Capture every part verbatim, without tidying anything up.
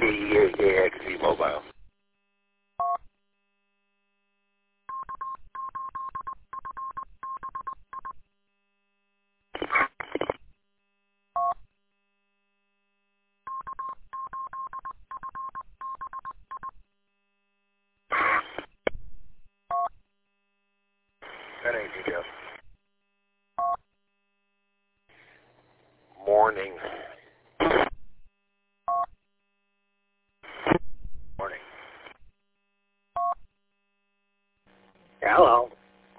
A X E Mobile. N A D F. Morning. Morning. Hello.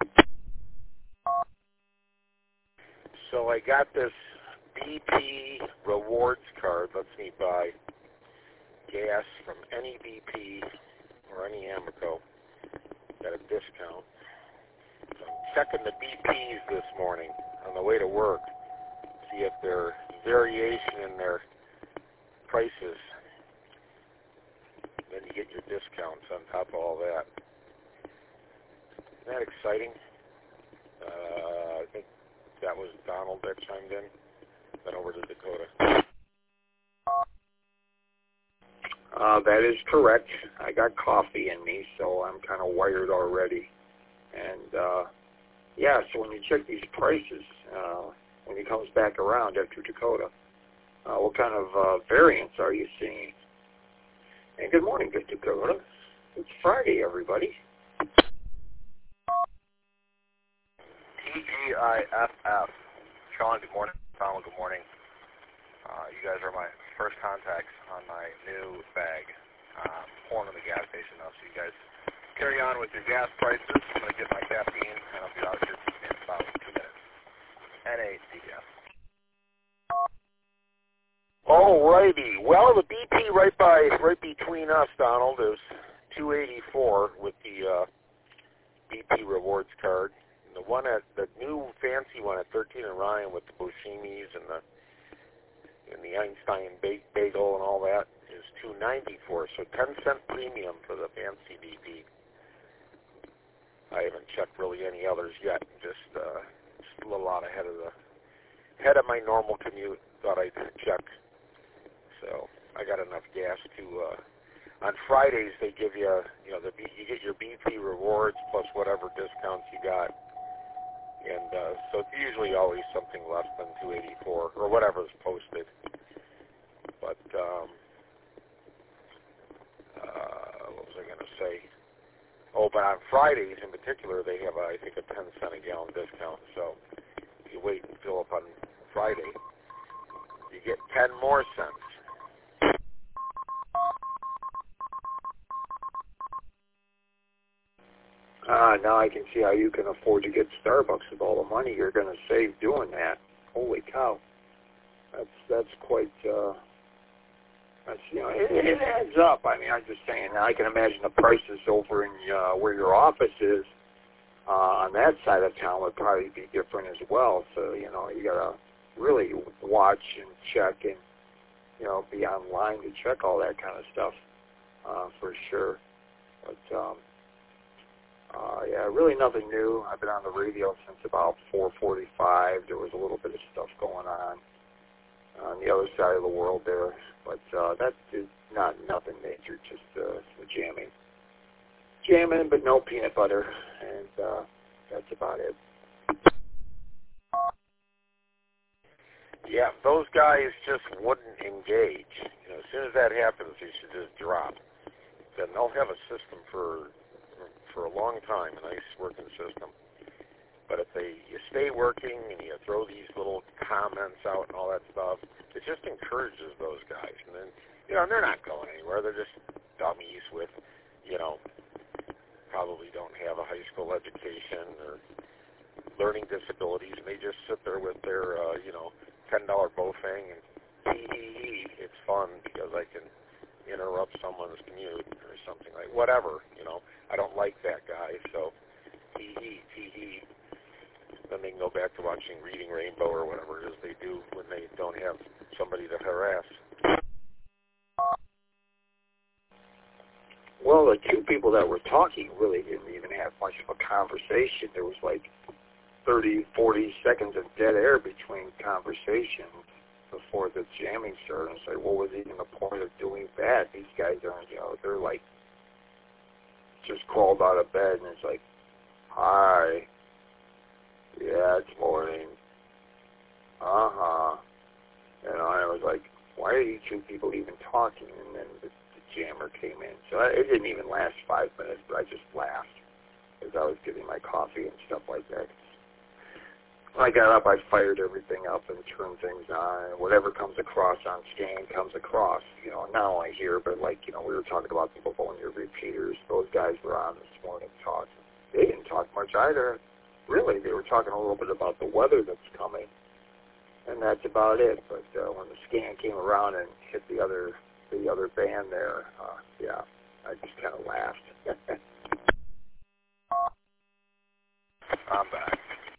So I got this B P rewards card. Lets me buy gas from any B P or any Amoco at a discount. So I'm checking the B Ps this morning on the way to work, see if there's variation in their prices. Then you get your discounts on top of all that. Isn't that exciting? Uh, I think that was Donald that chimed in. Then over to Dakota. Uh, that is correct. I got coffee in me, so I'm kind of wired already. And, uh, yeah, so when you check these prices, uh, when he comes back around after Dakota, uh, what kind of uh, variance are you seeing? And good morning, good Dakota. It's Friday, everybody. T G I F F. Sean, good morning. Donald, good morning. Uh, you guys are my first contacts on my new bag. Um, pulling in the gas station now, so you guys carry on with your gas prices. I'm going to get my caffeine, and I'll be out here in about two minutes. N A D F. Alrighty. Well, the B P right by, right between us, Donald, is two eighty-four with the uh, B P rewards card. And the one at the new fancy one at thirteen and Ryan with the Bushimis and the and the Einstein bagel and all that is two ninety-four. So ten cent premium for the fancy B P. I haven't checked really any others yet. Just, uh, just a little out ahead of the ahead of my normal commute. Thought I'd check. So I got enough gas to. Uh, on Fridays they give you, you know, the you get your B P rewards plus whatever discounts you got, and uh, so it's usually always something less than two eighty-four or whatever's posted. But um, uh, what was I going to say? Oh, but on Fridays in particular, they have, a, I think, a ten cent a gallon discount. So if you wait and fill up on Friday, you get ten more cents. Ah, now I can see how you can afford to get Starbucks with all the money you're going to save doing that. Holy cow. That's that's quite, uh, that's, you know, it, it adds up. I mean, I'm just saying, I can imagine the prices over in uh, where your office is uh, on that side of town would probably be different as well. So, you know, you got to really watch and check and, you know, be online to check all that kind of stuff uh, for sure. But, um, Uh, yeah, really nothing new. I've been on the radio since about four forty-five. There was a little bit of stuff going on on the other side of the world there, but uh, that is not nothing major, just uh, some jamming. Jamming, but no peanut butter, and uh, that's about it. Yeah, those guys just wouldn't engage. You know, as soon as that happens, you should just drop. Then they'll have a system for for a long time, a nice working system. But if they you stay working and you throw these little comments out and all that stuff, it just encourages those guys. And then, you know, they're not going anywhere. They're just dummies with, you know, probably don't have a high school education or learning disabilities, and they just sit there with their, uh, you know, ten dollar Bofang and hee hee hee. It's fun because I can interrupt someone's commute or something like whatever, you know. I don't like that guy, so hee hee, hee hee. Then they can go back to watching Reading Rainbow or whatever it is they do when they don't have somebody to harass. Well, the two people that were talking really didn't even have much of a conversation. There was like thirty, forty seconds of dead air between conversations before the jamming started. It's like, what was even the point of doing that? These guys aren't, you know, they're like just crawled out of bed and it's like, hi, yeah, it's morning, uh-huh. You know, and I was like, why are you two people even talking? And then the, the jammer came in. So I, it didn't even last five minutes, but I just laughed as I was getting my coffee and stuff like that. When I got up, I fired everything up and turned things on. Whatever comes across on scan comes across. You know, now I hear, but like, you know, we were talking about people going to repeaters. Those guys were on this morning talking. They didn't talk much either. Really, they were talking a little bit about the weather that's coming. And that's about it. But uh, when the scan came around and hit the other the other band there, uh, yeah, I just kind of laughed. I'm back.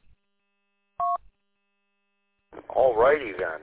Alrighty then.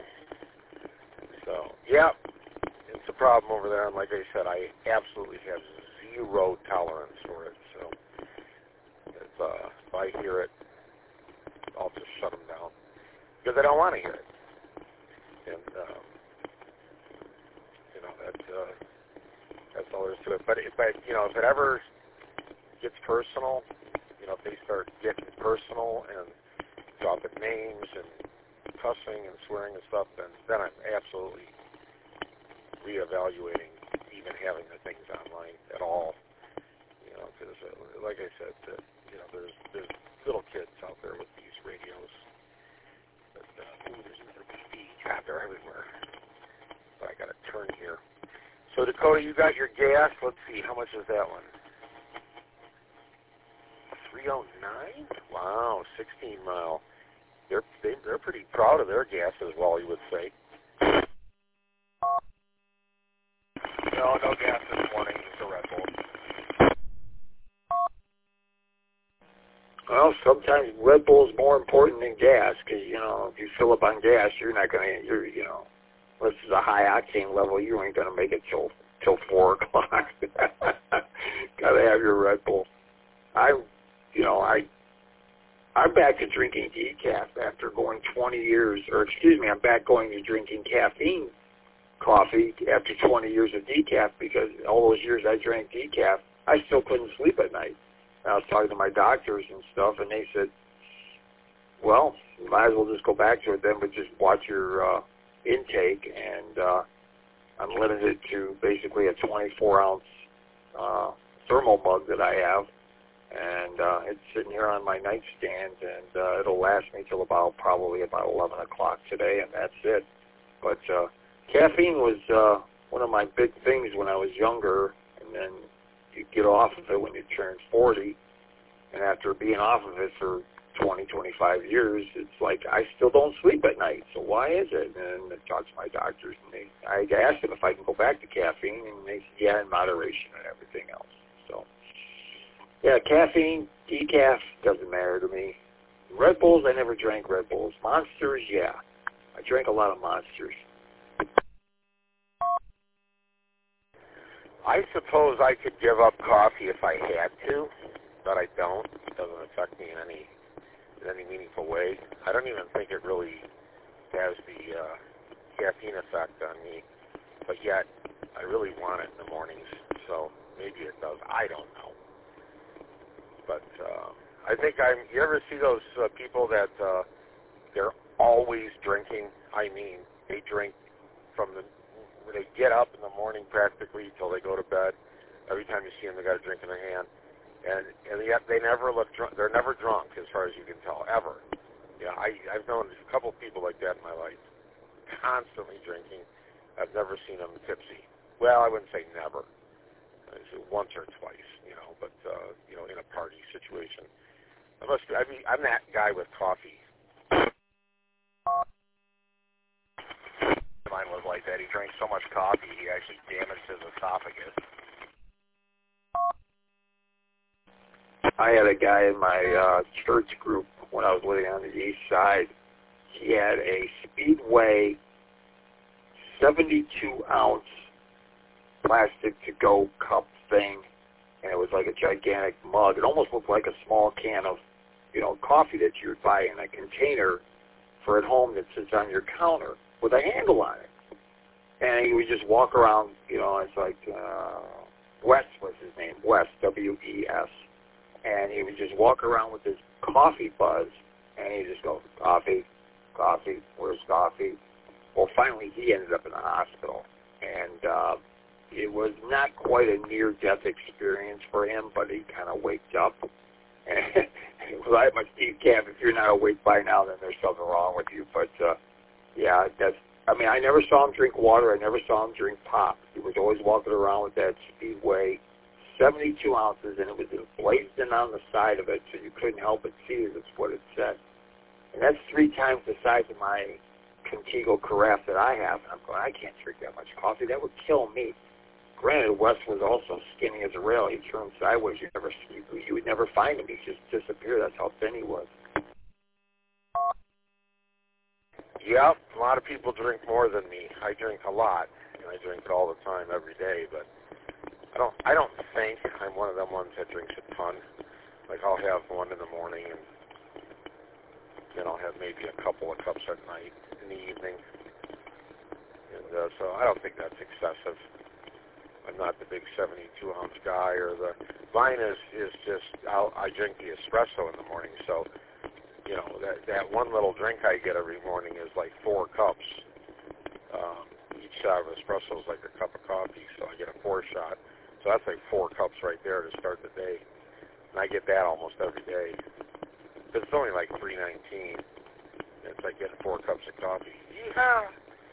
So, yeah, it's a problem over there. And like I said, I absolutely have zero tolerance for it. So if, uh, if I hear it, I'll just shut them down. Because I don't want to hear it. And, um, you know, that's, uh, that's all there is to it. But if I, you know, if it ever gets personal, you know, if they start getting personal and dropping names and cussing and swearing and stuff, then, then I'm absolutely reevaluating even having the things online at all. You know, because, uh, like I said, uh, you know, there's, there's little kids out there with these radios. But, uh, ooh, there's another B B. God, they're everywhere. But I got to turn here. So, Dakota, you got your gas. Let's see. How much is that one? three oh nine? Wow, sixteen mile. They're, they, they're pretty proud of their gas as well, you would say. No, no gas this morning. It's a Red Bull. Well, sometimes Red Bull is more important than gas because, you know, if you fill up on gas, you're not going to, you're, you know, unless it's a high octane level, you ain't going to make it till till four o'clock. Got to have your Red Bull. I, you know, I, I'm back to drinking decaf after going twenty years, or excuse me, I'm back going to drinking caffeine coffee after twenty years of decaf because all those years I drank decaf, I still couldn't sleep at night. I was talking to my doctors and stuff, and they said, well, you might as well just go back to it then, but just watch your uh, intake. And uh, I'm limited to basically a twenty-four ounce uh, thermal mug that I have. And uh, it's sitting here on my nightstand, and uh, it'll last me till about probably about eleven o'clock today, and that's it. But uh, caffeine was uh, one of my big things when I was younger, and then you get off of it when you turn forty, and after being off of it for twenty, twenty-five years, it's like I still don't sleep at night. So why is it? And I talked to my doctors, and they, I asked them if I can go back to caffeine, and they said, yeah, in moderation and everything else. So, yeah, caffeine, decaf, doesn't matter to me. Red Bulls, I never drank Red Bulls. Monsters, yeah. I drank a lot of Monsters. I suppose I could give up coffee if I had to, but I don't. It doesn't affect me in any in any meaningful way. I don't even think it really has the uh, caffeine effect on me, but yet I really want it in the mornings, so maybe it does. I don't know. But uh, I think I'm. You ever see those uh, people that uh, they're always drinking? I mean, they drink from the when they get up in the morning practically till they go to bed. Every time you see them, they got a drink in their hand, and and yet they never look drunk. They're never drunk, as far as you can tell, ever. Yeah, I I've known a couple people like that in my life, constantly drinking. I've never seen them tipsy. Well, I wouldn't say never. I say once or twice, you know, but uh, you know, in a party situation. I must. Be, I mean, I'm that guy with coffee. Mine was like that. He drank so much coffee, he actually damaged his esophagus. I had a guy in my uh, church group when I was living on the east side. He had a Speedway seventy-two ounce plastic to-go cup thing, and it was like a gigantic mug. It almost looked like a small can of, you know, coffee that you would buy in a container for at home that sits on your counter with a handle on it. and he would just walk around, you know, it's like, uh, Wes was his name, Wes, W E S, and he would just walk around with his coffee buzz, and he'd just go, coffee, coffee, where's coffee? Well, finally he ended up in the hospital, and uh, it was not quite a near-death experience for him, but he kind of waked up. And well, I must be, Cam, if you're not awake by now, then there's something wrong with you. But, uh, yeah, that's, I mean, I never saw him drink water. I never saw him drink pop. He was always walking around with that Speedway, seventy-two ounces, and it was emblazoned on the side of it, so you couldn't help but see that's what it said. And that's three times the size of my Contigo carafe that I have. And I'm going, I can't drink that much coffee. That would kill me. Granted, Wes was also skinny as a rail. He turned sideways. You never, you, you would never find him. He just disappeared. That's how thin he was. Yep, a lot of people drink more than me. I drink a lot, and I drink it all the time, every day. But I don't. I don't think I'm one of them ones that drinks a ton. Like I'll have one in the morning, and then I'll have maybe a couple of cups at night in the evening. And uh, so I don't think that's excessive. I'm not the big seventy-two ounce guy, or the mine is is just I'll, I drink the espresso in the morning. So you know that that one little drink I get every morning is like four cups. Um, each shot of espresso is like a cup of coffee, so I get a four shot. So that's like four cups right there to start the day, and I get that almost every day. Because it's only like three nineteen. It's like getting four cups of coffee. Yeah.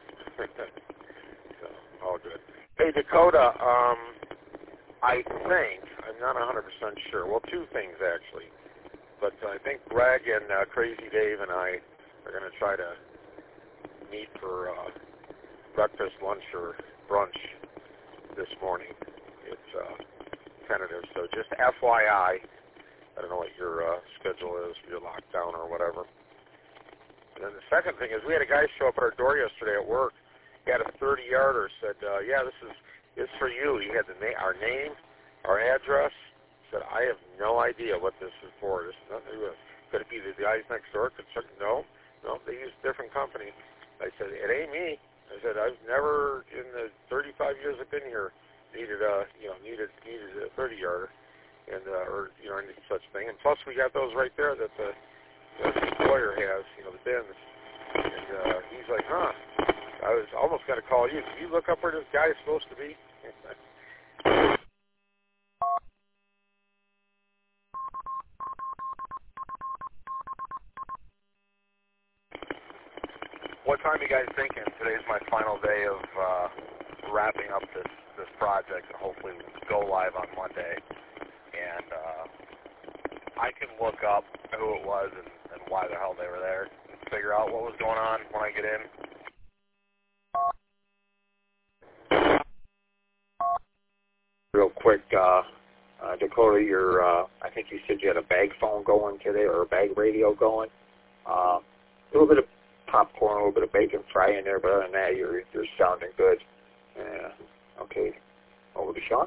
So all good. Hey, Dakota, um, I think, I'm not one hundred percent sure. Well, two things, actually. But I think Greg and uh, Crazy Dave and I are going to try to meet for uh, breakfast, lunch, or brunch this morning. It's uh, tentative, so just F Y I. I don't know what your uh, schedule is, if you're locked down or whatever. And then the second thing is we had a guy show up at our door yesterday at work. He had a thirty-yarder, said, uh, yeah, this is this is for you. He had the na- our name, our address. Said, I have no idea what this is for. This is nothing to do with it. Could it be the guys next door? Could check? No, no, they use a different company. I said, it ain't me. I said, I've never, in the thirty-five years I've been here, needed a, you know, needed needed a thirty-yarder. And uh, or you know any such thing, and plus we got those right there that the, the employer has, you know, the bins. And uh, he's like, huh? I was almost going to call you. Can you look up where this guy is supposed to be? What time are you guys thinking? Today's my final day of uh, wrapping up this this project, and hopefully go live on Monday. And uh, I can look up who it was and, and why the hell they were there and figure out what was going on when I get in. Real quick, uh, uh, Dakota, your, uh, I think you said you had a bag phone going today, or a bag radio going. Uh, a little bit of popcorn, a little bit of bacon fry in there, but other than that, you're, you're sounding good. Uh, okay, over to Sean.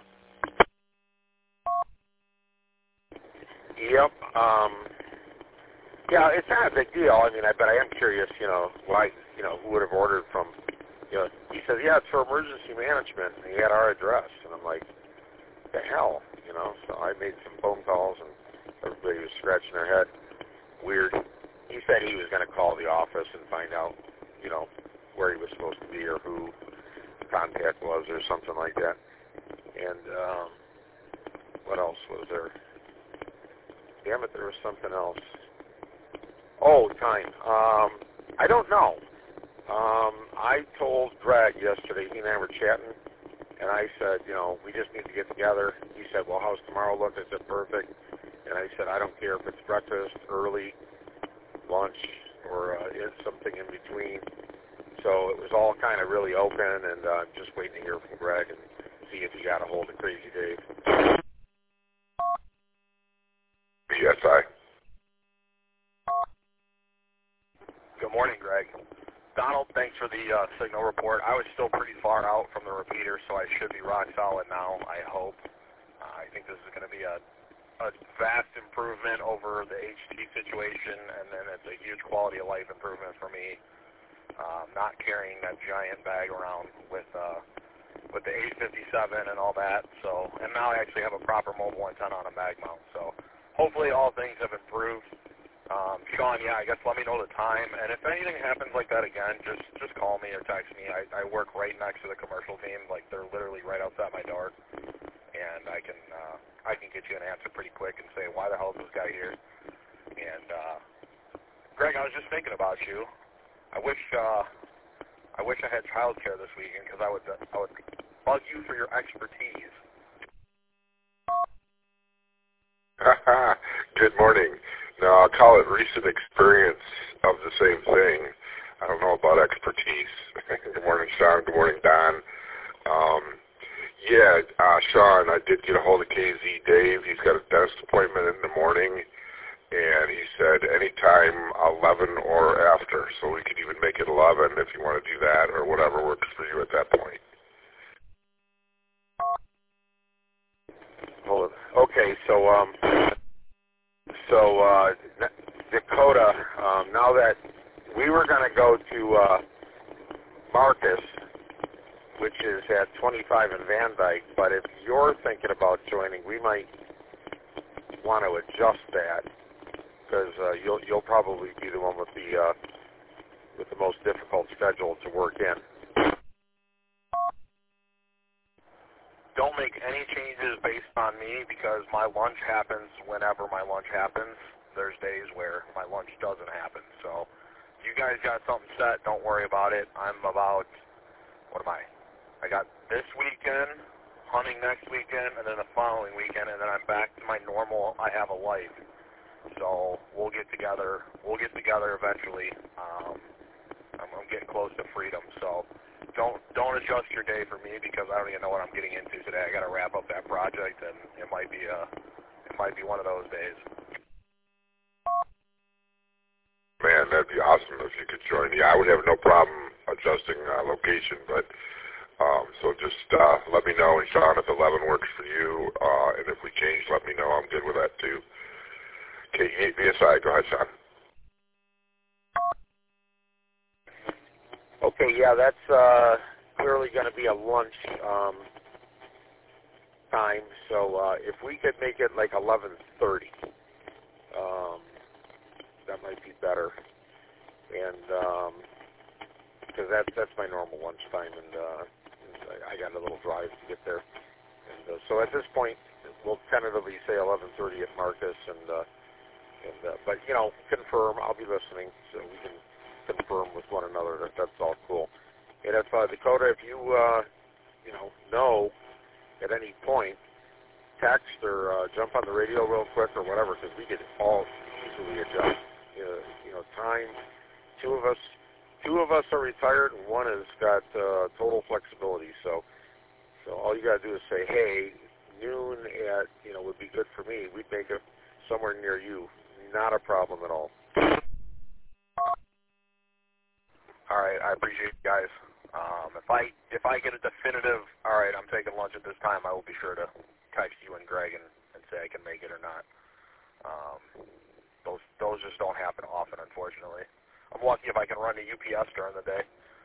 Yep. Um, yeah, it's not a big deal. I mean, I, but I am curious, you know, why, you know, who would have ordered from, you know, he said, yeah, it's for emergency management, and he had our address, and I'm like, the hell, you know, so I made some phone calls, and everybody was scratching their head. Weird. He said he was going to call the office and find out, you know, where he was supposed to be or who the contact was or something like that. And um, what else was there? Damn it, there was something else. Oh, time. Um, I don't know. Um, I told Greg yesterday, he and I were chatting, and I said, you know, we just need to get together. He said, well, how's tomorrow look? I said, perfect. And I said, I don't care if it's breakfast, early, lunch, or uh, it's something in between. So it was all kind of really open, and uh, I'm just waiting to hear from Greg and see if he got a hold of Crazy Dave. B S I. Good morning, Greg. Donald, thanks for the uh, signal report. I was still pretty far out from the repeater, so I should be rock solid now, I hope. Uh, I think this is going to be a, a vast improvement over the H T situation, and then it's a huge quality of life improvement for me. um, not carrying that giant bag around with uh, with the eight fifty-seven and all that. So, and now I actually have a proper mobile antenna on a mag mount. So, hopefully all things have improved. Um, Sean, yeah, I guess let me know the time. And if anything happens like that again, just just call me or text me. I, I work right next to the commercial team. Like, they're literally right outside my door. And I can uh, I can get you an answer pretty quick and say, why the hell is this guy here? And, uh, Greg, I was just thinking about you. I wish uh, I wish I had childcare this weekend because I would uh, I would bug you for your expertise. Good morning. No, I'll call it recent experience of the same thing. I don't know about expertise. Good morning, Sean. Good morning, Don. Um, yeah, uh, Sean, I did get a hold of K Z Dave. He's got a dentist appointment in the morning, and he said anytime eleven or after, so we could even make it eleven if you want to do that or whatever works for you at that point. Hold on. Okay, so um, so uh, Dakota. Um, now that we were going to go to uh, Marcus, which is at twenty-five in Van Dyke, but if you're thinking about joining, we might want to adjust that because uh, you'll you'll probably be the one with the uh, with the most difficult schedule to work in. Don't make any changes based on me because my lunch happens whenever my lunch happens. There's days where my lunch doesn't happen. So if you guys got something set, don't worry about it. I'm about, what am I? I got this weekend, hunting next weekend, and then the following weekend, and then I'm back to my normal, I have a life. So we'll get together. We'll get together eventually. Um, I'm, I'm getting close to freedom. So don't don't adjust your day for me because I don't even know what I'm getting into today. I got to wrap up that project, and it might be a it might be one of those days. Man, that'd be awesome if you could join. Yeah, I would have no problem adjusting uh, location, but um, so just uh, let me know, Sean, if eleven works for you, uh, and if we change, let me know. I'm good with that too. K E eight B S I, go ahead, Sean. Okay, yeah, that's uh, clearly going to be a lunch um, time. So uh, if we could make it like eleven thirty, um, that might be better. And because um, that's that's my normal lunch time, and, uh, and I got a little drive to get there. And uh, so at this point, we'll tentatively say eleven thirty at Marcus, and uh, and uh, but you know, confirm. I'll be listening, so we can confirm with one another that that's all cool. And if uh, Dakota, if you uh, you know know at any point, text or uh, jump on the radio real quick or whatever, because we could all easily adjust. Uh, you know, time. Two of us, two of us are retired, and one has got uh, total flexibility. So, so all you got to do is say, hey, noon at you know would be good for me. We'd make it somewhere near you. Not a problem at all. All right, I appreciate you guys. Um, if I if I get a definitive, all right, I'm taking lunch at this time, I will be sure to text you and Greg and, and say I can make it or not. Um, those those just don't happen often, unfortunately. I'm lucky if I can run to U P S during the day.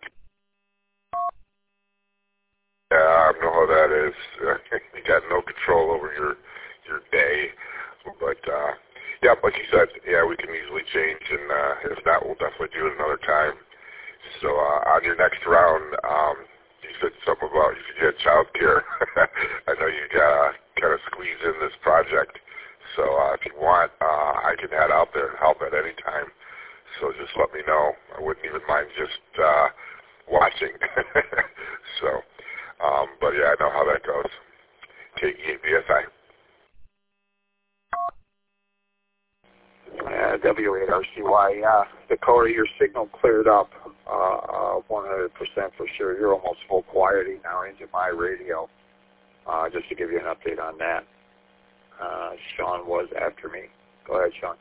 Yeah, I know how that is. You got no control over your your day, but uh, yeah, like you said, yeah, we can easily change, and uh, if not, we'll definitely do it another time. So uh, on your next round, um, you said something about you said you had child care. I know you uh, kind of squeeze in this project. So uh, if you want, uh, I can head out there and help at any time. So just let me know. I wouldn't even mind just uh, watching. so, um, but yeah, I know how that goes. K E eight B S I. Uh, W eight R C Y, uh, Dakota, your signal cleared up uh, uh, one hundred percent for sure. You're almost full quality now into my radio, uh, just to give you an update on that. Uh, Sean was after me. Go ahead, Sean.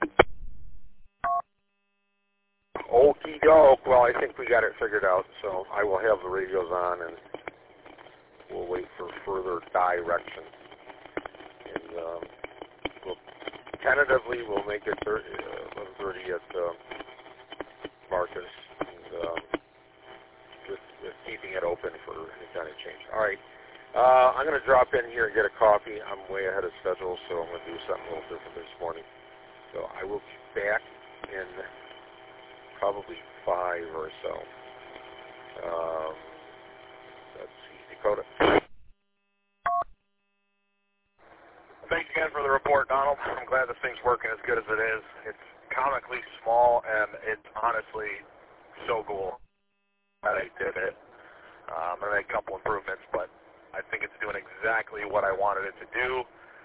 Okie doke. Well, I think we got it figured out, so I will have the radios on, and we'll wait for further direction. And um, we'll tentatively we'll make it eleven thirty at uh, Marcus. And, um, with, with keeping it open for any kind of change. All right. Uh, I'm going to drop in here and get a coffee. I'm way ahead of schedule, so I'm going to do something a little different this morning. So I will be back in probably five or so. Um, let's see, Dakota. Thanks again for the report, Donald. I'm glad this thing's working as good as it is. It's comically small, and it's honestly so cool that I did it. Um, I made a couple improvements, but I think it's doing exactly what I wanted it to do,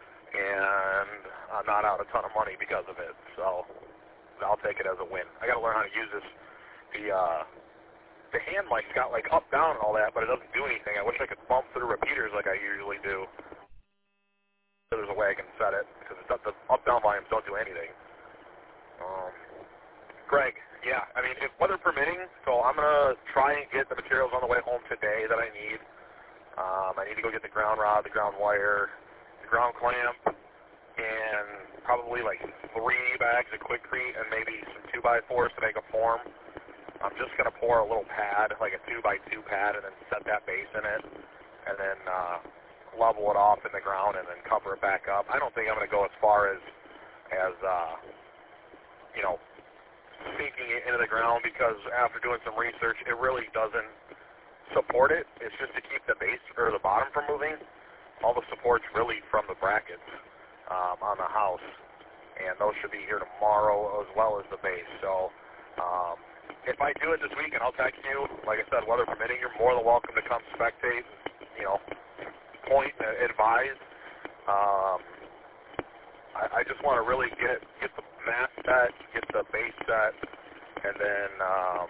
and I'm not out a ton of money because of it, so I'll take it as a win. I got to learn how to use this. The uh, the hand mic's got like up, down, and all that, but it doesn't do anything. I wish I could bump through repeaters like I usually do. There's a way I can set it, because the up-down volumes don't do anything. Um, Greg, yeah, I mean, if weather permitting, so I'm going to try and get the materials on the way home today that I need. Um, I need to go get the ground rod, the ground wire, the ground clamp, and probably like three bags of Quikrete and maybe some two by fours to make a form. I'm just going to pour a little pad, like a two by two pad, and then set that base in it, and then uh, level it off in the ground and then cover it back up. I don't think I'm going to go as far as, as uh, you know, sinking it into the ground, because after doing some research, it really doesn't support it. It's just to keep the base or the bottom from moving. All the support's really from the brackets um, on the house, and those should be here tomorrow as well as the base. So um, if I do it this weekend, I'll text you. Like I said, weather permitting, you're more than welcome to come spectate, you know, point, uh, advise. Um, I, I just want to really get get the mat set, get the base set, and then um,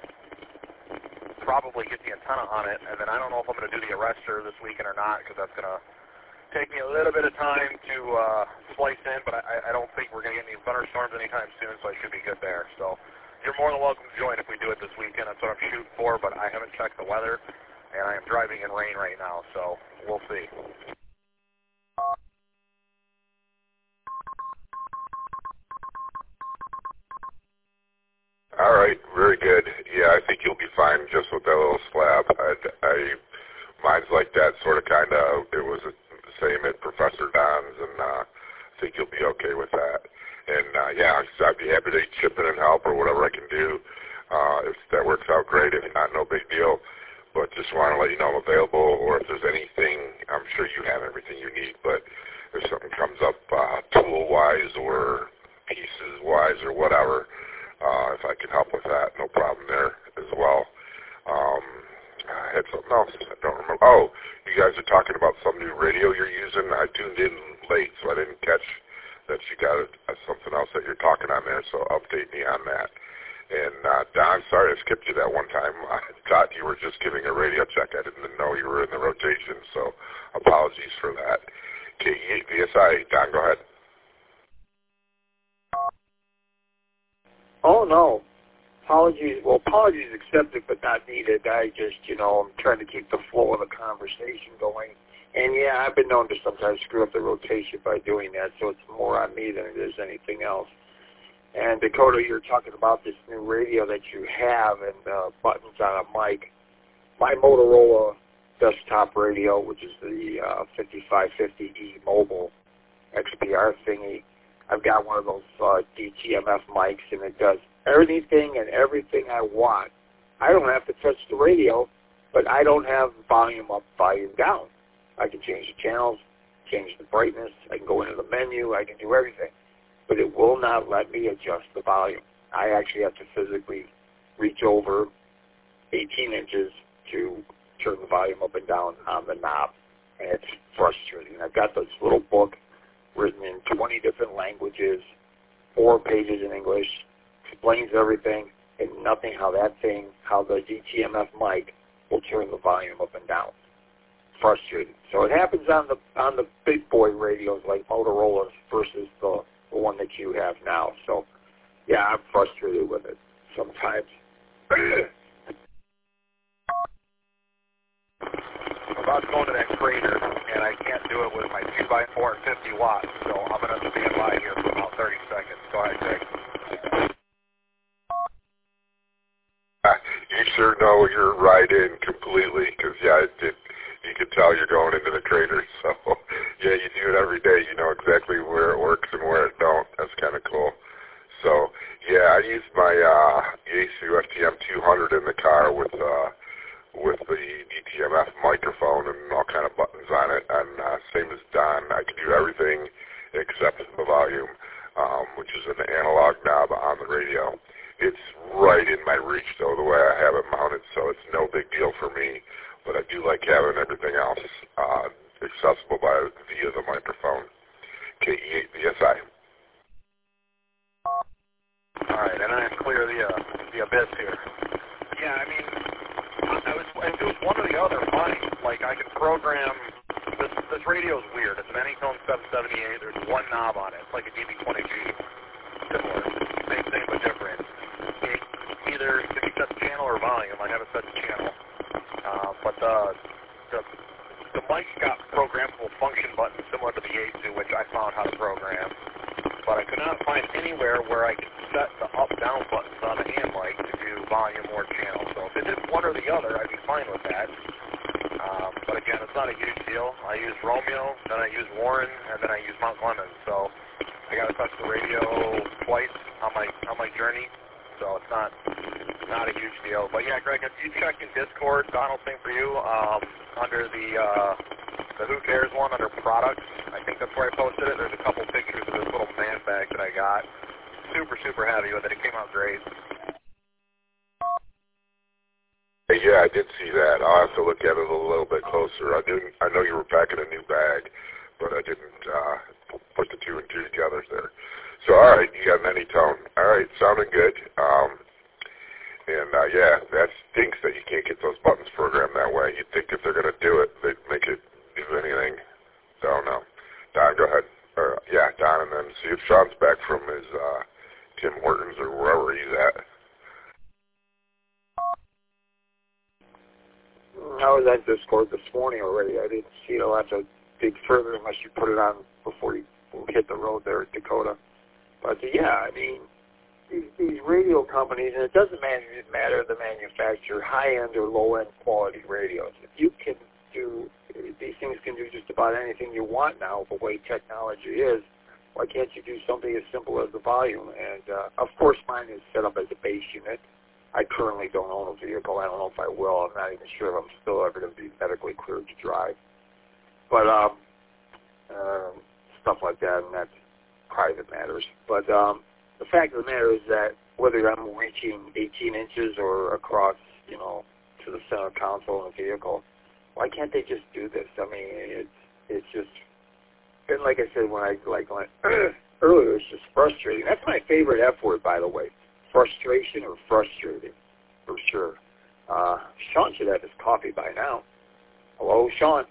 probably get the antenna on it, and then I don't know if I'm going to do the arrestor this weekend or not, because that's going to take me a little bit of time to uh, splice in, but I, I don't think we're going to get any thunderstorms anytime soon, so I should be good there. So you're more than welcome to join if we do it this weekend. That's what I'm shooting for, but I haven't checked the weather, and I am driving in rain right now, so we'll see. All right, very good. Yeah, I think you'll be fine just with that little slab. I, I mine's like that, sort of, kind of. It was the same at Professor Don's, and uh, I think you'll be okay with that. And uh, yeah, I'd be happy to chip in and help or whatever I can do. Uh, if that works out, great. If not, no big deal. But just want to let you know I'm available, or if there's anything, I'm sure you have everything you need. But if something comes up uh, tool-wise or pieces-wise or whatever, Uh, if I can help with that, no problem there as well. Um, I had something else. I don't remember. Oh, you guys are talking about some new radio you're using. I tuned in late, so I didn't catch that you got uh, something else that you're talking on there, so update me on that. And, uh, Don, sorry I skipped you that one time. I thought you were just giving a radio check. I didn't know you were in the rotation, so apologies for that. K E eight V S I, Don, go ahead. Oh, no. Apologies. Well, apologies accepted, but not needed. I just, you know, I'm trying to keep the flow of the conversation going. And, yeah, I've been known to sometimes screw up the rotation by doing that, so it's more on me than it is anything else. And, Dakota, you're talking about this new radio that you have and uh, buttons on a mic. My Motorola desktop radio, which is the uh, fifty-five fifty E mobile X P R thingy, I've got one of those uh, D T M F mics, and it does everything and everything I want. I don't have to touch the radio, but I don't have volume up, volume down. I can change the channels, change the brightness. I can go into the menu. I can do everything. But it will not let me adjust the volume. I actually have to physically reach over eighteen inches to turn the volume up and down on the knob, and it's frustrating. I've got this little book written in twenty different languages, four pages in English, explains everything, and nothing how that thing, how the D T M F mic will turn the volume up and down. Frustrating. So it happens on the on the big boy radios like Motorola's versus the, the one that you have now. So, yeah, I'm frustrated with it sometimes. I'm about to go into that crater, and I can't do it with my two by four and fifty watts, so I'm going to stand by here for about thirty seconds. Go ahead, Greg. sure know you're right in completely because, yeah, it, it, you can tell you're going into the crater. So, yeah, you do it every day. You know exactly where it works and where it don't. That's kind of cool. So, yeah, I use my uh, Yaesu F T M two hundred in the car with uh, with the D T M F microphone and all kind of buttons on it. And uh, same as Don, I can do everything except the volume, um, which is an analog knob on the radio. It's right in my reach, though, the way I have it mounted, so it's no big deal for me. But I do like having everything else uh, accessible by via the microphone. K E eight V S I. All right, and I clear the uh, the abyss here. Yeah, I mean, I was it was one or the other. Funny, like I can program. This this radio is weird. It's an Anytone seven seventy-eight. There's one knob on it. It's like a D B twenty G. Similar, same thing but different. It either can be set to channel or volume. I have it set to channel. Uh, but the, the the mic's got programmable function buttons similar to the Yaesu, which I found how to program. But I could not find anywhere where I could set the up-down buttons on a hand mic to do volume or channel. So if it did one or the other, I'd be fine with that. Um, but again, it's not a huge deal. I use Romeo, then I use Warren, and then I use Mount Clemens. So I got to touch the radio twice on my on my journey. So it's not not a huge deal. But yeah, Greg, if you check in Discord, Donald, same for you, um, under the uh, the Who Cares one, under products, I think that's where I posted it. There's a couple pictures of this little man bag that I got. Super, super happy with it. It came out great. Hey, yeah, I did see that. I'll have to look at it a little bit closer. I didn't. I know you were packing a new bag, but I didn't uh, put the two and two together there. So, all right, you got an Anytone. All right, sounding good. Um, and, uh, yeah, that stinks that you can't get those buttons programmed that way. You'd think if they're going to do it, they'd make it do anything. So, no. Don, go ahead. Or, yeah, Don, and then see if Sean's back from his uh, Tim Hortons or wherever he's at. I was at Discord this morning already. I didn't see it. I'll have to dig further unless you put it on before you hit the road there at Dakota. But, uh, yeah, I mean, these, these radio companies, and it doesn't matter, matter the manufacturer, high-end or low-end quality radios. If you can do, these things can do just about anything you want now, the way technology is, why can't you do something as simple as the volume? And, uh, of course, mine is set up as a base unit. I currently don't own a vehicle. I don't know if I will. I'm not even sure if I'm still ever going to be medically cleared to drive. But um, uh, stuff like that, and that's private matters. But um, the fact of the matter is that whether I'm reaching eighteen inches or across, you know, to the center console in a vehicle, why can't they just do this? I mean, it's it's just, and like I said when I like when I, earlier, it's just frustrating. That's my favorite F word, by the way. Frustration or frustrating, for sure. Uh, Sean should have his coffee by now. Hello, Sean.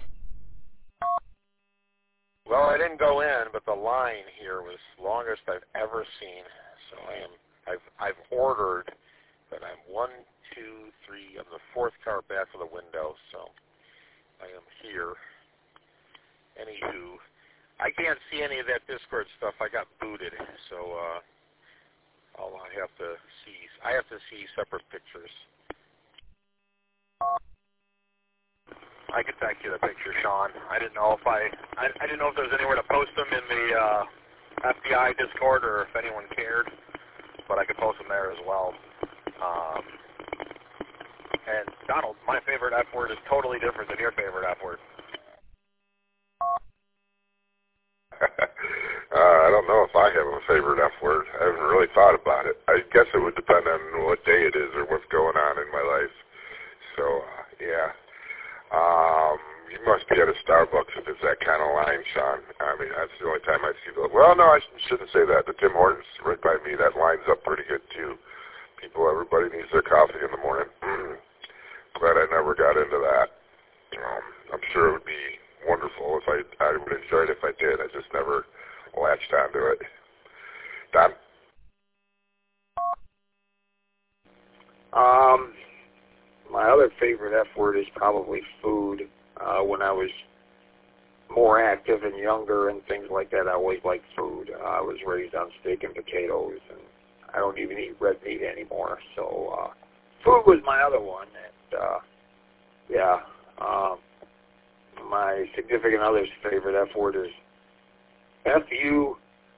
Well, I didn't go in, but the line here was longest I've ever seen. So I am, I've, I've ordered, but I'm one, two, three. I'm the fourth car back to the window, so I am here. Anywho, I can't see any of that Discord stuff. I got booted, so uh, all I have to see, I have to see separate pictures. I could text you the picture, Sean. I didn't know if I, I, I didn't know if there was anywhere to post them in the uh, F B I Discord or if anyone cared, but I could post them there as well. Um, and Donald, my favorite F word is totally different than your favorite F word. uh, I don't know if I have a favorite F word. I haven't really thought about it. I guess it would depend on what day it is or what's going on in my life. So, uh, yeah. Um, you must be at a Starbucks if it's that kind of line, Sean. I mean, that's the only time I see the... Well, no, I shouldn't say that. The Tim Hortons right by me, that line's up pretty good, too. People, everybody needs their coffee in the morning. Glad I never got into that. Um, I'm sure it would be wonderful if I... I would enjoy it if I did. I just never latched onto it. Don? Um... My other favorite F word is probably food. Uh, when I was more active and younger and things like that, I always liked food. Uh, I was raised on steak and potatoes, and I don't even eat red meat anymore. So uh, food was my other one, and uh, yeah, um, my significant other's favorite F word is F U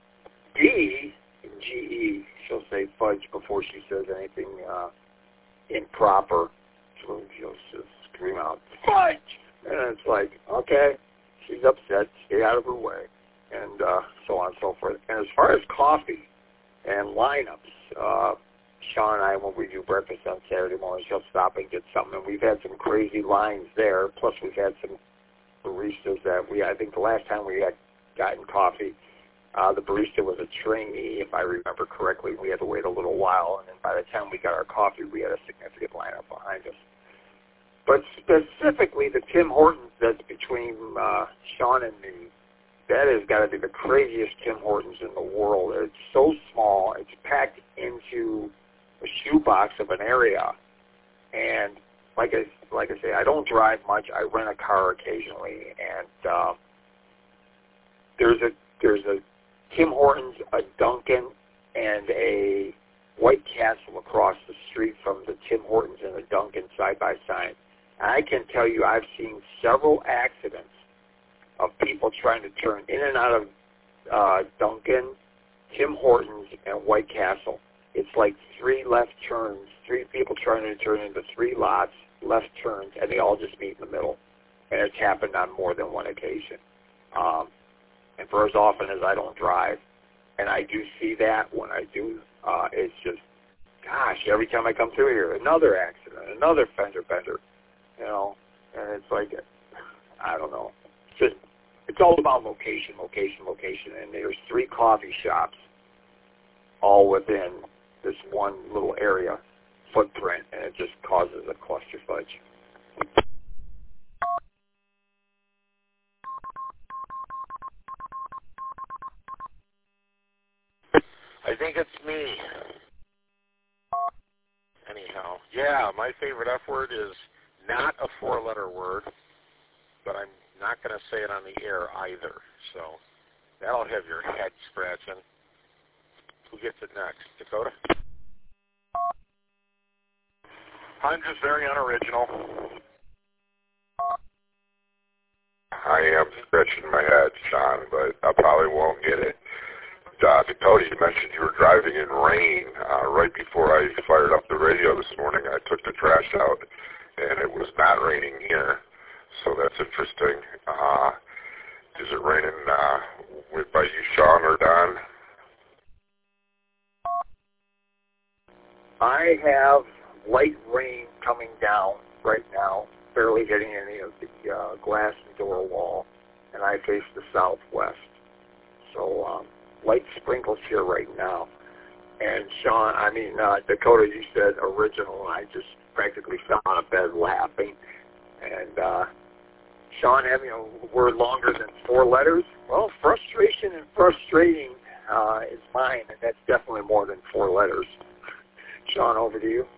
D G E. She'll say fudge before she says anything uh, improper. So she'll just scream out, fudge! And it's like, okay, she's upset, stay out of her way, and uh, so on and so forth. And as far as coffee and lineups, uh, Sean and I, when we do breakfast on Saturday mornings, he'll stop and get something, and we've had some crazy lines there, plus we've had some baristas that we, I think the last time we had gotten coffee, uh, the barista was a trainee, if I remember correctly. We had to wait a little while, and then by the time we got our coffee, we had a significant lineup behind us. But specifically, the Tim Hortons that's between uh, Sean and me, that has got to be the craziest Tim Hortons in the world. It's so small. It's packed into a shoebox of an area. And like I, like I say, I don't drive much. I rent a car occasionally. And uh, there's a there's a Tim Hortons, a Dunkin', and a White Castle across the street from the Tim Hortons and the Dunkin' side by side. I can tell you I've seen several accidents of people trying to turn in and out of uh, Dunkin', Tim Hortons, and White Castle. It's like three left turns, three people trying to turn into three lots, left turns, and they all just meet in the middle. And it's happened on more than one occasion. Um, and for as often as I don't drive, and I do see that when I do, uh, it's just, gosh, every time I come through here, another accident, another fender bender. You know, and it's like, I don't know. It's just, it's all about location, location, location. And there's three coffee shops all within this one little area footprint, and it just causes a cluster fudge. I think it's me. Anyhow, yeah, my favorite F word is not a four-letter word, but I'm not going to say it on the air either. So that'll have your head scratching. Who gets it next? Dakota? I'm just very unoriginal. I am scratching my head, Sean, but I probably won't get it. Uh, Dakota, you mentioned you were driving in rain. Uh, right before I fired up the radio this morning, I took the trash out, and it was not raining here, so that's interesting. Uh, is it raining uh, with, by you, Sean, or Don? I have light rain coming down right now, barely hitting any of the uh, glass and door wall, and I face the southwest. So um, light sprinkles here right now. And Sean, I mean, uh, Dakota, you said original. I just practically fell out of bed laughing. And uh, Sean, having a word longer than four letters, well, frustration and frustrating uh, is mine, and that's definitely more than four letters. Sean, over to you.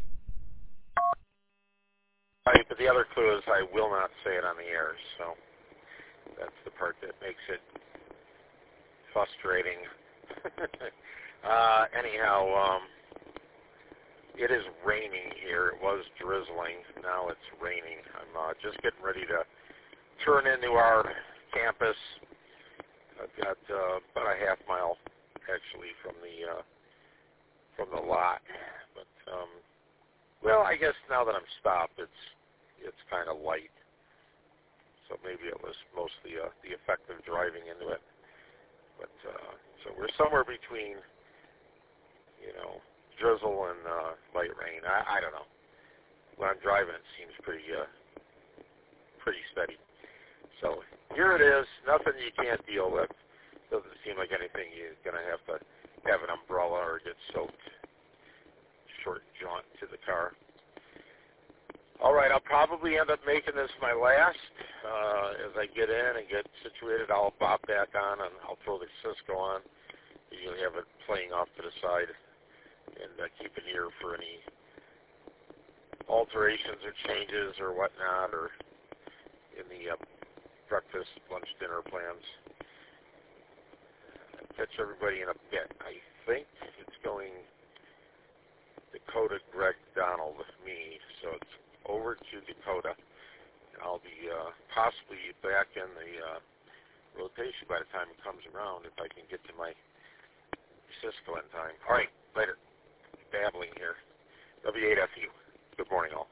Right, but the other clue is I will not say it on the air, so that's the part that makes it frustrating. uh, anyhow, um, it is raining here. It was drizzling. Now it's raining. I'm uh, just getting ready to turn into our campus. I've got uh, about a half mile, actually, from the uh, from the lot. But, um, well, I guess now that I'm stopped, it's it's kind of light. So maybe it was mostly uh, the effect of driving into it. But uh, so we're somewhere between, you know, drizzle and uh, light rain. I, I don't know. When I'm driving, it seems pretty uh, pretty steady. So here it is. Nothing you can't deal with. Doesn't seem like anything you're going to have to have an umbrella or get soaked. Short jaunt to the car. All right, I'll probably end up making this my last. Uh, as I get in and get situated, I'll pop back on and I'll throw the Cisco on. Usually have it playing off to the side and uh, keep an ear for any alterations or changes or whatnot, or in the uh, breakfast, lunch, dinner plans. I'll catch everybody in a bit. I think it's going Dakota Greg Donald with me, so it's over to Dakota. I'll be uh, possibly back in the uh, rotation by the time it comes around if I can get to my Cisco in time. All right, later. Babbling here. W eight F U. Good morning, all.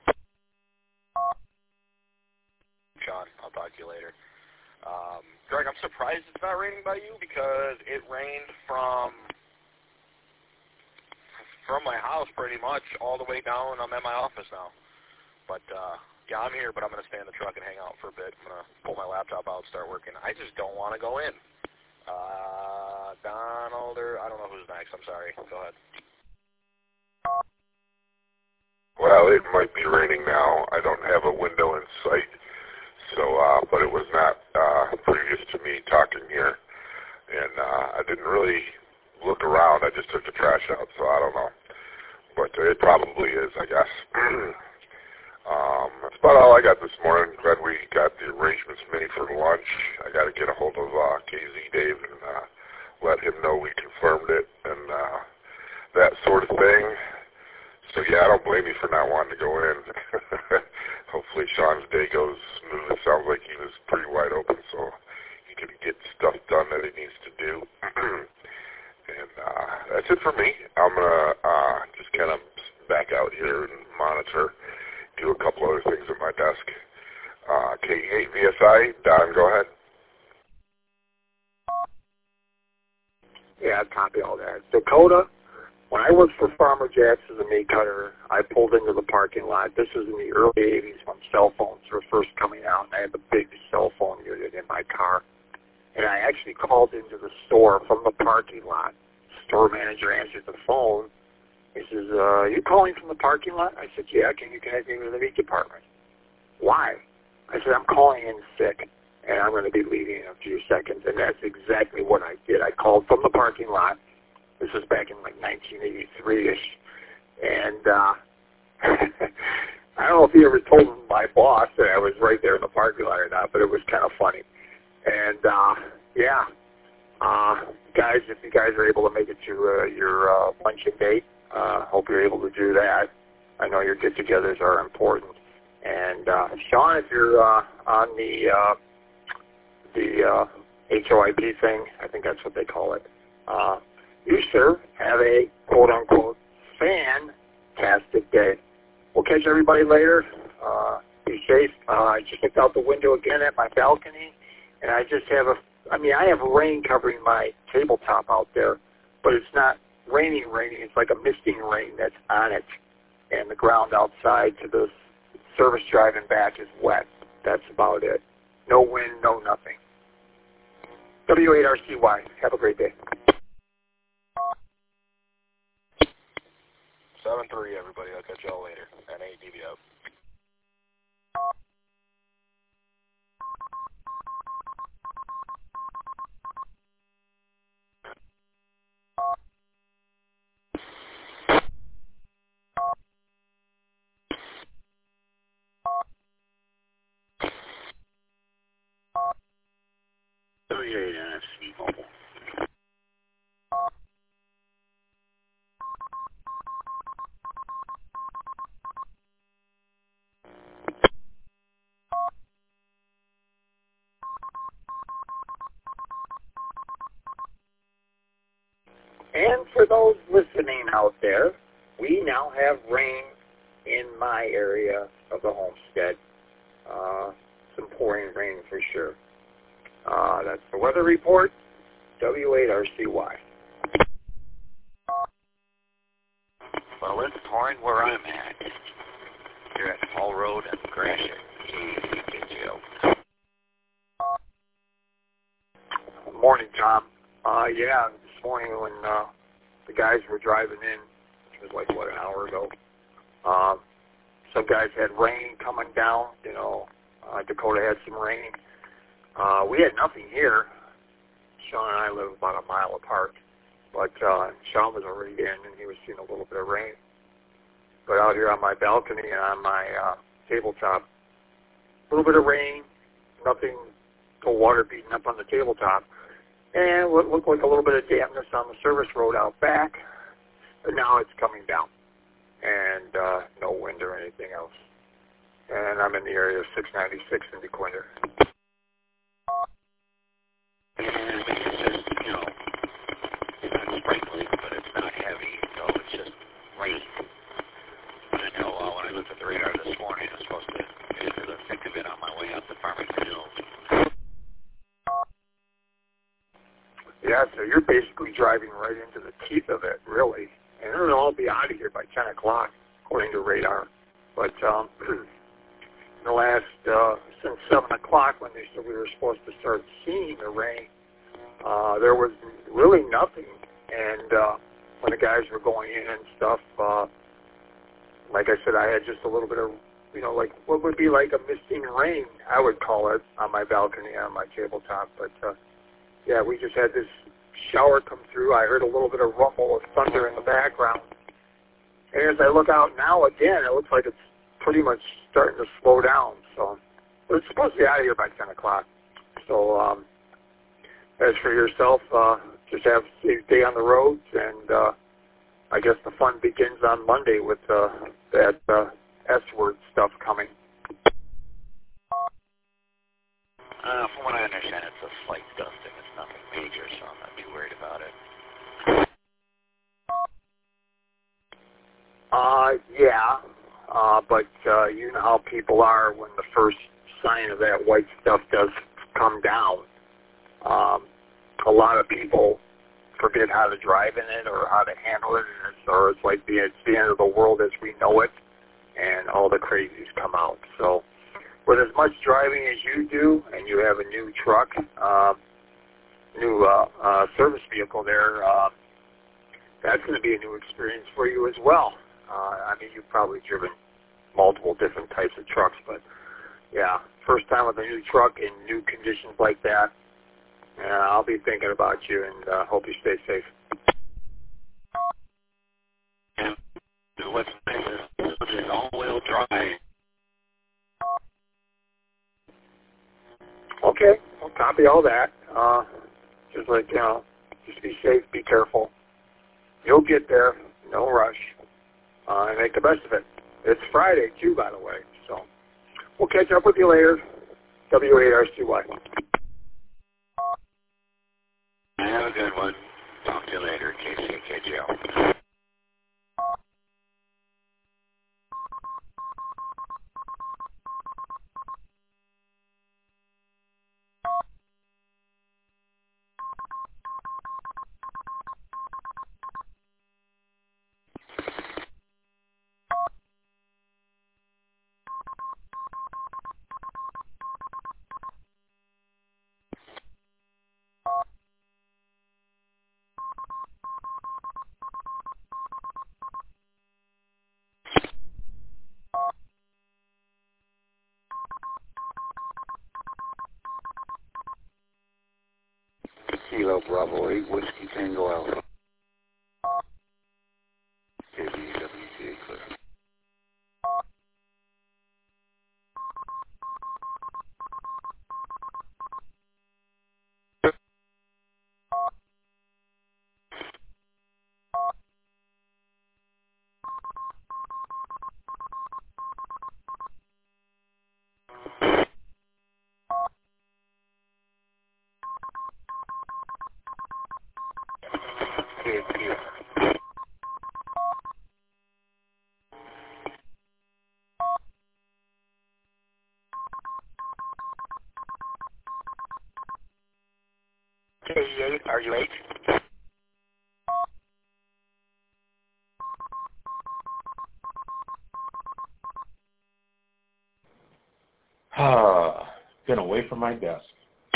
Sean, I'll talk to you later. Um, Greg, I'm surprised it's not raining by you because it rained from from my house pretty much all the way down. I'm at my office now. But, uh, yeah, I'm here, but I'm going to stay in the truck and hang out for a bit. I'm going to pull my laptop out and start working. I just don't want to go in. Uh, Donald, or I don't know who's next. I'm sorry. Go ahead. Well, it might be raining now. I don't have a window in sight, so uh, but it was not uh, previous to me talking here, and uh, I didn't really look around. I just took the trash out, so I don't know. But it probably is, I guess. um, that's about all I got this morning. Glad we got the arrangements made for lunch. I got to get a hold of uh, K Z Dave and uh, let him know we confirmed it and uh, that sort of thing. So, yeah, I don't blame you for not wanting to go in. Hopefully Sean's day goes smooth. It sounds like he was pretty wide open, so he can get stuff done that he needs to do. and uh, that's it for me. I'm going to uh, just kind of back out here and monitor, do a couple other things at my desk. Uh, K eight V S I, Don, go ahead. Yeah, I copy all that. Dakota, when I worked for Farmer Jacks as a meat cutter, I pulled into the parking lot. This was in the early eighties when cell phones were first coming out, and I had the big cell phone unit in my car. And I actually called into the store from the parking lot. Store manager answered the phone. He says, uh, are you calling from the parking lot? I said, yeah, can you connect me to the meat department? Why? I said, I'm calling in sick, and I'm going to be leaving in a few seconds. And that's exactly what I did. I called from the parking lot. This was back in like nineteen eighty-three-ish. And uh, I don't know if he ever told my boss that I was right there in the parking lot or not, but it was kind of funny. And, uh, yeah, uh, guys, if you guys are able to make it to uh, your uh, luncheon date, uh, hope you're able to do that. I know your get-togethers are important. And, uh, Sean, if you're uh, on the, uh, the uh, H O I P thing, I think that's what they call it, uh, you, sir, have a quote-unquote fantastic day. We'll catch everybody later. Uh, be safe. Uh, I just looked out the window again at my balcony, and I just have a, I mean, I have rain covering my tabletop out there, but it's not raining, raining. It's like a misting rain that's on it, and the ground outside to the service drive and back is wet. That's about it. No wind, no nothing. W eight R C Y. Have a great day. seven three, everybody. I'll catch y'all later. N A D B out. W eight N F C Mobile. And for those listening out there, we now have rain in my area of the homestead. Uh, some pouring rain for sure. Uh, that's the weather report, W eight R C Y. Well, it's pouring where I'm at. Here at Hall Road and Gratiot, K Z K J O. Good morning, Tom. Uh, yeah, this morning when uh, the guys were driving in, it was like, what, an hour ago, uh, some guys had rain coming down, you know, uh, Dakota had some rain. Uh, we had nothing here. Sean and I live about a mile apart, but uh, Sean was already in and he was seeing a little bit of rain. But out here on my balcony and on my uh, tabletop, a little bit of rain, nothing, no water beating up on the tabletop. And what looked like a little bit of dampness on the service road out back, but now it's coming down. and uh, no wind or anything else. And I'm in the area of six ninety-six in DeQuinder. And it's just, you know, it's not sprinkling, but it's not heavy, so it's just rain. I know uh, when I looked at the radar this morning, I was supposed to get into the thick of it on my way out to Farmington Hills. Yeah, so you're basically driving right into the teeth of it, really. And it'll all be out of here by ten o'clock, according to radar. But um, in the last, uh, since seven o'clock, when they said we were supposed to start seeing the rain, uh, there was really nothing. And uh, when the guys were going in and stuff, uh, like I said, I had just a little bit of, you know, like what would be like a misting rain, I would call it, on my balcony, on my tabletop. But, uh, yeah, we just had this shower come through. I heard a little bit of rumble of thunder in the background. And as I look out now again, it looks like it's pretty much starting to slow down. So but it's supposed to be out of here by ten o'clock. So um, as for yourself, uh, just have a safe day on the roads. And uh, I guess the fun begins on Monday with uh, that uh, S-word stuff coming. Uh, from what I understand, it's a slight dusting. It's nothing major, so I'm not too worried about it. Uh, yeah, uh, but uh, you know how people are when the first sign of that white stuff does come down. Um, a lot of people forget how to drive in it or how to handle it, and it's, or it's like the, it's the end of the world as we know it, and all the crazies come out. So with as much driving as you do, and you have a new truck, uh, new uh, uh, service vehicle there, uh, that's going to be a new experience for you as well. Uh, I mean, you've probably driven multiple different types of trucks, but yeah, first time with a new truck in new conditions like that, yeah, I'll be thinking about you, and uh, hope you stay safe. And what's nice is it's all-wheel drive. Okay, I'll copy all that. Uh, just like, you know, just be safe, be careful. You'll get there, no rush, uh, and make the best of it. It's Friday, too, by the way, so we'll catch up with you later. W eight R C Y. Have a good one. Talk to you later, K C K J L. Kilo Bravo eight Whiskey Tango Alpha. K B W T A clear. K P R. K E eight, are you eight? Ah, been away from my desk.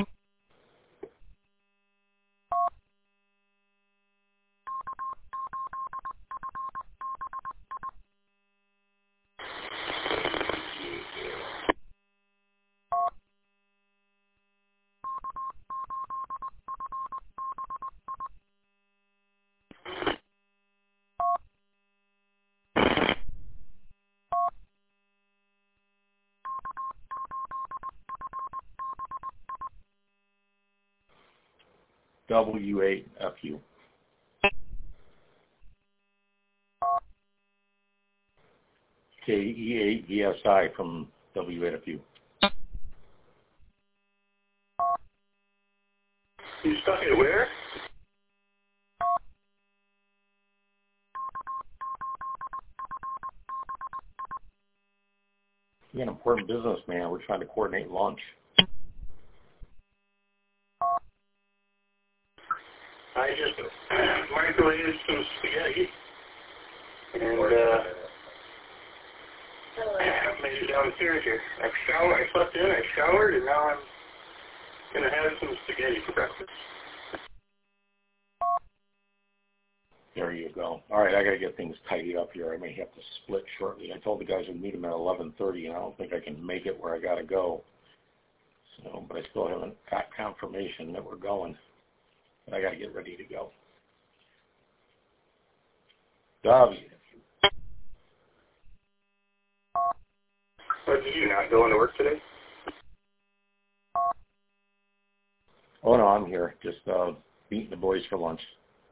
W eight F U. K E eight V S I from W eight F U. You stuck it where? You're an important business, man. We're trying to coordinate lunch. I just microwaved some spaghetti and uh, made it downstairs here. I showered, I slept in, I showered, and now I'm gonna have some spaghetti for breakfast. There you go. All right, I got to get things tidied up here. I may have to split shortly. I told the guys we'd meet them at eleven thirty, and I don't think I can make it where I got to go. So, but I still haven't got confirmation that we're going. But I got to get ready to go. W. What did you not going to work today? Oh no, I'm here. Just uh, meeting the boys for lunch.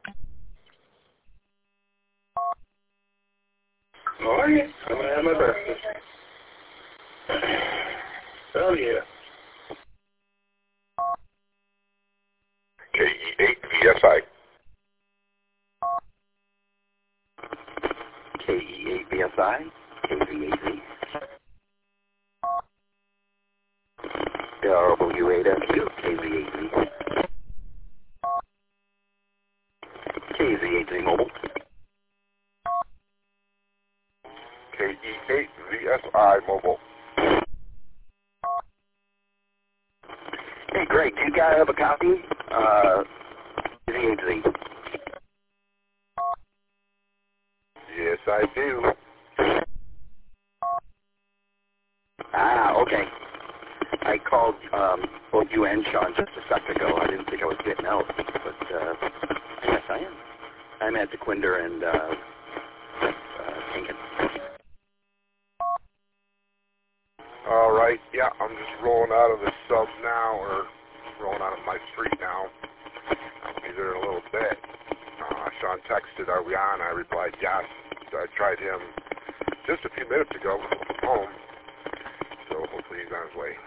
All right, I'm gonna have my breakfast. Oh yeah. K E eight V S I. K E eight V S I, K V eight V. W eight F U, K V eight V. K V eight V mobile. K E eight V S I mobile. Hey, Greg, do you guys have a copy? Uh, K V eight V. Yes, I do. Ah, okay. I called um, both you and Sean just a second ago. I didn't think I was getting out, but uh, yes, I am. I'm at the Quinder and uh, uh, Lincoln. All right, yeah, I'm just rolling out of the sub now, or rolling out of my street now. I'll be there in a little bit. Uh, Sean texted, are we on? I replied, yes. So I tried him just a few minutes ago from home, so hopefully he's on his way.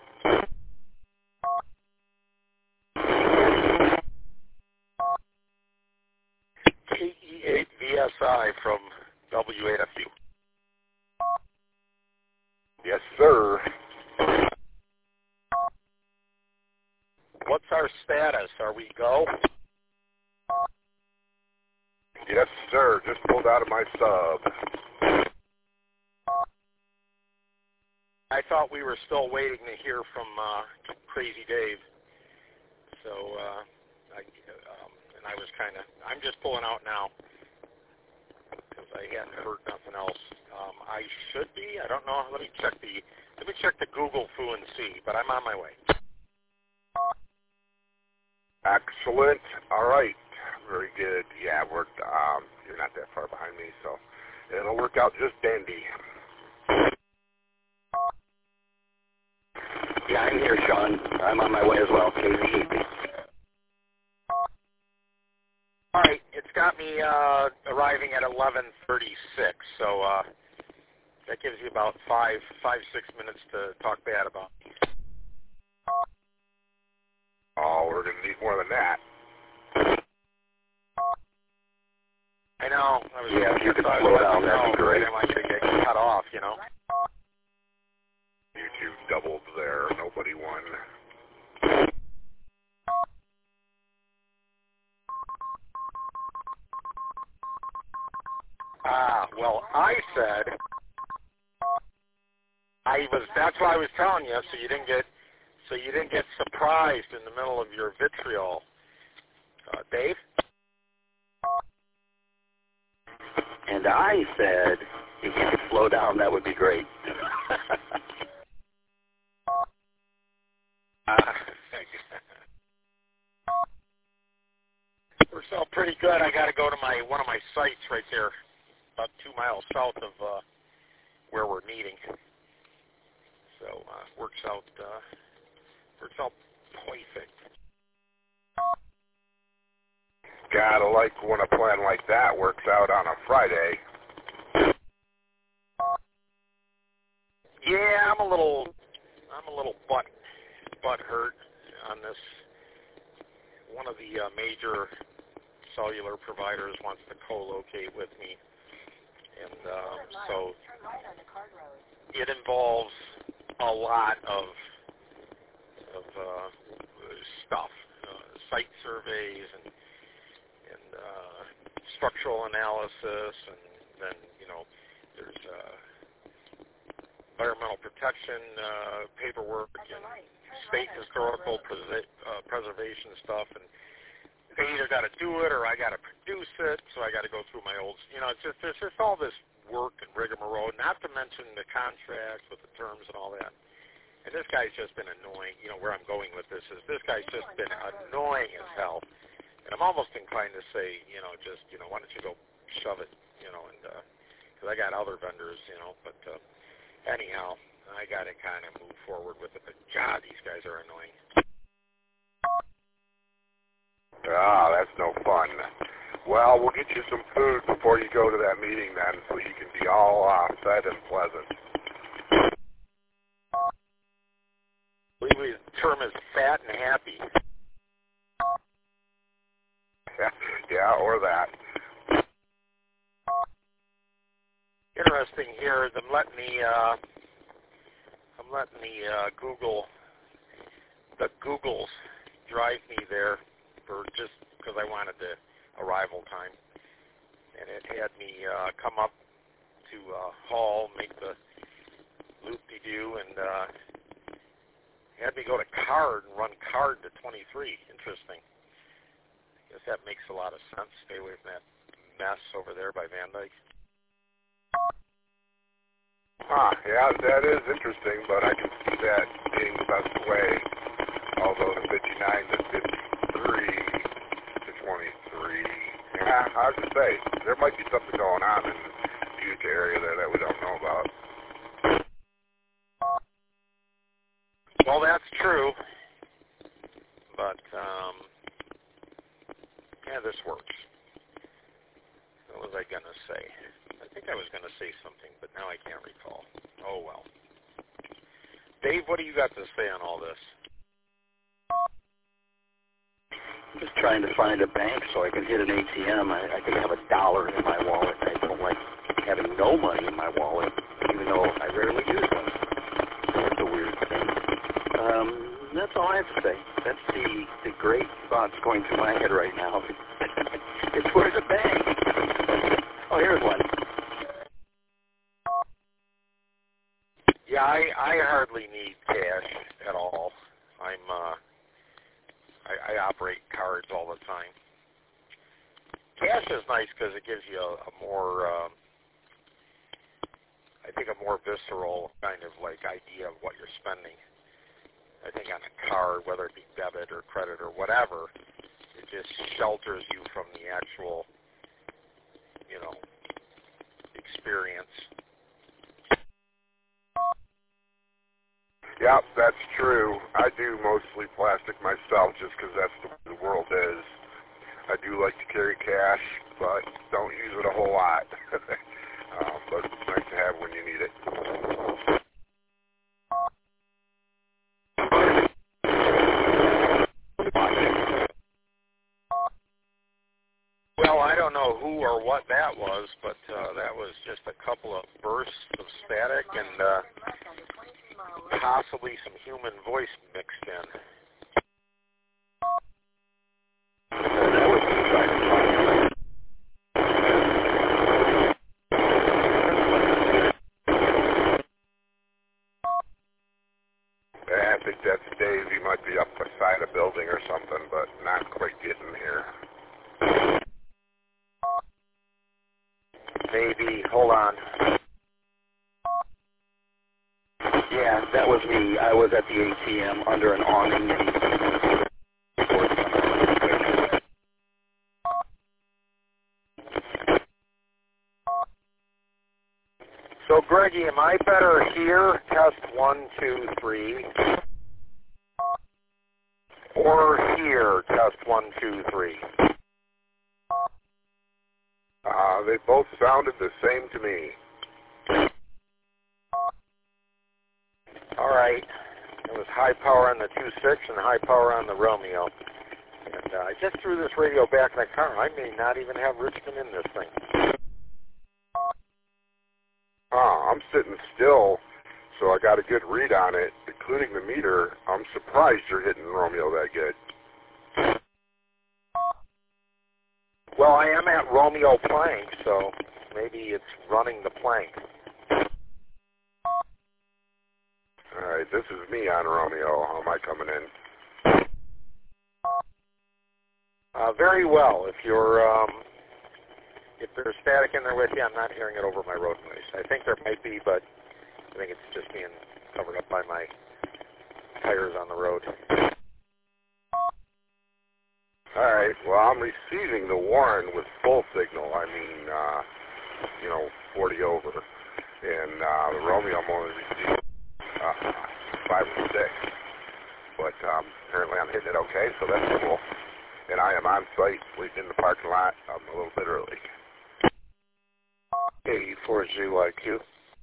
K E eight V S I from W eight F U. Yes, sir. What's our status? Are we go? Yes, sir. Just pulled out of my sub. I thought we were still waiting to hear from uh, Crazy Dave. So, uh, I, um, and I was kind of, I'm just pulling out now because I hadn't heard nothing else. Um, I should be. I don't know. Let me check the, let me check the Google Foo and see. But I'm on my way. Excellent. All right. Very good. Yeah, we're, um, you're not that far behind me, so it'll work out just dandy. Yeah, I'm here, Sean. I'm on my way as well. K V eight V. All right. It's got me uh, arriving at eleven thirty-six. So uh, that gives you about five, five, six minutes to talk bad about me. Oh, we're going to need more than that. I know. I was Yeah, if you could I slow was down, letting that'd you be know, great. I didn't want you to get cut off, you know. You two doubled there. Nobody won. Ah, well, I said, I was, that's why I was telling you, so you didn't get, so you didn't get surprised in the middle of your vitriol. Uh, Dave? And I said, if you could slow down, that would be great. uh, Works out pretty good. I got to go to my one of my sites right there, about two miles south of uh, where we're meeting. So uh, works out uh, works out perfect. Gotta like when a plan like that works out on a Friday. I'm a little, I'm a little butt, butt hurt on this. One of the uh, major cellular providers wants to co-locate with me, and um, so it involves a lot of of uh, stuff, uh, site surveys and and uh, structural analysis, and then you know there's uh, environmental protection uh, paperwork and state historical pres- uh, preservation stuff, and they either got to do it or I got to produce it, so I got to go through my old, you know, it's just there's just all this work and rigmarole, not to mention the contracts with the terms and all that. And this guy's just been annoying. You know, where I'm going with this is this guy's just been annoying as hell. And I'm almost inclined to say, you know, just, you know, why don't you go shove it, you know, and because uh, I got other vendors, you know, but uh, anyhow, I got to kind of move forward with it. But God, these guys are annoying. Ah, that's no fun. Well, we'll get you some food before you go to that meeting then, so you can be all uh, fed and pleasant. I believe the term is fat and happy. Yeah, or that. Interesting here. I'm letting the uh, I'm letting the uh, Google the Googles drive me there for just because I wanted the arrival time, and it had me uh, come up to uh, Hall, make the loop-de-doo, and uh, had me go to Card and run Card to twenty-three. Interesting. I guess that makes a lot of sense. Stay away from that mess over there by Van Dyke. Ah, yeah, that is interesting, but I can see that being the best way. Although the fifty-nine to fifty-three to twenty-three, yeah, I would say there might be something going on in the Utica area there that we don't know about. Well, that's true, but um, yeah, this works. What was I going to say? I think I was going to say something, but now I can't recall. Oh, well. Dave, what do you got to say on all this? Just trying to find a bank so I can hit an A T M. I, I can have a dollar in my wallet. I don't like having no money in my wallet, even though I rarely use one. So it's a weird thing. Um, that's all I have to say. That's the, the great thoughts going through my head right now. It's where's a bank? Oh, here's one. Yeah, I, I hardly need cash at all. I'm uh, I, I operate cards all the time. Cash is nice because it gives you a, a more, um, I think, a more visceral kind of like idea of what you're spending. I think on a card, whether it be debit or credit or whatever, it just shelters you from the actual, you know, experience. Yep, that's true. I do mostly plastic myself just because that's the way the world is. I do like to carry cash, but don't use it a whole lot. um, but it's nice to have when you need it. Well, I don't know who or what that was, but uh, that was just a couple of bursts of static and uh, possibly some human voice mixed in. That was exciting. Yeah, I think that's Dave. He might be up beside a building or something, but not quite getting here. Maybe. Hold on. Yeah, that was me. I was at the A T M under an awning. So, Greggy, am I better here? Test one, two, three. Or here? Test one, two, three. Uh, they both sounded the same to me. high power on the two six and high power on the Romeo. And uh, I just threw this radio back in the car. I may not even have Richmond in this thing. Ah, I'm sitting still, so I got a good read on it, including the meter. I'm surprised you're hitting Romeo that good. Well, I am at Romeo plank, so maybe it's running the plank. All right, this is me on Romeo. How am I coming in? Uh, very well. If you're um, if there's static in there with you, I'm not hearing it over my road noise. I think there might be, but I think it's just being covered up by my tires on the road. All right, well, I'm receiving the Warren with full signal. I mean, uh, you know, forty over. And uh, the Romeo I'm only receiving uh, five or six. But um, apparently I'm hitting it okay, so that's cool. And I am on site, waiting in the parking lot. I'm a little bit early. K four Z Y Q.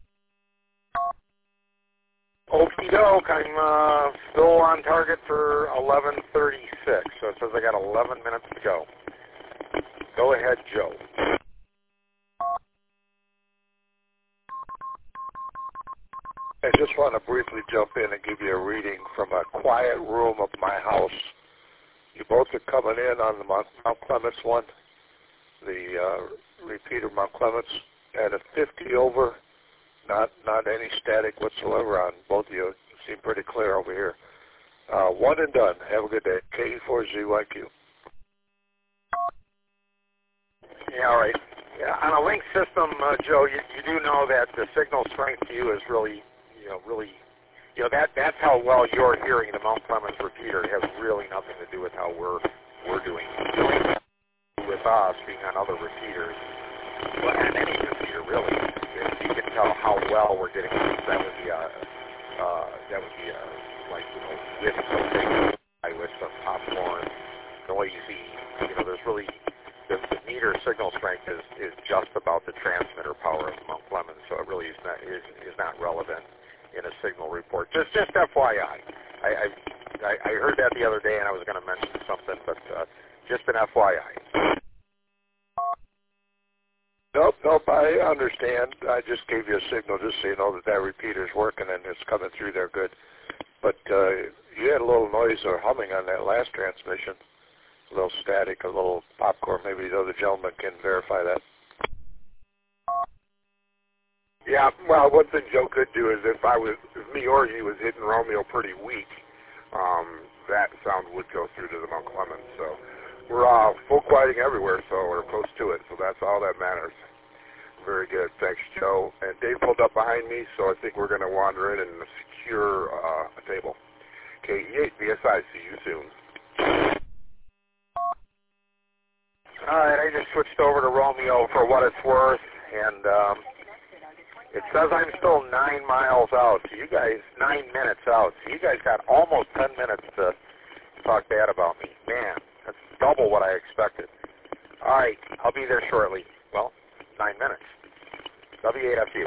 Okie doke, I'm uh, still on target for eleven thirty-six, so it says I got eleven minutes to go. Go ahead, Joe. I just want to briefly jump in and give you a reading from a quiet room of my house. You both are coming in on the Mount, Mount Clements one, the uh, repeater Mount Clements, at a fifty over. Not not any static whatsoever on both of you. Seem pretty clear over here. Uh, one and done. Have a good day. K four Z Y Q. Yeah, all right. Yeah, on a link system, uh, Joe, you, you do know that the signal strength to you is really, you know, really, you know, that that's how well you're hearing the Mount Clemens repeater. It has really nothing to do with how we're we're doing. Doing with us being on other repeaters, well, and any repeater really. If you can tell how well we're getting, that would be a, uh, that would be a, like, you know, with something, with some popcorn, the way you see, you know, there's really, the, the meter signal strength is, is just about the transmitter power of Mount Clemens, so it really is not, is, is not relevant in a signal report. Just, just F Y I. I, I, I heard that the other day and I was going to mention something, but uh, just an F Y I. Nope, nope, I understand. I just gave you a signal just so you know that that repeater's working and it's coming through there good. But uh, you had a little noise or humming on that last transmission, a little static, a little popcorn. Maybe the other gentleman can verify that. Yeah, well, one thing Joe could do is if I was, if me or he was hitting Romeo pretty weak, um, that sound would go through to the Mount Clemens. So we're uh, full quieting everywhere, so we're close to it. So that's all that matters. Very good. Thanks, Joe. And Dave pulled up behind me, so I think we're going to wander in and secure uh, a table. K E eight B S I, see you soon. All right, I just switched over to Romeo for what it's worth, and um, it says I'm still nine miles out. So you guys, nine minutes out. So you guys got almost ten minutes to talk bad about me. Man, that's double what I expected. All right, I'll be there shortly. Well, nine minutes. W eight F U.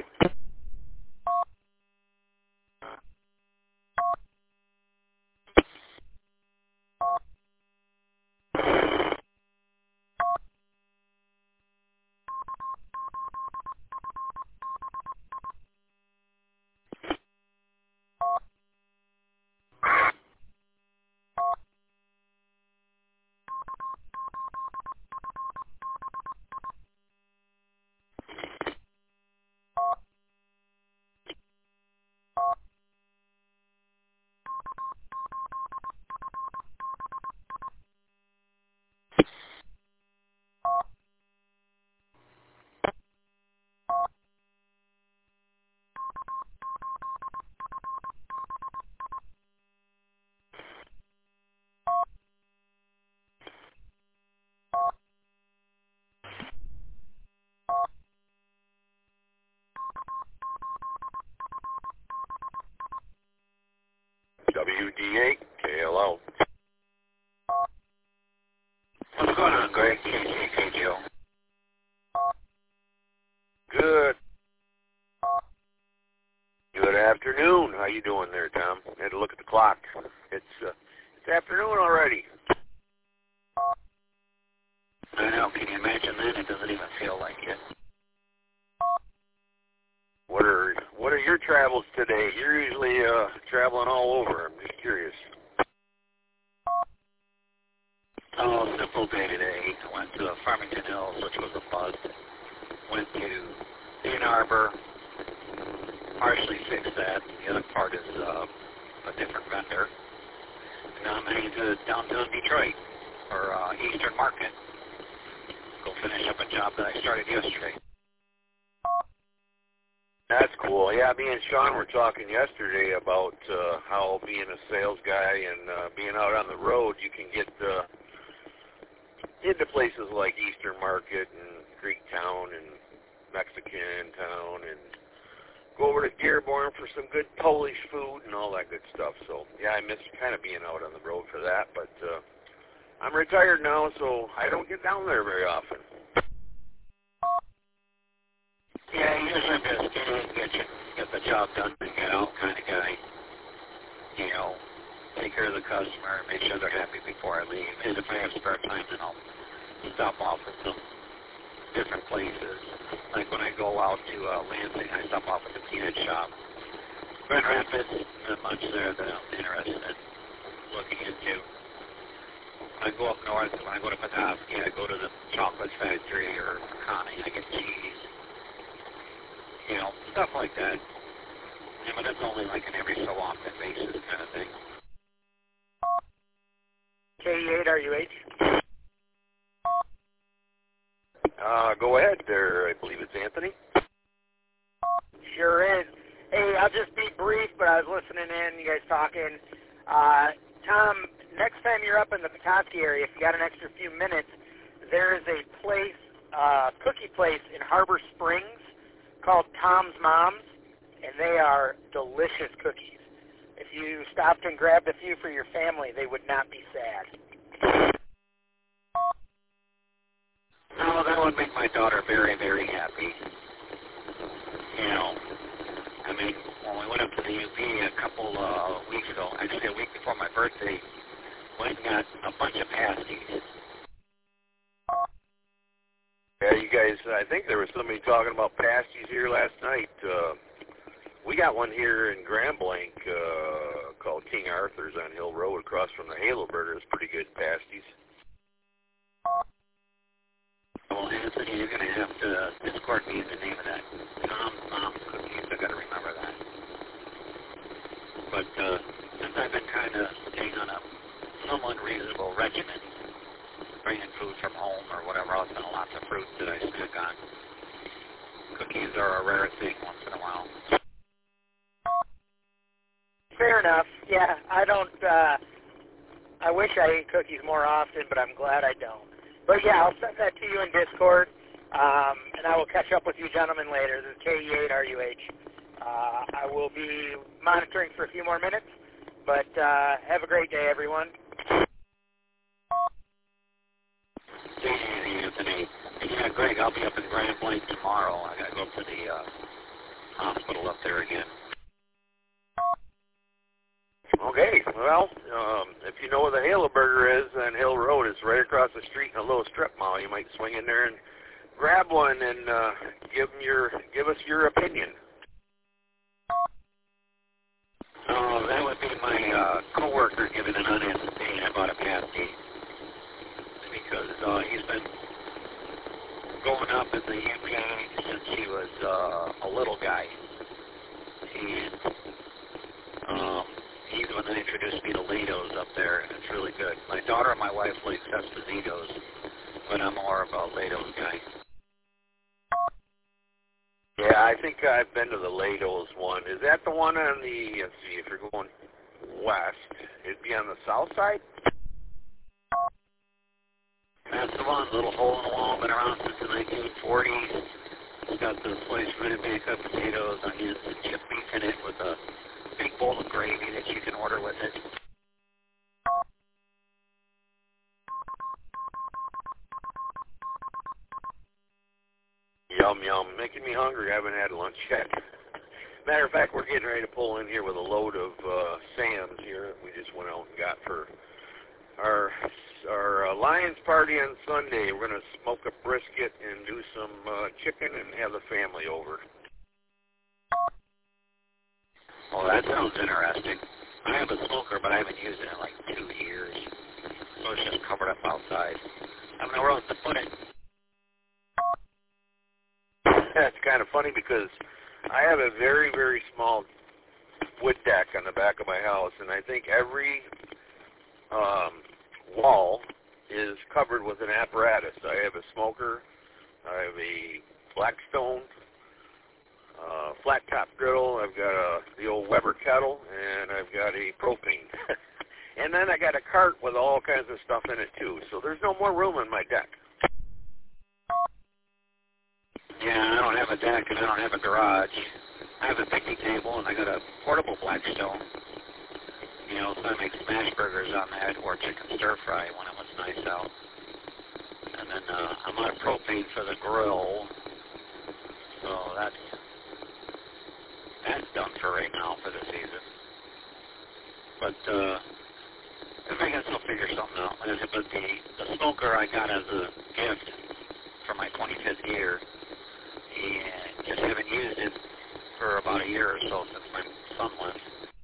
W D eight K L O. What's going on, Greg? K K K Joe. Good. Good afternoon. How you doing there, Tom? I had to look at the clock. It's uh, it's afternoon already. I know. Can you imagine that? It doesn't even feel like it. What are what are your travels today? You're usually uh, traveling all over. I'm just curious. Oh, simple day today. I went to Farmington Hills, which was a buzz. Went to Ann Arbor. Partially fixed that. The other part is uh, a different vendor. Now I'm heading to downtown Detroit for uh, Eastern Market. Go finish up a job that I started yesterday. That's cool. Yeah, me and Sean were talking yesterday about uh, how being a sales guy and uh, being out on the road, you can get uh, into places like Eastern Market and Greektown and Mexican Town and go over to Dearborn for some good Polish food and all that good stuff. So, yeah, I miss kind of being out on the road for that. But uh, I'm retired now, so I don't get down there very often. Yeah, usually I'm just get in, get, you, get the job done, and get out kind of guy. You know, take care of the customer, make sure they're happy before I leave. And if I have spare time, then I'll stop off at some different places. Like when I go out to uh, Lansing, I stop off at the peanut shop. Grand Rapids, not much there that I'm interested in looking into. I go up north, when I go to Petoskey, I go to the chocolate factory or Connie, I get cheese. You know, stuff like that. Yeah, but that's only like an every so often basis kind of thing. K E eight R U H. Uh, go ahead there. I believe it's Anthony. Sure is. Hey, I'll just be brief, but I was listening in, you guys talking. Uh, Tom, next time you're up in the Petoskey area, if you got an extra few minutes, there is a place, uh, cookie place in Harbor Springs called Tom's Moms, and they are delicious cookies. If you stopped and grabbed a few for your family, they would not be sad. Oh, that would make my daughter very, very happy. You know, I mean, when we went up to the U P a couple uh, weeks ago, actually a week before my birthday, went and got a bunch of pasties. Yeah, you guys, I think there was somebody talking about pasties here last night. Uh, we got one here in Grand Blanc uh, called King Arthur's on Hill Road across from the Halo Burgers. Pretty good pasties. Well, Anthony, you're going to have to Discord me the name of that. Tom's Mom's Cookies. I got to remember that. But uh, since I've been kind of staying on a somewhat reasonable regimen, bringing food from home or whatever else, and lots of fruit that I stick on, cookies are a rare thing once in a while. Fair enough. Yeah, I don't, uh, I wish I ate cookies more often, but I'm glad I don't. But yeah, I'll send that to you in Discord, um, and I will catch up with you gentlemen later. This is K E eight R U H. Uh, I will be monitoring for a few more minutes, but uh, have a great day, everyone. Hey, Anthony. Yeah, Greg, I'll be up in Grand Blanc tomorrow. I got to go up to the uh, hospital up there again. Okay, well, um, if you know where the Halo Burger is on Hill Road, it's right across the street in a little strip mall. You might swing in there and grab one and uh, give 'em your give us your opinion. Oh, that would be my uh, coworker giving an honest opinion about a pasty, because uh, he's been going up in the U P since he was uh, a little guy. And um, he's the one that introduced me to Lados up there, and it's really good. My daughter and my wife like Espositos, but I'm more of a Lados guy. Yeah, I think I've been to the Lados one. Is that the one on the, let's see, if you're going west, it'd be on the south side? That's the one, little hole in the wall, been around since the nineteen forties. It's got this place ready to make up potatoes, onions, and chipped beef in it with a big bowl of gravy that you can order with it. Yum, yum. Making me hungry. I haven't had lunch yet. Matter of fact, we're getting ready to pull in here with a load of uh, Sam's here that we just went out and got for our our uh, Lions party on Sunday. We're going to smoke a brisket and do some uh, chicken and have the family over. Well, that sounds interesting. I have a smoker, but I haven't used it in like two years. So it's just covered up outside. I have nowhere else to put it. That's kind of funny because I have a very, very small wood deck on the back of my house, and I think every um, wall is covered with an apparatus. I have a smoker, I have a Blackstone, uh, flat top griddle, I've got a, the old Weber kettle, and I've got a propane. And then I got a cart with all kinds of stuff in it too, so there's no more room in my deck. Yeah, I don't have a deck and I don't have a garage. I have a picnic table and I got a portable Blackstone. You know, so I make smash burgers on that or chicken stir fry when it was nice out. And then uh, I'm out of propane for the grill. So that's that's done for right now for the season. But uh, I guess I'll figure something out. But the, the smoker I got as a gift for my twenty-fifth year, and just haven't used it for about a year or so since my son left.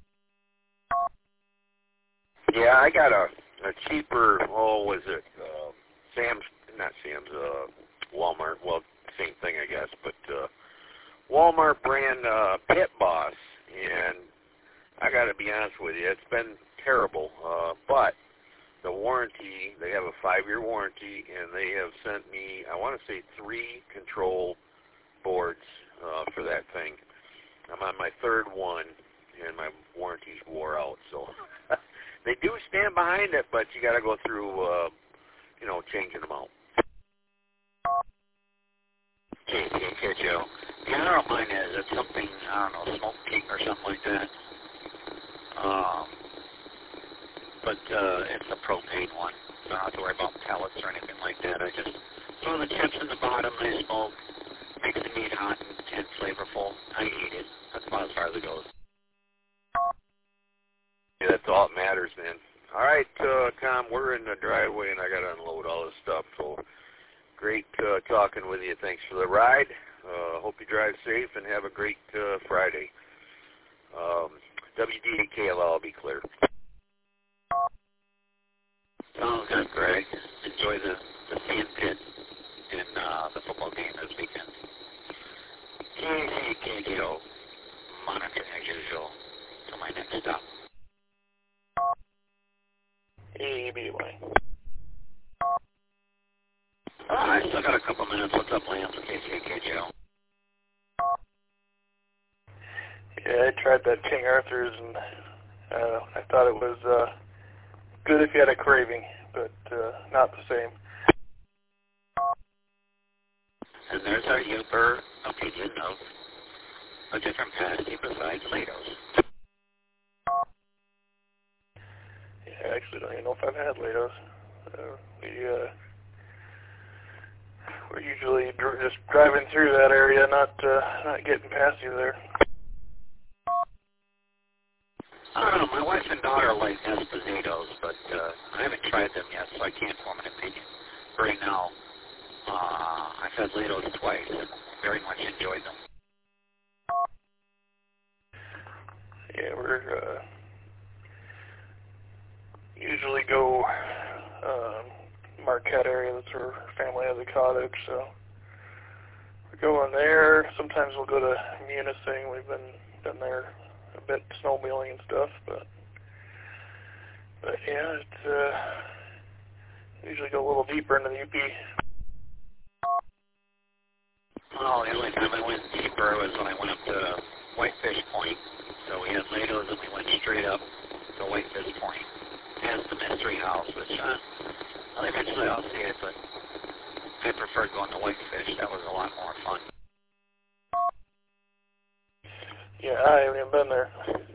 Yeah, I got a, a cheaper, oh, was it uh, Sam's, not Sam's, uh, Walmart, well, same thing I guess, but uh, Walmart brand uh, Pit Boss, and I got to be honest with you, it's been terrible, uh, but the warranty, they have a five-year warranty, and they have sent me, I want to say, three control boards uh, for that thing. I'm on my third one, and my warranty's wore out, so they do stand behind it, but you got to go through, uh, you know, changing them out. Okay, okay, okay, Joe. Yeah, I don't mind that. It's something, I don't know, smoke king or something like that. Um, but uh, it's a propane one, so I don't have to worry about pellets or anything like that. I just throw the chips in the bottom, they smoke, makes the meat hot and, and flavorful. I eat it. That's about as far as it goes. Yeah, that's all that matters, man. All right, uh, Tom, we're in the driveway, and I got to unload all this stuff. So great uh, talking with you. Thanks for the ride. Uh, hope you drive safe and have a great uh, Friday. Um, W D A K L L, I'll be clear. Sounds good, Greg. Enjoy the, the sand pit in uh, the football game this weekend. K C K D O, monitoring as usual till my next stop. A B Y. Oh, I still got a couple minutes. What's up, Lance? K C K D O. Yeah, I tried that King Arthur's, and uh, I thought it was uh, good if you had a craving, but uh, not the same. And there's our Uber opinion of a different pasty besides Lados. Yeah, I actually don't even know if I've had Lados. Uh, we, uh, we're usually dr- just driving through that area, not uh, not getting past you there. I don't know. My wife and daughter like Espositos, but uh, I haven't tried them yet, so I can't form an opinion. Right now, uh, I've had Lados twice and very much enjoyed them. Yeah, we're uh, usually go um, Marquette area. That's where our family has a cottage, so we go in there. Sometimes we'll go to Munising. We've been been there a bit, snowmobiling and stuff, but but yeah, it's uh, usually go a little deeper into the U P. Well, the only time I went deeper was when I went up to Whitefish Point. So we had Lados and we went straight up to Whitefish Point. Past the Mystery House, which uh, well, eventually I'll see it, but I preferred going to Whitefish. That was a lot more fun. Yeah, I haven't even been there.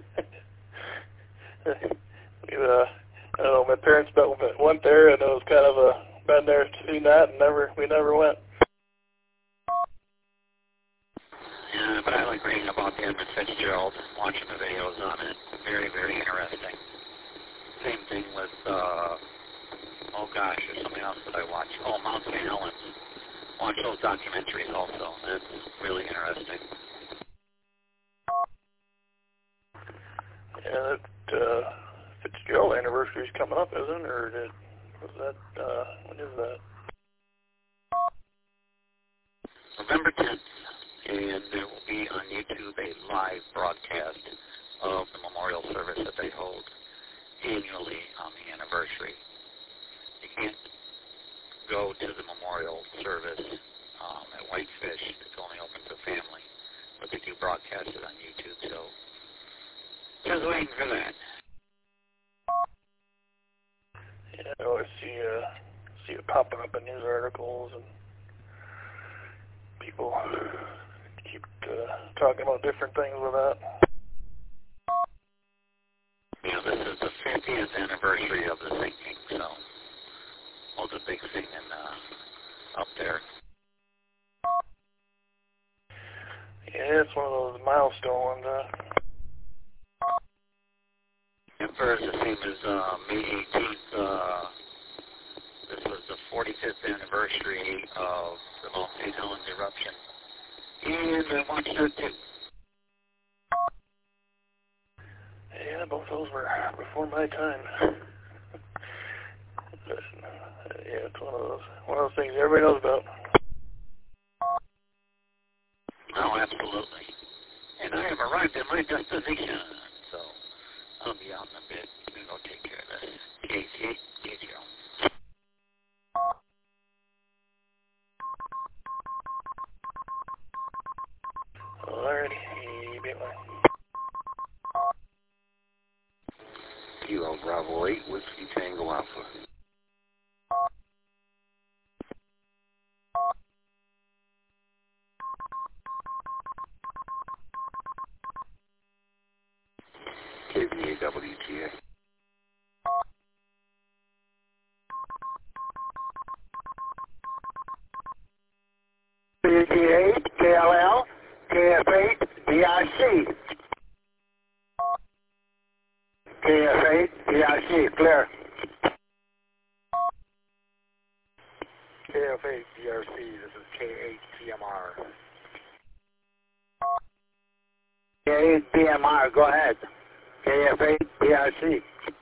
we, uh, I don't know, my parents went there, and it was kind of a been there to do that, and never we never went. Yeah, but I like reading about the Edmund Fitzgerald, watching the videos on it. Very, very interesting. Same thing with, uh, oh gosh, there's something else that I watched. Oh, Mount Saint Helens. Watch those documentaries also. It's really interesting. Yeah, that uh, Fitzgerald anniversary is coming up, isn't it? Or did, was that, uh, when is that? November tenth, and there will be on YouTube a live broadcast of the memorial service that they hold annually on the anniversary. You can't go to the memorial service um, at Whitefish. It's only open to family, but they do broadcast it on YouTube, so just waiting for that. Yeah, I always see, uh, see it popping up in news articles, and people keep uh, talking about different things with that. Yeah, this is the fiftieth anniversary of the sinking, so all the big thing in, uh, up there. Yeah, it's one of those milestone ones, uh. And first, the same as uh, May eighteenth, uh, this was the forty-fifth anniversary of the Mount Saint Helens eruption. And I watched that too. Yeah, both those were before my time. But, uh, yeah, it's one of those one of those things everybody knows about. Oh, absolutely. And I have arrived at my destination, so I'll be out in a bit. I'm going to go take care of this. Okay, see, see you, Joe. Alrighty, be away. Kilo Bravo eight, Whiskey Tango Alpha. K V A W T A. W T eight, K L L, K F eight, D R C. K F eight, D R C, clear. K F eight, D R C, this is K eight, T M R. K eight, D M R, go ahead. K F eight, D R C.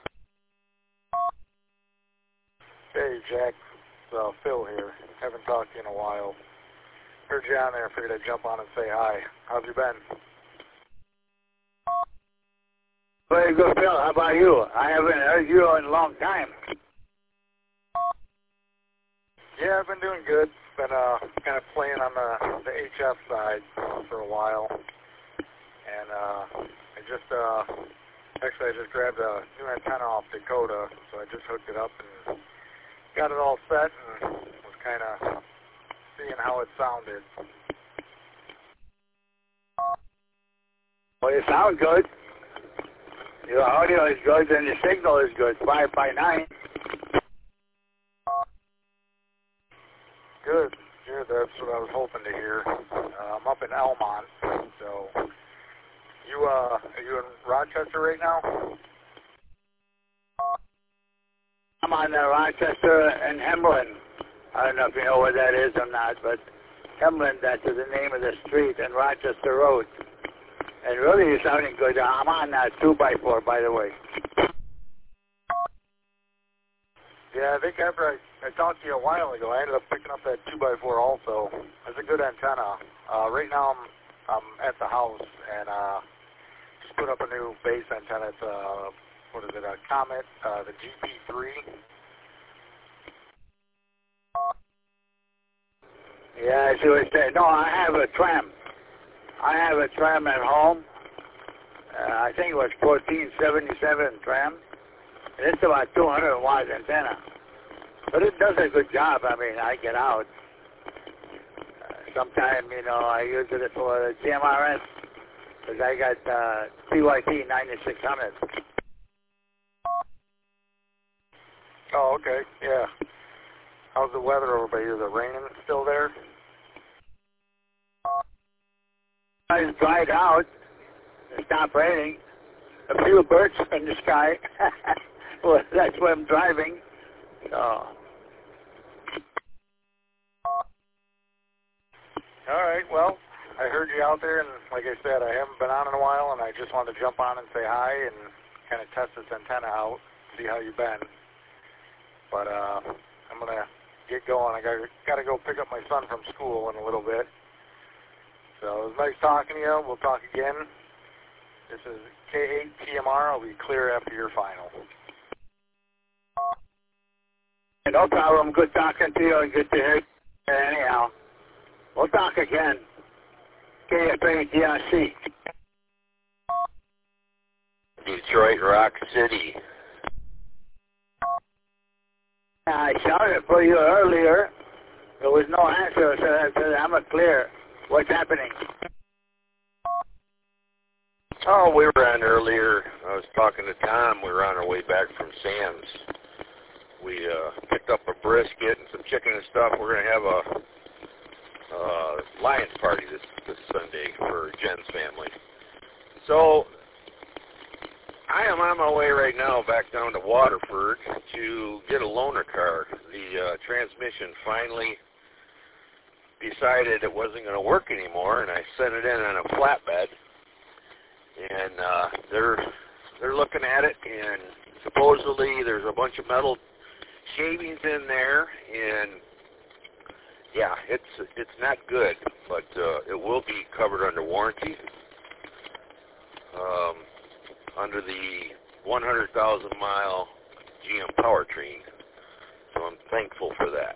Hey, Jack. It's uh, Phil here. Haven't talked to you in a while. Heard you on there. Figured I'd jump on and say hi. How've you been? Very good, Phil. How about you? I haven't heard you in a long time. Yeah, I've been doing good. Been uh, kind of playing on the, the H F side for a while. And uh, I just, uh, actually I just grabbed a new antenna off Dakota, so I just hooked it up and got it all set and was kind of seeing how it sounded. Well, you sound good. Your audio is good and the signal is good. Five by nine. Good. Good. That's what I was hoping to hear. Uh, I'm up in Elmont, so you uh, are you in Rochester right now? I'm on uh, Rochester and Hemlin. I don't know if you know where that is or not, but Hemlin, that's the name of the street, and Rochester Road. And really, you're sounding good. I'm on that two by four, by the way. Yeah, I think after I, I talked to you a while ago, I ended up picking up that two by four also. It's a good antenna. Uh, right now, I'm I'm at the house and uh, just put up a new base antenna. It's a what is it? A Comet, uh, the G P three. Yeah, I see what you're saying. No, I have a tram. I have a tram at home. Uh, I think it was fourteen seventy-seven tram. And it's about two hundred watt antenna. But it does a good job. I mean, I get out. Uh, Sometimes, you know, I use it for G M R S because I got uh, P Y T ninety-six hundred. Oh, okay. Yeah. How's the weather over by you? Is it raining still there? It's dried out. It stopped raining. A few birds in the sky. Well, that's where I'm driving. So. All right, well, I heard you out there, and like I said, I haven't been on in a while, and I just wanted to jump on and say hi and kind of test this antenna out, see how you've been. But uh, I'm going to get going. I got got to go pick up my son from school in a little bit. So it was nice talking to you. We'll talk again. This is K eight T M R. I'll be clear after your final. No problem. Good talking to you and good to hear you. Anyhow, we'll talk again. K F A D R C. Detroit Rock City. I shouted for you earlier. There was no answer, so I said, I'm a clear. What's happening? Oh, we were on earlier. I was talking to Tom. We were on our way back from Sam's. We uh, picked up a brisket and some chicken and stuff. We're going to have a uh, Lions party this, this Sunday for Jen's family. So I am on my way right now back down to Waterford to get a loaner car. The uh, transmission finally decided it wasn't going to work anymore, and I sent it in on a flatbed. And uh, they're they're looking at it, and supposedly there's a bunch of metal shavings in there, and yeah, it's it's not good, but uh, it will be covered under warranty, um, under the one hundred thousand mile G M powertrain. So I'm thankful for that.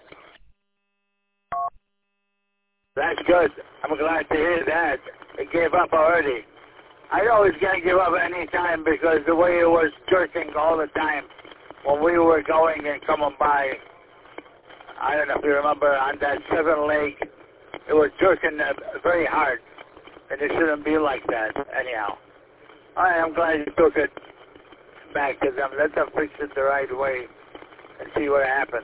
That's good. I'm glad to hear that. They gave up already. I know he's going to give up any time because the way it was jerking all the time when we were going and coming by, I don't know if you remember, on that seven leg, it was jerking uh, very hard, and it shouldn't be like that anyhow. All right, I'm glad you took it back to them. Let them fix it the right way and see what happened.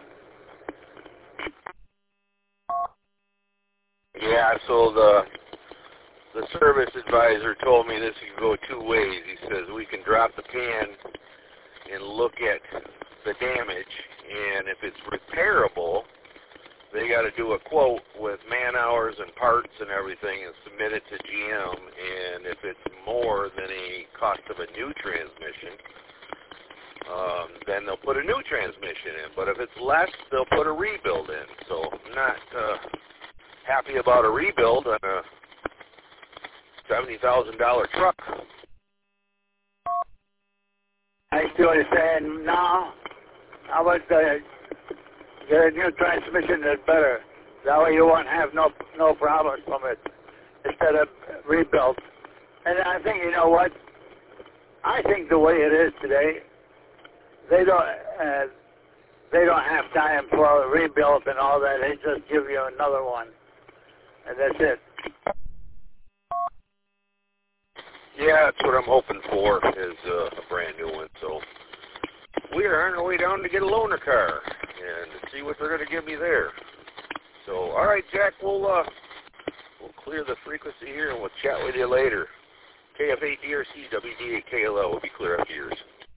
Yeah, so the the service advisor told me this could go two ways. He says we can drop the pan and look at the damage, and if it's repairable, they got to do a quote with man hours and parts and everything and submit it to G M, and if it's more than a cost of a new transmission, um, then they'll put a new transmission in. But if it's less, they'll put a rebuild in. So I'm not uh, happy about a rebuild on a seventy thousand dollars truck. I see what you're saying now. How about the, get a new transmission that's better? That way you won't have no no problems from it instead of rebuilt. And I think, you know what? I think the way it is today, they don't uh, they don't have time for a rebuild and all that. They just give you another one, and that's it. Yeah, that's what I'm hoping for, is uh, a brand new one. So we are on our way down to get a loaner car and see what they're going to give me there. So, all right, Jack, we'll uh, we'll clear the frequency here and we'll chat with you later. K F A D R C, W D eight K L L will be clear after yours.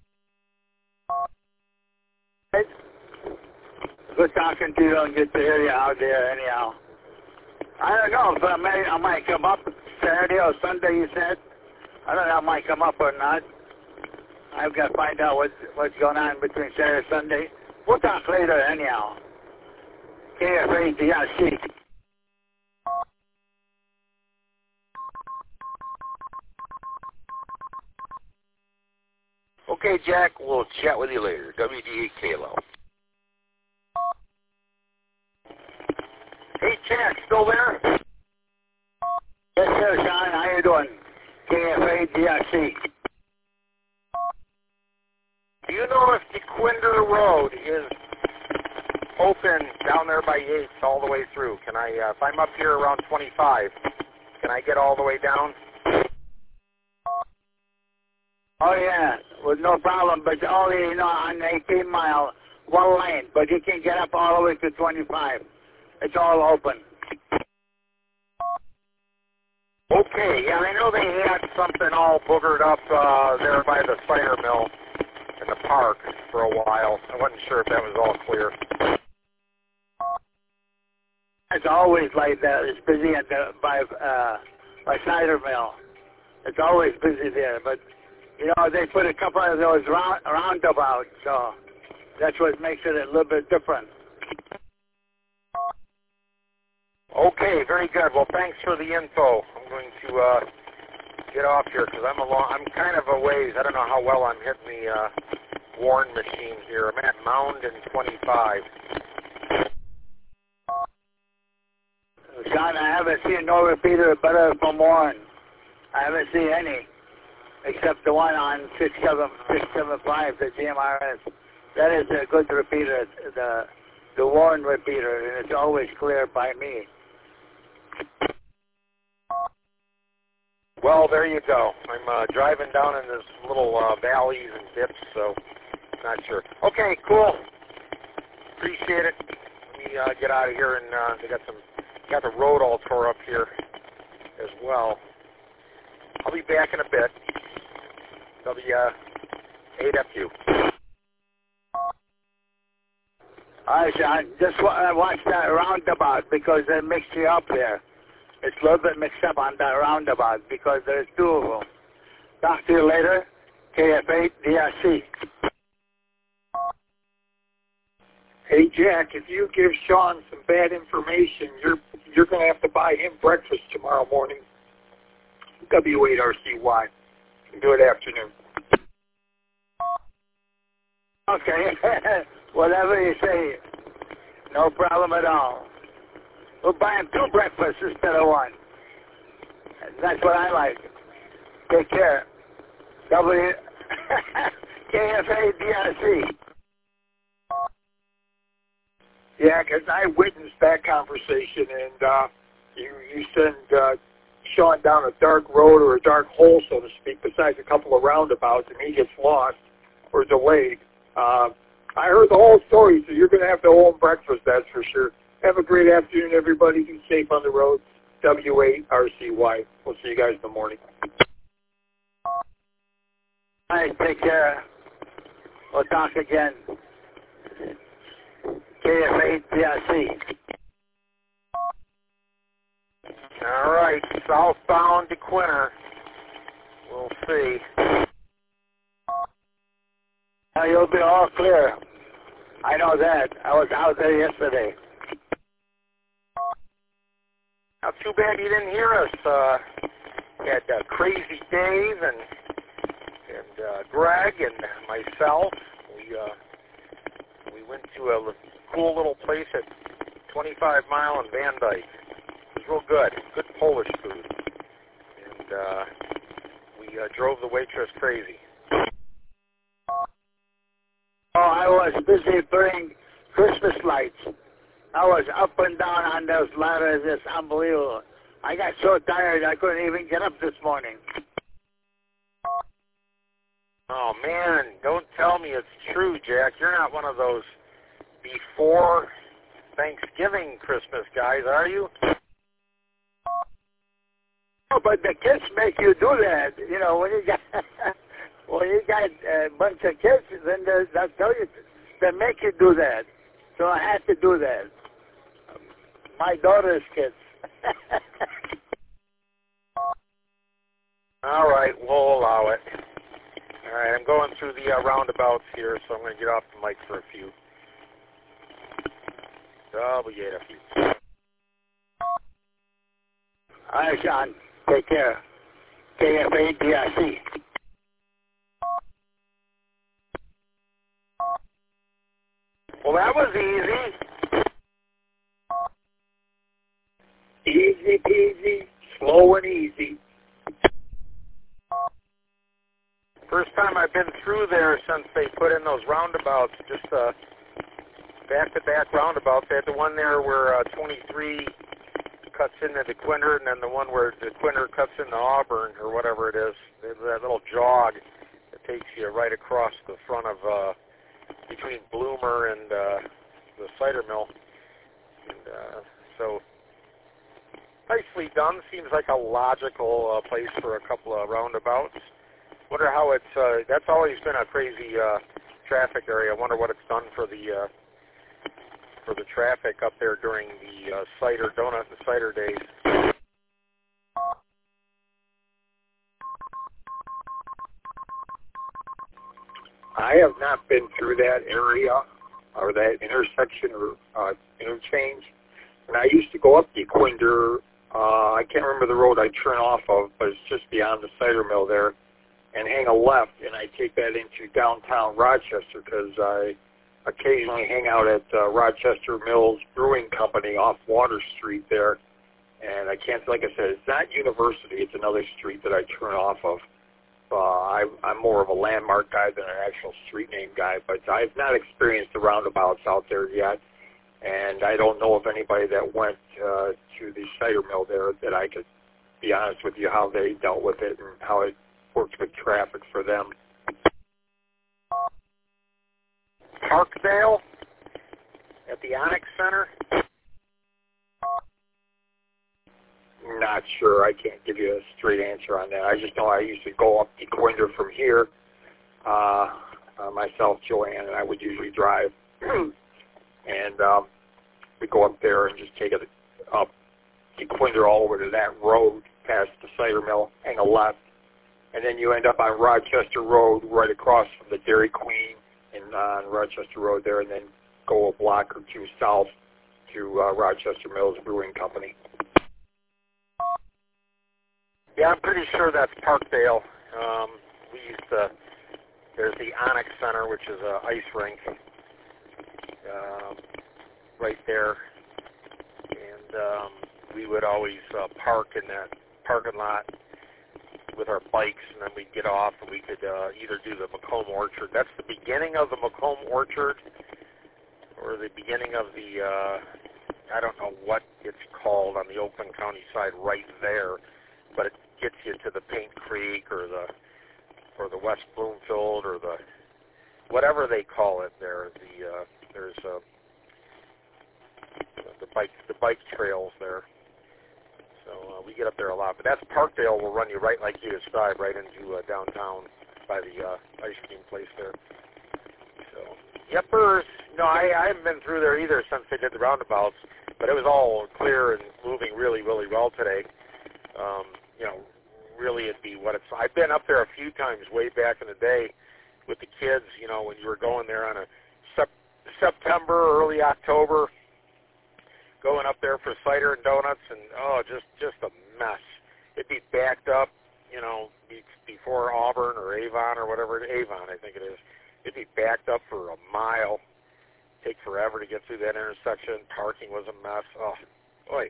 Good talking to you and good to hear you out there anyhow. I don't know if I, may, I might come up Saturday or Sunday, you said. I don't know if I might come up or not. I've got to find out what, what's going on between Saturday and Sunday. We'll talk later anyhow. K F A D R C. Okay, Jack, we'll chat with you later. W D eight K L L. Hey, Jack, still there? Yes, sir, Sean. How you doing? K F A D R C. Do you know if DeQuinder Road is open down there by Yates all the way through? Can I, uh, if I'm up here around twenty-five, can I get all the way down? Oh, yeah, with no problem, but only, you know, on eighteen mile, one lane, but you can get up all the way to twenty-five. It's all open. Okay, yeah, I know they had something all boogered up uh, there by the cider mill in the park for a while. I wasn't sure if that was all clear. It's always like that. It's busy at the, by uh, by cider mill. It's always busy there. But you know, they put a couple of those round, roundabouts, so that's what makes it a little bit different. Okay, very good. Well, thanks for the info. I'm going to uh, get off here because I'm a long, I'm kind of a ways. I don't know how well I'm hitting the uh, Warren machine here. I'm at Mound and twenty-five. John, I haven't seen no repeater better from Warren. I haven't seen any, except the one on six seven five, the G M R S. That is a good repeater, the the Warren repeater, and it's always clear by me. Well, there you go. I'm uh, driving down in this little uh, valleys and dips, so not sure. Okay, cool. Appreciate it. Let me uh, get out of here, and uh, they got some got the road all tore up here as well. I'll be back in a bit. W eight F U. All right, John. Just wa- watch that roundabout because they mixed you up there. It's a little bit mixed up on that roundabout because there's two of them. Talk to you later. K F eight D R C. Hey, Jack, if you give Sean some bad information, you're you're going to have to buy him breakfast tomorrow morning. W eight R C Y. Good afternoon. Okay. Whatever you say. No problem at all. We'll buy him two breakfasts instead of one. That's what I like. Take care. W K F A D R C. Yeah, because I witnessed that conversation, and uh, you you send uh, Sean down a dark road or a dark hole, so to speak, besides a couple of roundabouts, and he gets lost or delayed. Uh, I heard the whole story, so you're going to have to hold breakfast, that's for sure. Have a great afternoon, everybody. Be safe on the road. W eight R C Y. We'll see you guys in the morning. All right, take care. We'll talk again. K F eight D R C. All right, southbound to Quinter. We'll see. Now you'll be all clear. I know that. I was out there yesterday. Not too bad you didn't hear us. Uh, we had uh, Crazy Dave and and uh, Greg and myself. We uh, we went to a cool little place at twenty-five Mile in Van Dyke. It was real good. Good Polish food. And uh, we uh, drove the waitress crazy. Oh, I was busy burning Christmas lights. I was up and down on those ladders. It's unbelievable. I got so tired I couldn't even get up this morning. Oh, man, don't tell me it's true, Jack. You're not one of those before Thanksgiving Christmas guys, are you? Oh, but the kids make you do that. You know, when you got when you got a bunch of kids, then they- they'll tell you, they make you do that. So I had to do that. My daughter's kids. All right, we'll allow it. All right, I'm going through the uh, roundabouts here, so I'm going to get off the mic for a few. W eight F U. All right, Sean. Take care. K F A D R C. Well, that was easy. Easy peasy, slow and easy. First time I've been through there since they put in those roundabouts, just uh, back-to-back roundabouts. They had the one there where uh, twenty-three cuts into the Quinter, and then the one where the Quinter cuts into Auburn, or whatever it is. There's that little jog that takes you right across the front of, uh, between Bloomer and uh, the cider mill. And uh, so, nice nicely done. Seems like a logical uh, place for a couple of roundabouts. Wonder how it's. Uh, that's always been a crazy uh, traffic area. I wonder what it's done for the uh, for the traffic up there during the uh, cider donut and cider days. I have not been through that area or that intersection or uh, interchange. And I used to go up DeQuinder. Uh, I can't remember the road I turn off of, but it's just beyond the cider mill there, and hang a left, and I take that into downtown Rochester because I occasionally hang out at uh, Rochester Mills Brewing Company off Water Street there. And I can't, like I said, it's not University. It's another street that I turn off of. Uh, I, I'm more of a landmark guy than an actual street name guy, but I've not experienced the roundabouts out there yet, and I don't know of anybody that went uh, to the cider mill there that I could be honest with you how they dealt with it and how it worked with traffic for them. Parkdale at the Onyx Center? Not sure. I can't give you a straight answer on that. I just know I used to go up DeQuinder from here. Uh, uh, myself, Joanne, and I would usually drive. and um, we'd go up there and just take it up DeQuinder all over to that road past the cider mill, hang a left, and then you end up on Rochester Road right across from the Dairy Queen and uh, on Rochester Road there, and then go a block or two south to uh, Rochester Mills Brewing Company. Yeah, I'm pretty sure that's Parkdale. Um, we used to, there's the Onyx Center, which is an ice rink uh, right there. And um, we would always uh, park in that parking lot with our bikes, and then we'd get off and we could uh, either do the Macomb Orchard. That's the beginning of the Macomb Orchard, or the beginning of the, uh, I don't know what it's called on the Oakland County side right there, but it gets you to the Paint Creek or the or the West Bloomfield or the whatever they call it there. The uh, there's uh, the bike the bike trails there. So uh, we get up there a lot. But that's Parkdale. Will run you right like you described, right into uh, downtown by the uh, ice cream place there. So yepers. No, I, I haven't been through there either since they did the roundabouts. But it was all clear and moving really, really well today. Um, you know, really it'd be what it's, I've been up there a few times way back in the day with the kids, you know, when you were going there on a sep- September, early October, going up there for cider and donuts, and, oh, just, just a mess. It'd be backed up, you know, be, before Auburn or Avon or whatever, Avon I think it is. It'd be backed up for a mile. Take forever to get through that intersection. Parking was a mess. Oh, boy.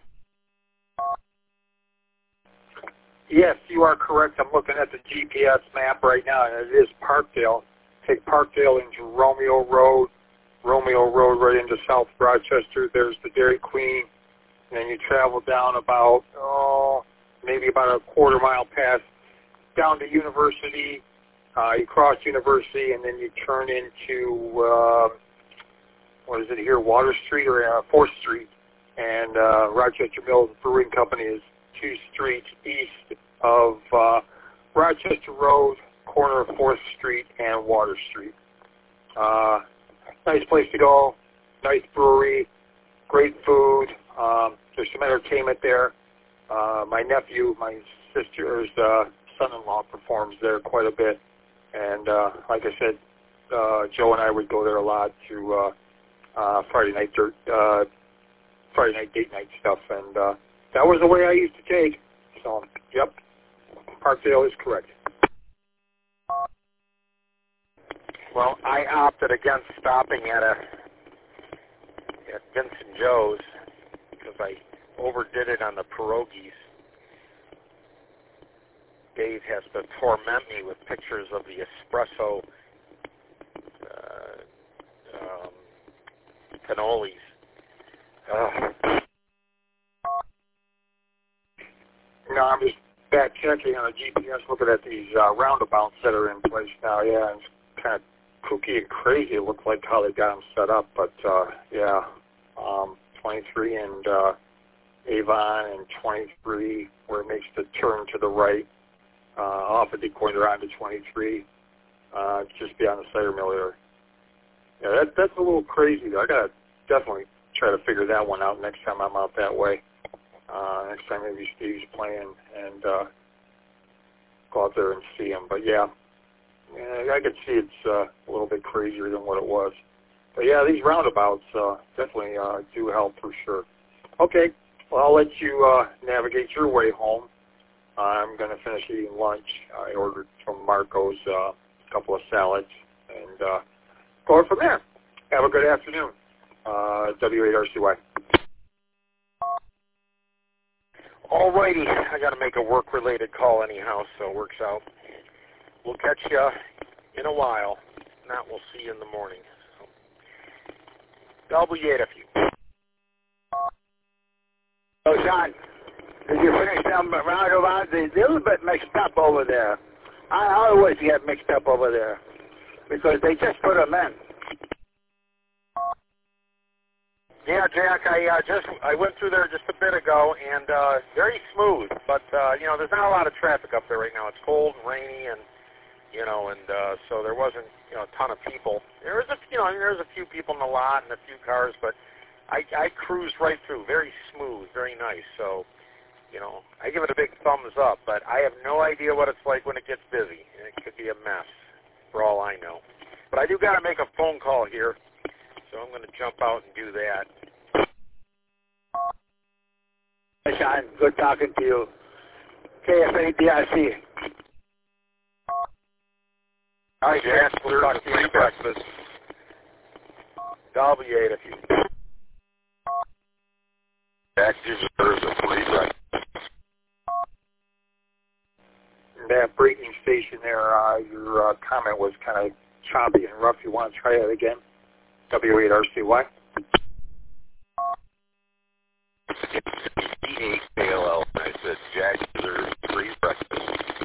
Yes, you are correct. I'm looking at the G P S map right now, and it is Parkdale. Take Parkdale into Romeo Road, Romeo Road right into South Rochester. There's the Dairy Queen, and then you travel down about, oh, maybe about a quarter mile past, down to University. Uh, you cross University, and then you turn into, uh, what is it here, Water Street or uh, fourth Street, and uh, Rochester Mills Brewing Company is two streets east of uh, Rochester Road, corner of fourth Street and Water Street. Uh, nice place to go, nice brewery, great food. Um, there's some entertainment there. Uh, my nephew, my sister's uh, son-in-law performs there quite a bit. And uh, like I said, uh, Joe and I would go there a lot to uh, uh, Friday night dirt, uh, Friday night date night stuff, and uh, that was the way I used to take. So, yep, Parkdale is correct. Well, I opted against stopping at a at Vincent Joe's because I overdid it on the pierogies. Dave has to torment me with pictures of the espresso uh, um, cannolis. Ugh. No, I'm just back checking on the G P S, looking at these uh, roundabouts that are in place now. Yeah, it's kind of kooky and crazy. It looks like how they got them set up, but uh, yeah, um, twenty-three and uh, Avon and twenty-three, where it makes the turn to the right uh, off of DeCointer onto twenty-three, uh, just beyond the cider mill there. Yeah, that, that's a little crazy, though. I got to definitely try to figure that one out next time I'm out that way. Uh, next time maybe Steve's playing and uh, go out there and see him. But, yeah, yeah I could see it's uh, a little bit crazier than what it was. But, yeah, these roundabouts uh, definitely uh, do help for sure. Okay, well, I'll let you uh, navigate your way home. Uh, I'm going to finish eating lunch. I ordered from Marco's uh, a couple of salads and uh, go from there. Have a good afternoon. Uh, W eight R C Y. All righty. I got to make a work-related call anyhow, so it works out. We'll catch you in a while. If not, we'll see you in the morning. W eight F U. Oh, Sean, did you finish them roundabouts? They're a little bit mixed up over there. I always get mixed up over there because they just put them in. Yeah, Jack, I uh, just I went through there just a bit ago, and uh, very smooth. But uh, you know, there's not a lot of traffic up there right now. It's cold, and rainy, and you know, and uh, so there wasn't you know a ton of people. There was a you know there was a few people in the lot and a few cars, but I, I cruised right through, very smooth, very nice. So you know, I give it a big thumbs up. But I have no idea what it's like when it gets busy. It could be a mess, for all I know. But I do got to make a phone call here, so I'm going to jump out and do that. Hey, Sean, good talking to you. K F A D R C. All right, Jack, we'll talk to you in breakfast. W eight if you... Jack deserves a free breakfast. That breaking station there, uh, your uh, comment was kind of choppy and rough. You want to try that again? W eight R C Y. D eight K L L. I said Jack deserves free breakfast.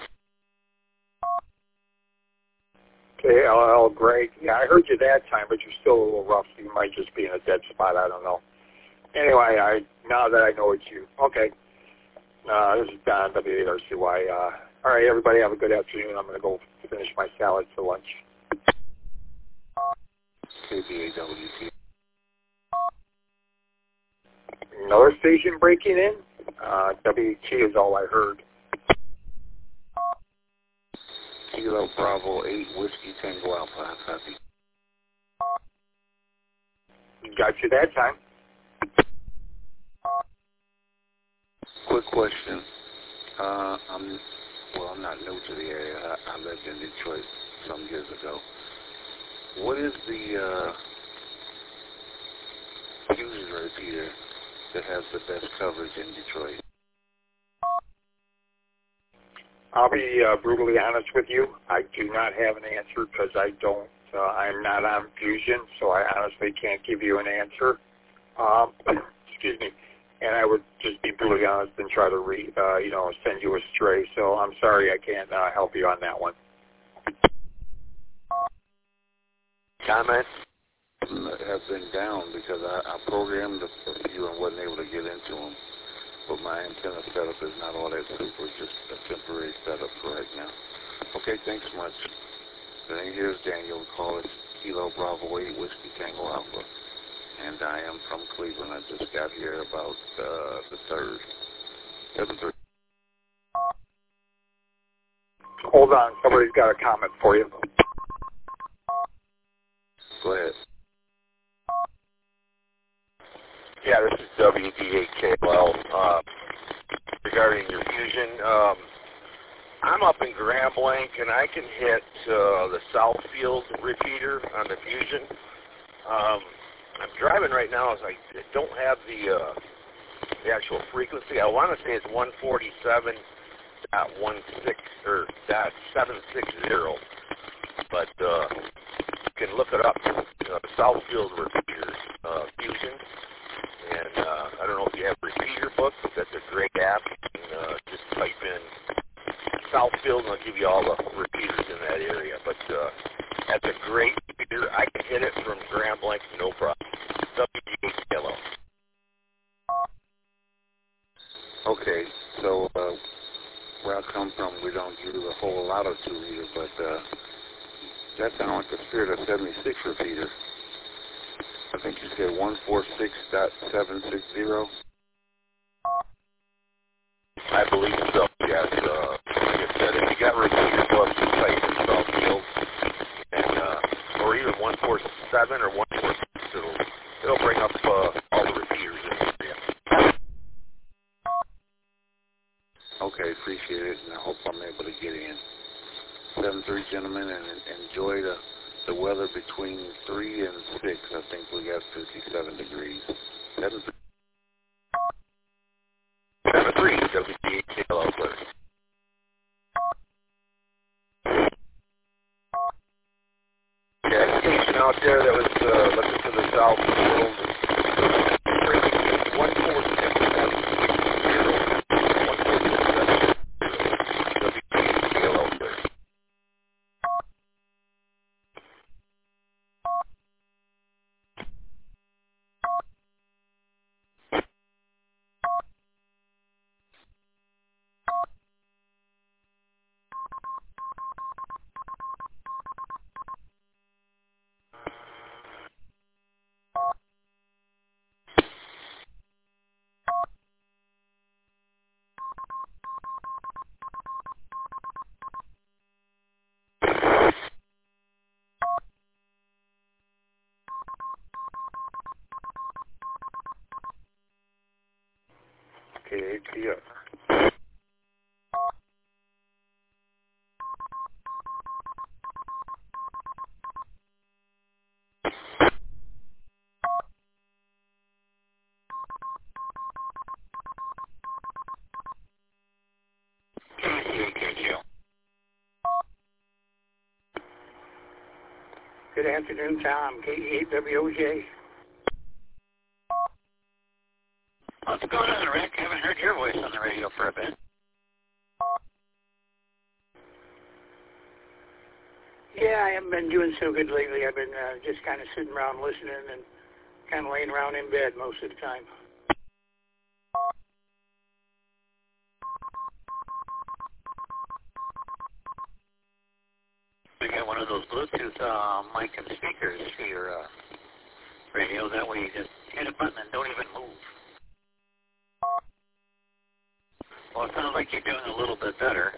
K L L, great. Yeah, I heard you that time, but you're still a little rough. So you might just be in a dead spot. I don't know. Anyway, I now that I know it's you. Okay. Uh, this is Don, W eight R C Y. Uh, all right, everybody, have a good afternoon. I'm going to go finish my salad for lunch. K B A W T. Another station breaking in. Uh, W T is all I heard. Kilo Bravo eight Whiskey Tango Alpha. Copy. Got you that time. Quick question. Uh, I'm well. I'm not new to the area. I, I lived in Detroit some years ago. What is the uh, fusion repeater that has the best coverage in Detroit? I'll be uh, brutally honest with you. I do not have an answer because I don't. Uh, I'm not on Fusion, so I honestly can't give you an answer. Um, excuse me. And I would just be brutally honest and try to re, uh, you know, send you astray. So I'm sorry I can't uh, help you on that one. Comments have been down because I, I programmed a few and wasn't able to get into them. But my antenna setup is not all that super, just a temporary setup for right now. Okay, thanks much. Then here's Daniel. Call it Kilo Bravo eight Whiskey Tango Alpha. And I am from Cleveland. I just got here about uh, the third. seven thirty. Hold on. Somebody's got a comment for you. Go ahead. Yeah, this is W D eight K L L. Uh, regarding your fusion, um, I'm up in Grand Blanc, and I can hit uh, the Southfield repeater on the fusion. Um, I'm driving right now, so I don't have the uh, the actual frequency. I want to say it's one forty-seven dot one six or dot seven six zero, but uh, you can look it up. Uh, Southfield repeater uh, fusion. And uh, I don't know if you have Repeater Book, but that's a great app. You can uh, just type in Southfield, and it'll give you all the repeaters in that area. But uh, that's a great repeater. I can hit it from Grand Blanc, no problem. W D H L O. Okay, so uh, where I come from, we don't do a whole lot of two-liter, but uh, that sounds like a Spirit of seventy-six repeater. I think you said one forty-six point seven six zero. I believe so, yes. Uh, like I said, if you got repeaters, you'll have to type install fields, and, uh, or even one forty-seven or one forty-six, it'll, it'll bring up uh, all the repeaters in the area. Okay, appreciate it, and I hope I'm able to get in. seven three, gentlemen, and enjoy the, the weather between three and six. I think we got fifty-seven degrees. seven three. seven three, W D H K L outlet. Yeah, station out there that was uh, looking to the south of the world. one forty-six point seven six zero. one forty-six point seven six zero. W D H K L outlet. K H T F. Good afternoon, Tom. K E eight W O J. What's going on, Rick? I haven't heard your voice on the radio for a bit. Yeah, I haven't been doing so good lately. I've been uh, just kind of sitting around listening and kind of laying around in bed most of the time. We got one of those Bluetooth uh, mic and speakers for your uh, radio. That way you just hit a button and don't even move. Well, it sounds like you're doing a little bit better.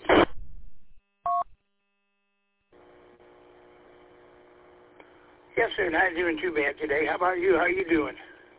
Yes, sir. Not doing too bad today. How about you? How you doing?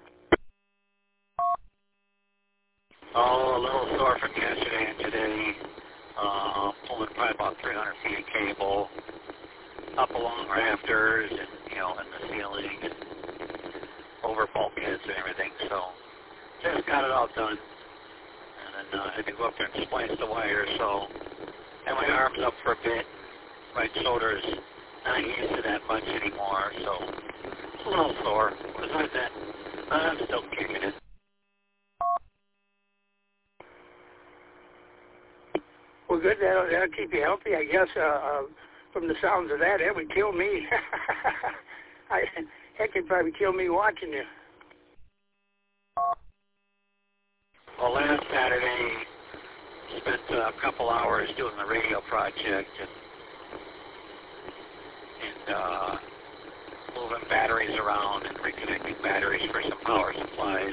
Oh, a little sore from yesterday and today. Uh, pulling probably about three hundred feet of cable up along rafters and, you know, in the ceiling and over bulkheads and everything. So just got it all done. And then uh, I had to go up there and splice the wires. So had my arms up for a bit. My shoulder's not used to that much anymore. So it's a little sore. Besides that, I'm still kicking it. Well, good. That'll, that'll keep you healthy, I guess. Uh, uh, from the sounds of that, that would kill me. I, that could probably kill me watching you. Well, last Saturday, spent uh, a couple hours doing the radio project and, and uh, moving batteries around and reconnecting batteries for some power supplies.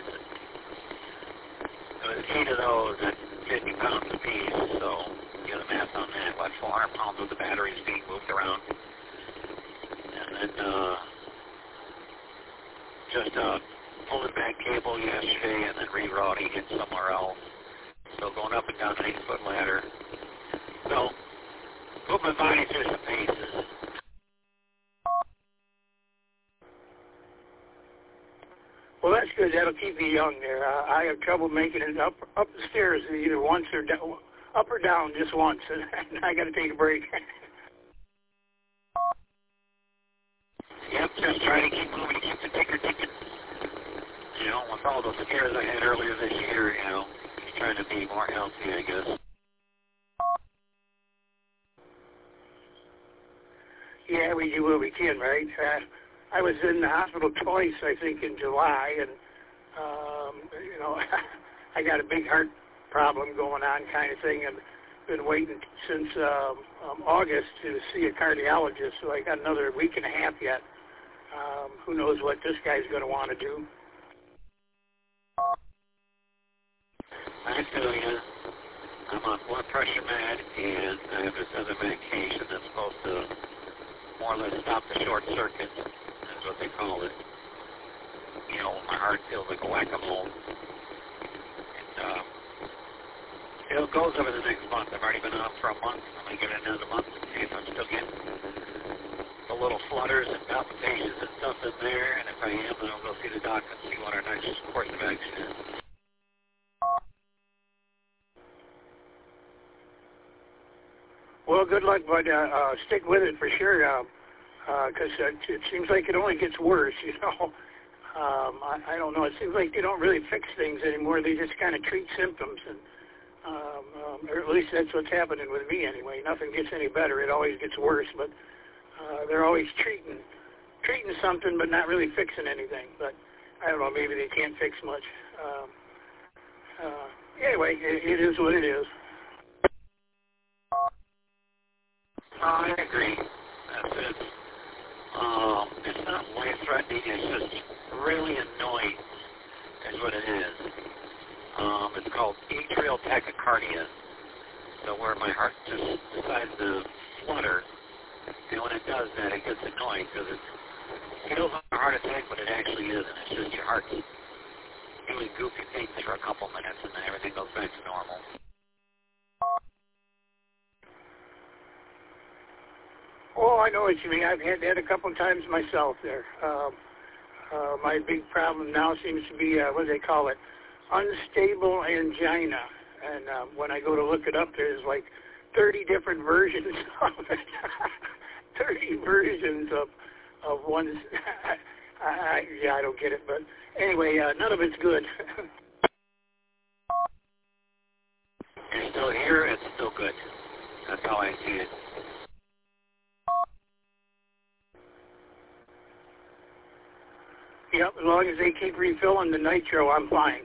It was eight of those at fifty pounds apiece, so you know the math on that, about four hundred pounds of the batteries being moved around. And then uh, just uh, pulling back cable yesterday and then rerouting it somewhere else. So going up and down an eight-foot ladder. So put my body through some paces. Well, that's good. That'll keep you young there. Uh, I have trouble making it up up the stairs either once or down, up or down just once, and I got to take a break. Yep, just trying to keep moving, keep the ticker ticking. You know, with all the scares I had earlier this year, you know, just trying to be more healthy, I guess. Yeah, we do what we can, right? Uh, I was in the hospital twice, I think, in July, and, um, you know, I got a big heart problem going on kind of thing, and been waiting since um, um, August to see a cardiologist, so I got another week and a half yet. Um, who knows what this guy's going to want to do. I feel you. I'm on blood pressure med, and I have this other medication that's supposed to more or less stop the short circuit. That's what they call it. You know, my heart feels like a whack-a-mole. And uh, it goes over the next month. I've already been on for a month. I'm going to get another month and see if I'm still getting the little flutters and palpitations and stuff in there. And if I am, then I'll go see the doc and see what our next course of action is. Well, good luck, bud. Uh, uh, stick with it for sure, because uh, uh, it, it seems like it only gets worse, you know. Um, I, I don't know. It seems like they don't really fix things anymore. They just kind of treat symptoms, and um, um, or at least that's what's happening with me anyway. Nothing gets any better. It always gets worse, but uh, they're always treating treating something but not really fixing anything. But I don't know. Maybe they can't fix much. Um, uh, anyway, it, it is what it is. I agree. That's it. Um, it's not life-threatening. It's just really annoying is what it is. Um, it's called atrial tachycardia. So where my heart just decides to flutter. And when it does that, it gets annoying because it feels like a heart attack, but it actually isn't. It's just your heart doing goofy things for a couple minutes, and then everything goes back to normal. Oh, I know what you mean. I've had that a couple of times myself there. Um, uh, my big problem now seems to be, uh, what do they call it, unstable angina. And uh, when I go to look it up, there's like thirty different versions of it. thirty versions of, of one. I, I, yeah, I don't get it. But anyway, uh, none of it's good. You're still here, it's still good. That's how I see it. Yep, as long as they keep refilling the nitro, I'm fine.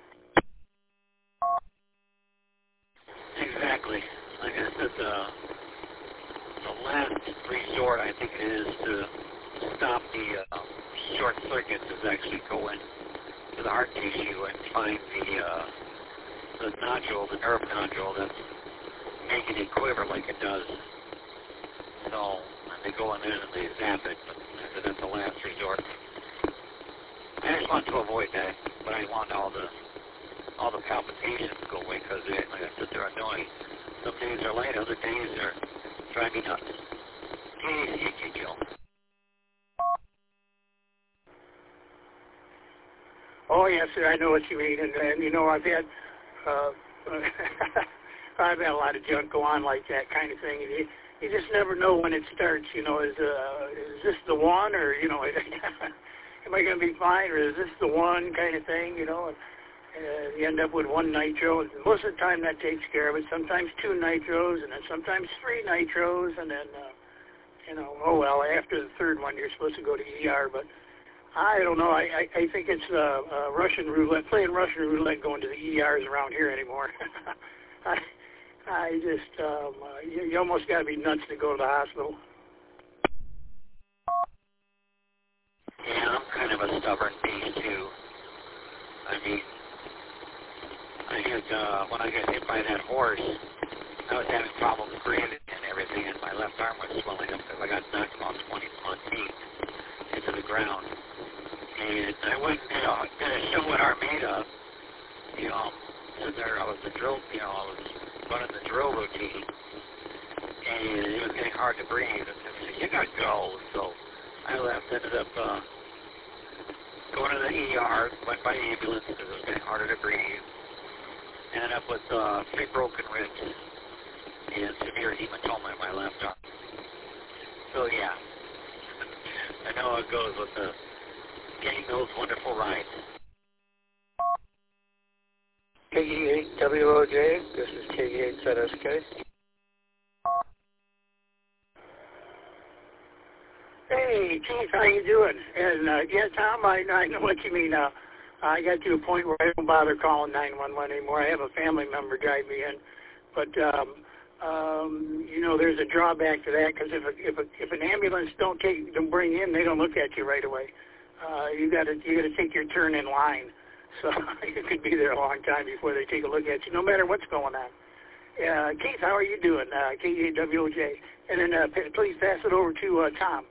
Exactly. Like I said, the, the last resort, I think it is, to stop the uh, short circuits is actually go into the heart tissue and find the uh, the nodule, the nerve nodule that's making it quiver like it does. So they go in there and they zap it, but I said that's the last resort. I just want to avoid that, but I want all the all the palpitations to go away because, like I said, they're annoying. Some days are light, other days are driving me nuts. Easy, Joe. Oh yes, sir. I know what you mean, and, and you know I've had uh, I've had a lot of junk go on like that kind of thing, and you, you just never know when it starts. You know, is uh, is this the one, or you know? Am I going to be fine, or is this the one kind of thing, you know? And, uh, you end up with one nitro. And most of the time that takes care of it. Sometimes two nitros, and then sometimes three nitros, and then, uh, you know, oh, well, after the third one, you're supposed to go to E R. But I don't know. I, I, I think it's uh, uh, Russian roulette, playing Russian roulette going to the E Rs around here anymore. I, I just, um, uh, you, you almost got to be nuts to go to the hospital. Yeah, I'm kind of a stubborn beast, too. I mean, I had, uh, when I got hit by that horse, I was having problems breathing and everything, and my left arm was swelling up because I got knocked about twenty-one feet into the ground. And I went, you know, did a show at Armada, you know, sitting there, I was the drill, you know, I was running the drill routine, and it was getting hard to breathe, and I said, you got to go, so I left, ended up uh, going to the E R, went by ambulance because it was getting harder to breathe. Ended up with uh, three broken ribs and severe hematoma in my left arm. So yeah, I know how it goes with the getting those wonderful rides. K E eight W O J, this is K E eight Z S K. Hey, Chief, how you doing? And, uh, yeah, Tom, I, I know what you mean. Uh, I got to a point where I don't bother calling nine one one anymore. I have a family member drive me in, but um, um, you know, there's a drawback to that because if a, if a, if an ambulance don't take don't bring you in, they don't look at you right away. Uh, you got to you got to take your turn in line, so you could be there a long time before they take a look at you, no matter what's going on. Uh, Keith, how are you doing? Uh, K E W O J, and then uh, p- please pass it over to uh, Tom.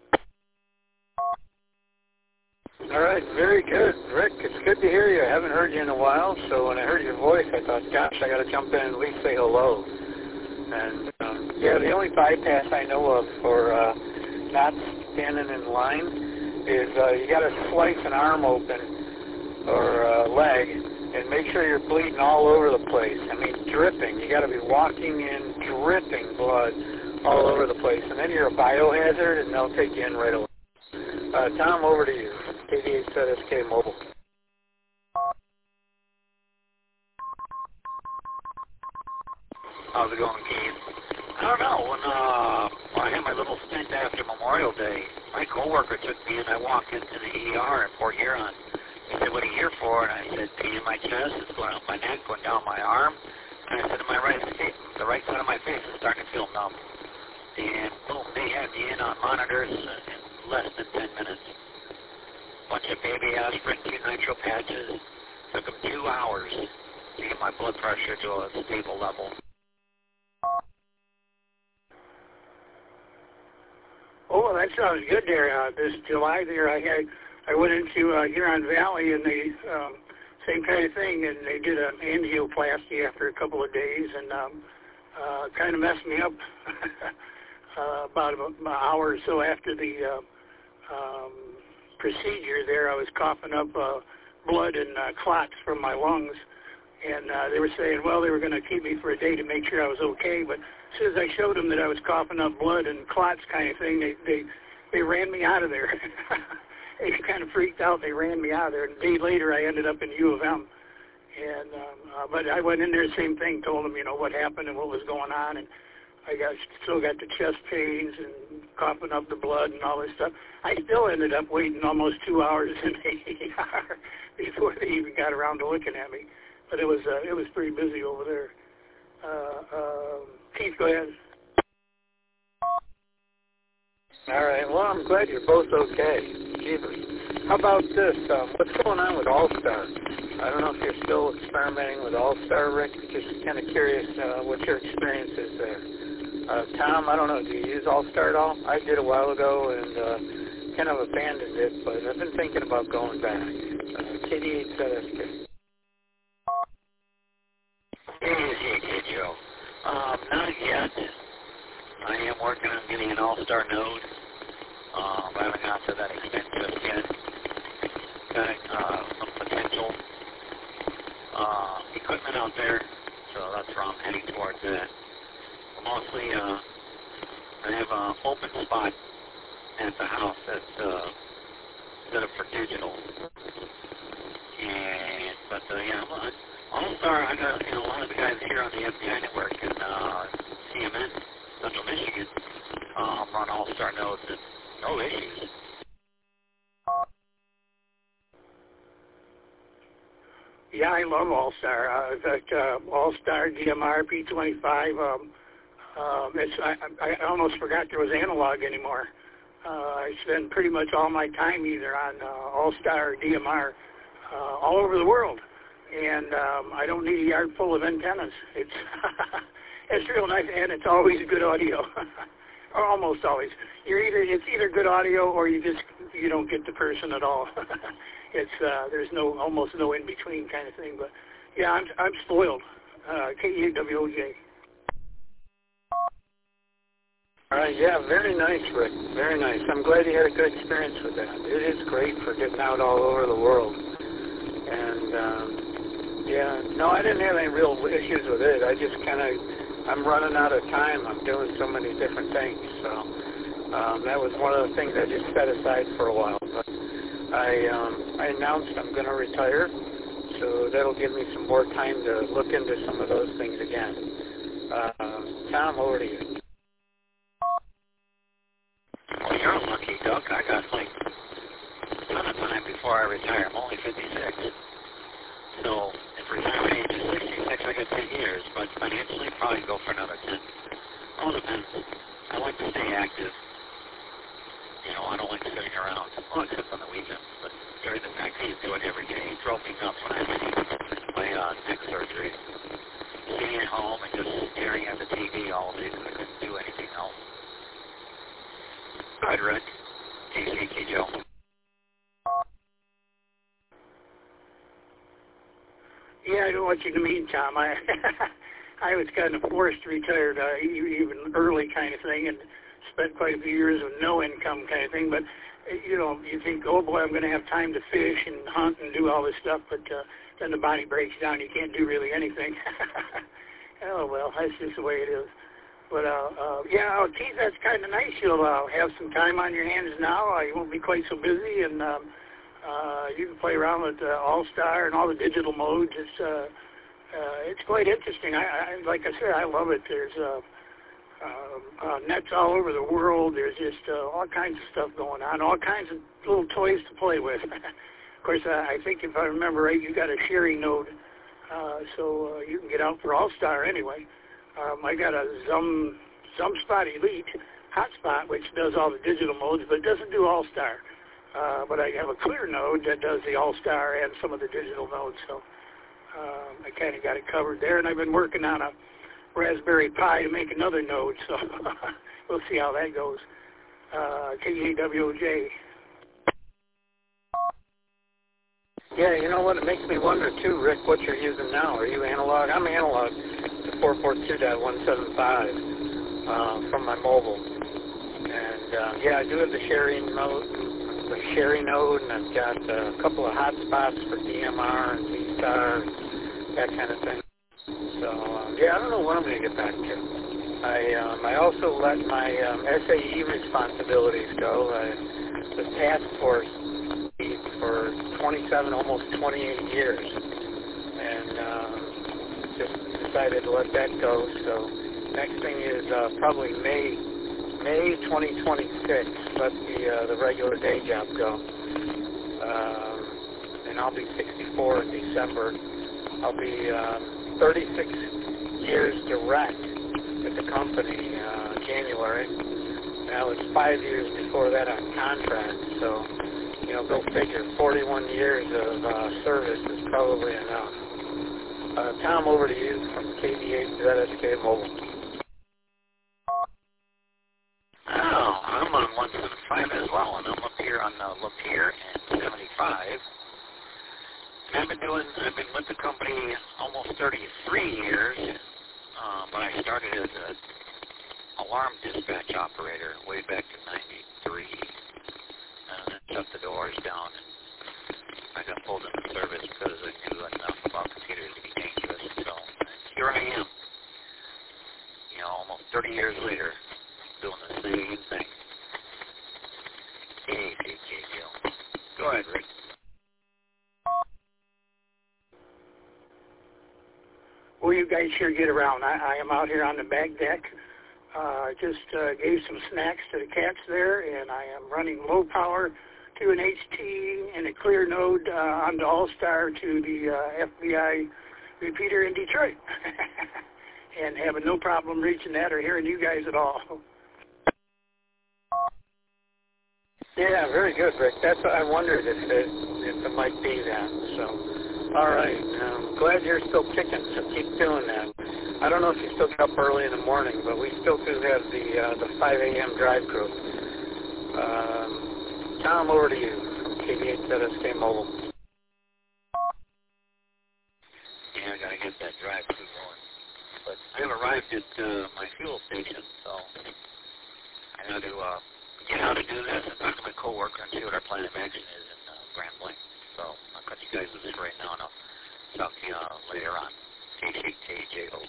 All right, very good. Rick, it's good to hear you. I haven't heard you in a while, so when I heard your voice, I thought, gosh, I got to jump in and at least say hello. And, um, yeah, the only bypass I know of for uh, not standing in line is uh, you got to slice an arm open or a leg and make sure you're bleeding all over the place. I mean, dripping. You got to be walking in dripping blood all over the place. And then you're a biohazard, and they'll take you in right away. Uh, Tom, over to you. K D eight Z S K Mobile. How's it going, Keith? I don't know. When, uh, when I had my little stint after Memorial Day, my coworker took me and I walked into the E R in Port Huron. He said, what are you here for? And I said, pain in my chest. It's going up my neck, going down my arm. And I said, my right, the right side of my face is starting to feel numb. And boom, they had me in on monitors in less than ten minutes. Bunch of baby aspirin, two nitro patches. Took them two hours to get my blood pressure to a stable level. Oh, well, that sounds good there. Uh, this July there, I had, I went into uh, Huron Valley, and they, um, same kind of thing, and they did an angioplasty after a couple of days, and um, uh, kind of messed me up uh, about an hour or so after the uh, um, procedure there. I was coughing up uh, blood and uh, clots from my lungs, and uh, they were saying, well, they were going to keep me for a day to make sure I was okay, but as soon as I showed them that I was coughing up blood and clots kind of thing, they they, they ran me out of there. They kind of freaked out. They ran me out of there. And a day later, I ended up in U of M. And um, uh, but I went in there, same thing, told them, you know, what happened and what was going on. And I got still got the chest pains and coughing up the blood and all this stuff. I still ended up waiting almost two hours in the E R before they even got around to looking at me. But it was uh, it was pretty busy over there. Uh, uh, Keith, go ahead. All right. Well, I'm glad you're both okay. Jesus. How about this? Um, what's going on with All-Star? I don't know if you're still experimenting with All-Star, Rick. Just kind of curious uh, what your experience is there. Uh, Tom, I don't know. Do you use All-Star at all? I did a while ago and uh, kind of abandoned it, but I've been thinking about going back. Uh, K D eight Z S K. It is here, Kid Joe. Um, not yet. I am working on getting an All-Star node. Um, I haven't got to that extent just yet. Got uh, some potential uh, equipment out there, so that's where I'm heading towards that. Mostly, uh, I have an open spot at the house that's uh, set up for digital. And, but, uh, yeah, well, All-Star, I got, you know, a lot of the guys here on the F B I network and uh, C M N, Central Michigan, um, run All-Star nodes and no issues. Yeah, I love All-Star. Uh, in fact, uh, All-Star, D M R, P twenty-five, um, um, it's, I, I almost forgot there was analog anymore. Uh, I spend pretty much all my time either on uh, All-Star or D M R uh, all over the world. And um, I don't need a yard full of antennas. It's it's real nice, and it's always good audio, or almost always. You're either it's either good audio or you just you don't get the person at all. It's uh, there's no almost no in between kind of thing. But yeah, I'm I'm spoiled. Uh, K E W O J. All right, yeah, very nice, Rick. Very nice. I'm glad you had a good experience with that. It is great for getting out all over the world. And um, yeah, no, I didn't have any real issues with it. I just kind of, I'm running out of time. I'm doing so many different things. So um, that was one of the things I just set aside for a while. But I, um, I announced I'm going to retire, so that'll give me some more time to look into some of those things again. Uh, Tom, over to you. Well, you're a lucky duck. I got like ton of time before I retire. I'm only fifty-six. So if retirement age is sixty-six, I got ten years. But financially, probably go for another ten. All depends. I like to stay active. You know, I don't like sitting around. Well, except on the weekends. But during the fact he's doing every day. He drove me nuts when I had my uh, neck surgery. Sitting at home and just staring at the T V all day because I couldn't do anything else. Go ahead, Rick. K C K Joe. Yeah, I know what you mean, Tom. I I was kind of forced to retire, uh, even early kind of thing, and spent quite a few years with no income kind of thing. But, you know, you think, oh, boy, I'm going to have time to fish and hunt and do all this stuff, but uh, then the body breaks down. You can't do really anything. Oh, well, that's just the way it is. But, uh, uh, yeah, oh, Keith, that's kind of nice. You'll uh, have some time on your hands now. Uh, you won't be quite so busy, and um, uh, you can play around with uh, All-Star and all the digital modes. It's uh, uh, it's quite interesting. I, I, like I said, I love it. There's uh, uh, uh, nets all over the world. There's just uh, all kinds of stuff going on, all kinds of little toys to play with. Of course, uh, I think if I remember right, you got a sharing node, uh, so uh, you can get out for All-Star anyway. Um, I got a Zum ZumSpot Elite hotspot, which does all the digital modes, but it doesn't do All-Star. Uh, but I have a clear node that does the All-Star and some of the digital modes, so um, I kind of got it covered there. And I've been working on a Raspberry Pi to make another node, so we'll see how that goes. Uh, K A W O J. Yeah, you know what? It makes me wonder, too, Rick, what you're using now. Are you analog? I'm analog to four forty-two dot one seventy-five uh, from my mobile. And, uh, yeah, I do have the sharing node, the sharing node, and I've got uh, a couple of hotspots for D M R and V-Star, that kind of thing. So, um, yeah, I don't know what I'm going to get back to. I um, I also let my um, S A E responsibilities go. I was task force for twenty-seven, almost twenty-eight years, and um, just decided to let that go. So next thing is uh, probably May May twenty twenty-six. Let the uh, the regular day job go, um, and I'll be sixty-four in December. I'll be um, thirty-six years direct with the company uh, January. That was five years before that on contract. So, you know, go figure, forty-one years of uh, service is probably enough. Uh, Tom, over to you from K D eight Z S K Mobile. Oh, I'm on one seventy-five as well, and I'm up here on uh, Lapeer and seventy-five. And I've been doing, I've been with the company almost thirty-three years, uh, but I started as an alarm dispatch operator way back in ninety-three. And then shut the doors down, and I got pulled into service because I knew enough about computers to be dangerous. So here I am, you know, almost thirty years later, doing the same thing. Hey, hey, hey, Joe. Go ahead, Rick. Well, you guys sure get around. I, I am out here on the back deck. Uh, just uh, gave some snacks to the cats there, and I am running low power to an H T and a clear node uh, on the All-Star to the uh, F B I repeater in Detroit. And having no problem reaching that or hearing you guys at all. Yeah, very good, Rick. That's what I wondered if it, if it might be that. So, all right. I'm glad you're still kicking, so keep doing that. I don't know if you still get up early in the morning, but we still do have the uh, the five a.m. drive crew. Um, Tom, over to you from K D eight Z S K Mobile. Yeah, I got to get that drive crew going. But I've arrived at uh, my fuel station, so I got to uh, get how to do this and talk to my coworker and see what our plan of action is in uh, Grand Blanc. So I'll cut you guys loose right now, and I'll talk to you uh, later on. K C K J O.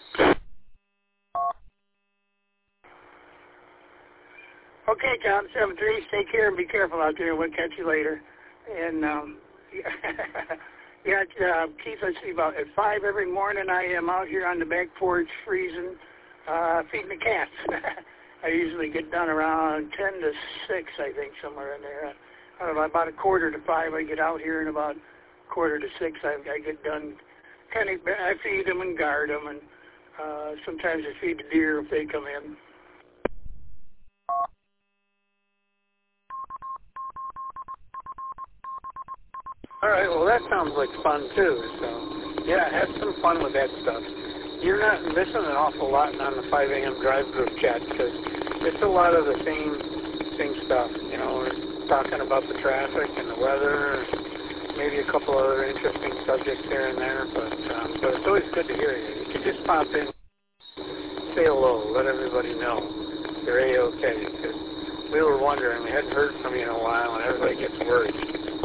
Okay, Tom, seven three. Take care and be careful out there. We'll catch you later. And, um, yeah, uh, Keith, let's see, about at five every morning I am out here on the back porch freezing, uh, feeding the cats. I usually get done around ten to six, I think, somewhere in there. I don't know, about a quarter to five I get out here, and about quarter to six I, I get done. Kind of, I feed them and guard them, and uh, sometimes I feed the deer if they come in. All right, well, that sounds like fun, too. So, yeah, have some fun with that stuff. You're not missing an awful lot on the five a.m. drive group chat because it's a lot of the same same stuff. You know, we're talking about the traffic and the weather, maybe a couple other interesting subjects here and there, but, um, but it's always good to hear you. You can just pop in, say hello, let everybody know you're A-okay, because we were wondering, we hadn't heard from you in a while, and everybody gets worried.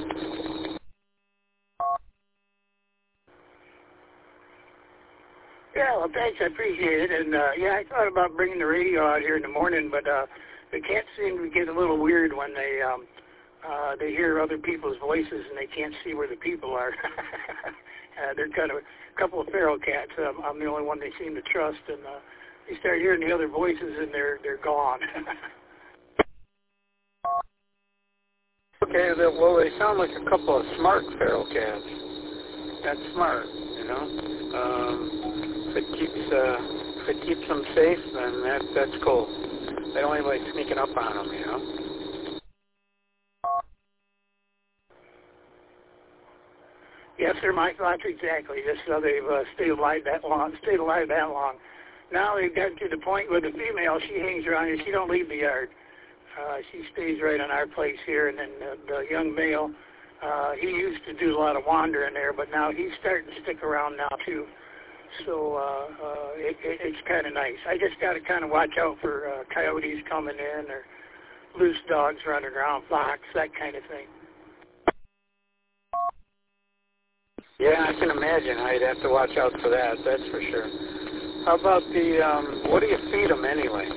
Yeah, well, thanks. I appreciate it. And, uh, yeah, I thought about bringing the radio out here in the morning, but uh, the cats seem to get a little weird when they um, uh, they hear other people's voices and they can't see where the people are. uh, they're kind of a couple of feral cats. Um, I'm the only one they seem to trust, and uh, they start hearing the other voices, and they're they're gone. Okay, well, they sound like a couple of smart feral cats. That's smart, you know. Um, if it keeps uh, if it keeps them safe, then that that's cool. They don't anybody sneaking up on them, you know. Yes, sir. My thoughts exactly. Just so they've uh, stayed alive that long. Stayed alive that long. Now they've gotten to the point where the female, she hangs around here. She don't leave the yard. Uh, she stays right on our place here, and then uh, the young male, uh, he used to do a lot of wandering there, but now he's starting to stick around now too. So uh, uh, it, it, it's kind of nice. I just got to kind of watch out for uh, coyotes coming in or loose dogs running around, fox, that kind of thing. Yeah, I can imagine how you'd have to watch out for that, that's for sure. How about the, um, what do you feed them anyway?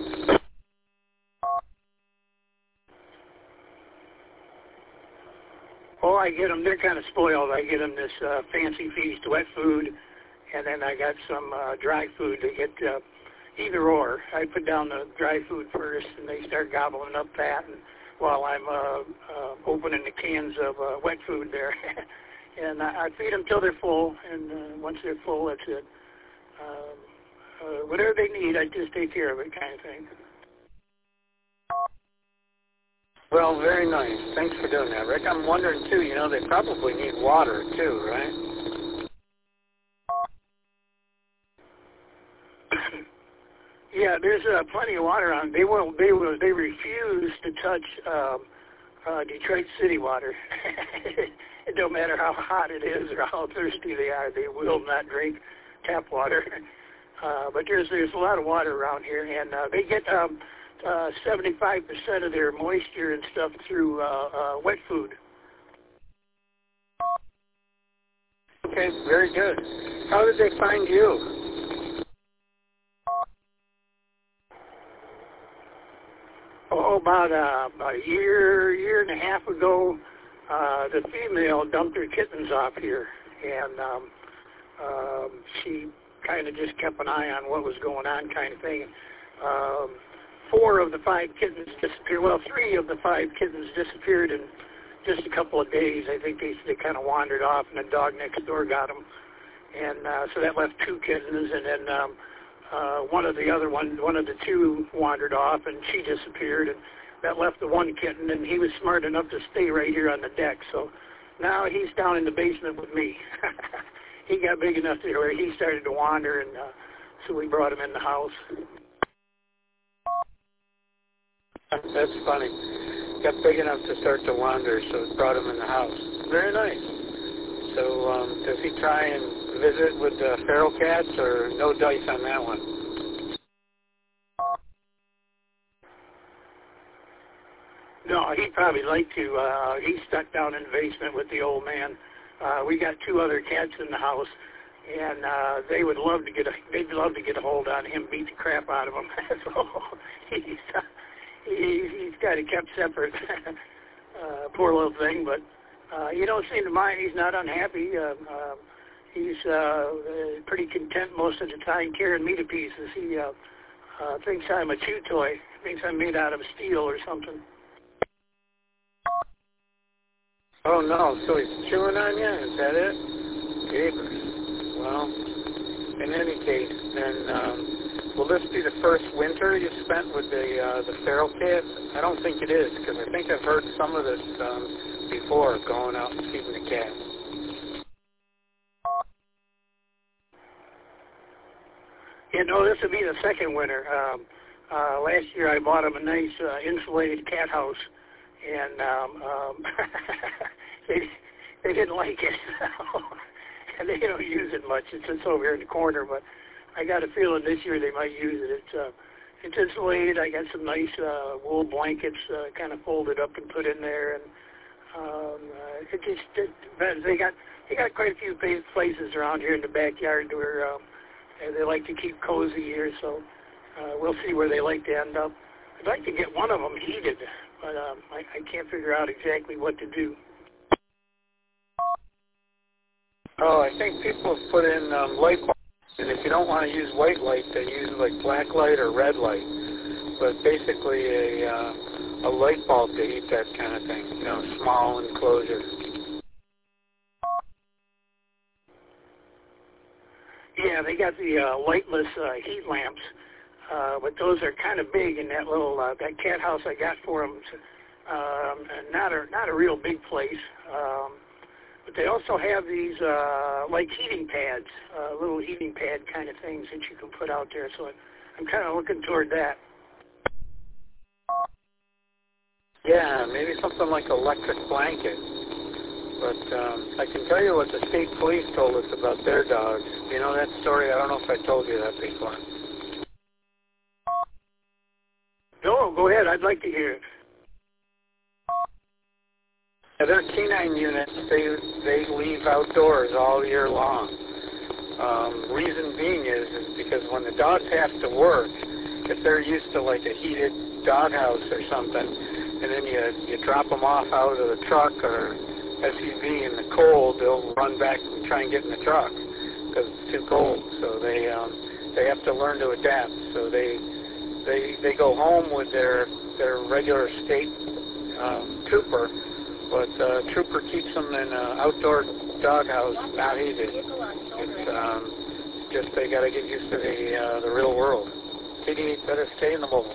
Oh, I get them, they're kind of spoiled. I get them this uh, fancy feast, wet food, and then I got some uh, dry food. They get uh, either or. I put down the dry food first, and they start gobbling up that, and while I'm uh, uh, opening the cans of uh, wet food there. And I, I feed them till they're full, and uh, once they're full, that's it. Um, uh, whatever they need, I just take care of it, kind of thing. Well, very nice. Thanks for doing that, Rick. I'm wondering, too, you know, they probably need water, too, right? Yeah, there's uh, plenty of water on. They will. They will. They refuse to touch um, uh, Detroit city water. It don't matter how hot it is or how thirsty they are. They will not drink tap water. Uh, but there's there's a lot of water around here, and uh, they get um, uh, seventy-five percent of their moisture and stuff through uh, uh, wet food. Okay, very good. How did they find you? Oh, about, uh, about a year, year and a half ago, uh, the female dumped her kittens off here, and um, um, she kind of just kept an eye on what was going on, kind of thing. Um, four of the five kittens disappeared. Well, three of the five kittens disappeared in just a couple of days. I think they they kind of wandered off, and the dog next door got them, and uh, so that left two kittens, and then. Um, Uh, one of the other one, one of the two wandered off, and she disappeared, and that left the one kitten, and he was smart enough to stay right here on the deck. So now he's down in the basement with me. He got big enough to where he started to wander, and uh, so we brought him in the house. That's funny. Got big enough to start to wander, so brought him in the house. Very nice. So um, does he try and visit with the feral cats, or no dice on that one? No, he'd probably like to. Uh, he's stuck down in the basement with the old man. Uh, we got two other cats in the house, and uh, they would love to get a. They'd love to get a hold on him, beat the crap out of him. So he's uh, he, he's kind of kept separate. uh, poor little thing, but uh, you don't seem to mind. He's not unhappy. Uh, uh, he's uh, pretty content most of the time carrying me to pieces. He uh, uh, thinks I'm a chew toy. Thinks I'm made out of steel or something. Oh, no, so he's chewing on you? Is that it? Gabers. Well, in any case, then, um, will this be the first winter you spent with the uh, the feral cat? I don't think it is, because I think I've heard some of this um, before, going out and feeding the cat. Yeah, no, this will be the second winter. Um, uh, last year I bought him a nice uh, insulated cat house, and um, um, they they didn't like it, and they don't use it much. It's just over here in the corner, but I got a feeling this year they might use it. It's uh, it's insulated. I got some nice uh, wool blankets uh, kind of folded up and put in there, and um, uh, it just it, they got they got quite a few places around here in the backyard where. Um, And they like to keep cozy here, so uh, we'll see where they like to end up. I'd like to get one of them heated, but um, I, I can't figure out exactly what to do. Oh, I think people have put in um, light bulbs, and if you don't want to use white light, they use like black light or red light. But basically a, uh, a light bulb to heat that kind of thing, you know, small enclosure. Yeah, they got the uh, lightless uh, heat lamps, uh, but those are kind of big in that little uh, that cat house I got for them. Um, and not a not a real big place, um, but they also have these uh, like heating pads, uh, little heating pad kind of things that you can put out there. So I'm kind of looking toward that. Yeah, maybe something like electric blanket. But um, I can tell you what the state police told us about their dogs. You know that story? I don't know if I told you that before. No, go ahead. I'd like to hear it. Yeah, their canine units, they they leave outdoors all year long. Um, reason being is, is because when the dogs have to work, if they're used to like a heated doghouse or something, and then you you drop them off out of the truck or S U V in the cold, they'll run back and try and get in the truck because it's too cold. So they um, they have to learn to adapt. So they they they go home with their their regular state um, trooper, but uh, trooper keeps them in an outdoor doghouse, not heated. It's um, just they got to get used to the uh, the real world. T D better stay in the mobile.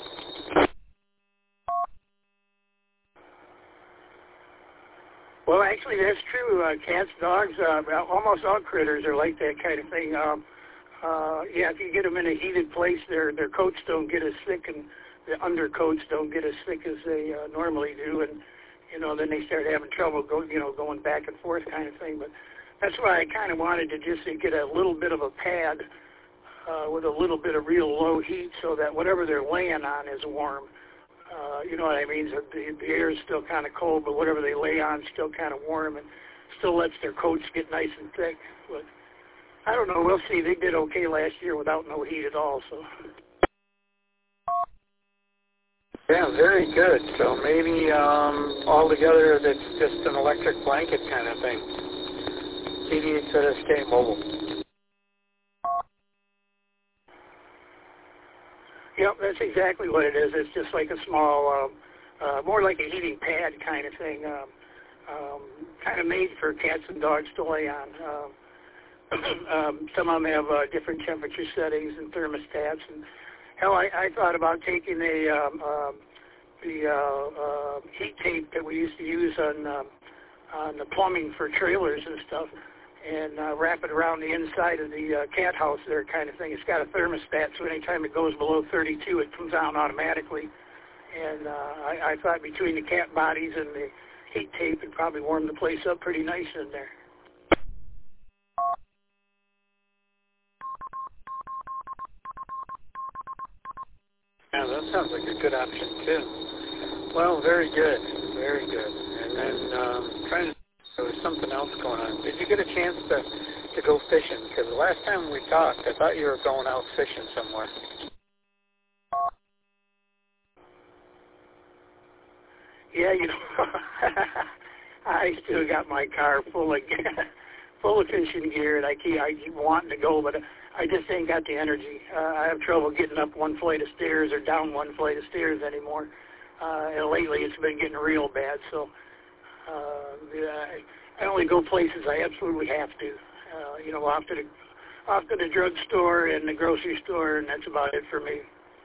Well, actually, that's true. Uh, cats, dogs, uh, almost all critters are like that kind of thing. Um, uh, yeah, if you get them in a heated place, their their coats don't get as thick, and the undercoats don't get as thick as they uh, normally do, and you know, then they start having trouble, go, you know, going back and forth kind of thing. But that's why I kind of wanted to just get a little bit of a pad uh, with a little bit of real low heat, so that whatever they're laying on is warm. Uh, you know what I mean? So the, the air is still kind of cold, but whatever they lay on is still kind of warm and still lets their coats get nice and thick. But I don't know. We'll see. They did okay last year without no heat at all. So. Yeah, very good. So maybe um, altogether that's just an electric blanket kind of thing. T D eight said stay mobile. Yep, that's exactly what it is. It's just like a small, um, uh, more like a heating pad kind of thing, um, um, kind of made for cats and dogs to lay on. Um, um, some of them have uh, different temperature settings and thermostats. And hell, I, I thought about taking a um, uh, the uh, uh, heat tape that we used to use on um, on the plumbing for trailers and stuff, and uh, wrap it around the inside of the uh, cat house there kind of thing. It's got a thermostat, so anytime it goes below thirty-two, it comes on automatically. And uh, I, I thought between the cat bodies and the heat tape, it'd probably warm the place up pretty nice in there. Yeah, that sounds like a good option, too. Well, very good, very good. And then um, trying to, there was something else going on. Did you get a chance to, to go fishing? Because the last time we talked, I thought you were going out fishing somewhere. Yeah, you know, I still got my car full of full of fishing gear, and I keep I keep wanting to go, but I just ain't got the energy. Uh, I have trouble getting up one flight of stairs or down one flight of stairs anymore. Uh, and lately, it's been getting real bad. So uh, I only go places I absolutely have to. Uh, you know, off to the off to the drugstore and the grocery store, and that's about it for me.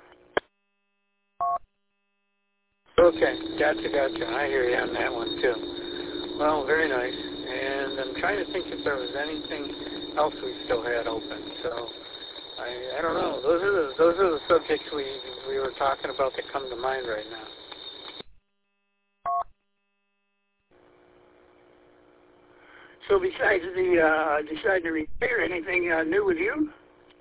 Okay, gotcha, gotcha. I hear you on that one too. Well, very nice. And I'm trying to think if there was anything else we still had open. So I, I don't know. Those are the those are the subjects we we were talking about that come to mind right now. So besides the uh, deciding to retire, anything uh, new with you?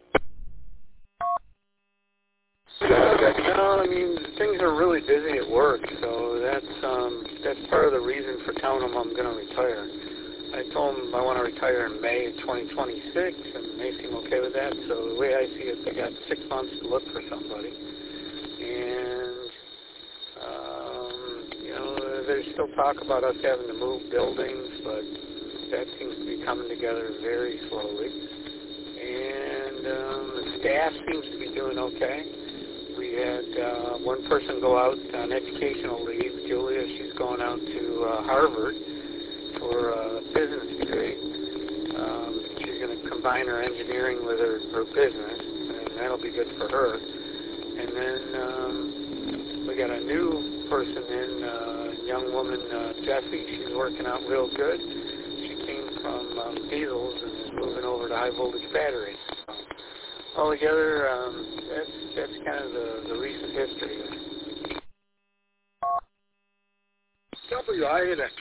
No, I mean things are really busy at work, so that's um, that's part of the reason for telling them I'm going to retire. I told them I want to retire in May of twenty twenty-six, and they seem okay with that. So the way I see it, they got six months to look for somebody, and um, you know there's still talk about us having to move buildings, but that seems to be coming together very slowly, and um, the staff seems to be doing okay. We had uh, one person go out on educational leave, Julia. She's going out to uh, Harvard for a business degree. Um, she's going to combine her engineering with her, her business, and that'll be good for her. And then um, we got a new person in, uh, young woman, uh, Jessie. She's working out real good. She came from um, diesels and is moving over to high voltage batteries. So, altogether, um, that's, that's kind of the, the recent history. W I eight X.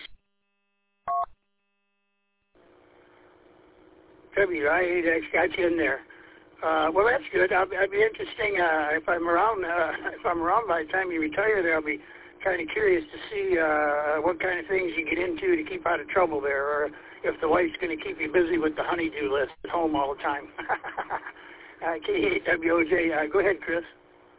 W I eight X got you in there. Uh, well, that's good. I'll, I'll be interesting uh, if I'm around. Uh, if I'm around by the time you retire, there, I'll be kind of curious to see uh, what kind of things you get into to keep out of trouble there, or if the wife's going to keep you busy with the honey-do list at home all the time. uh, K eight W O J. Uh, go ahead, Chris.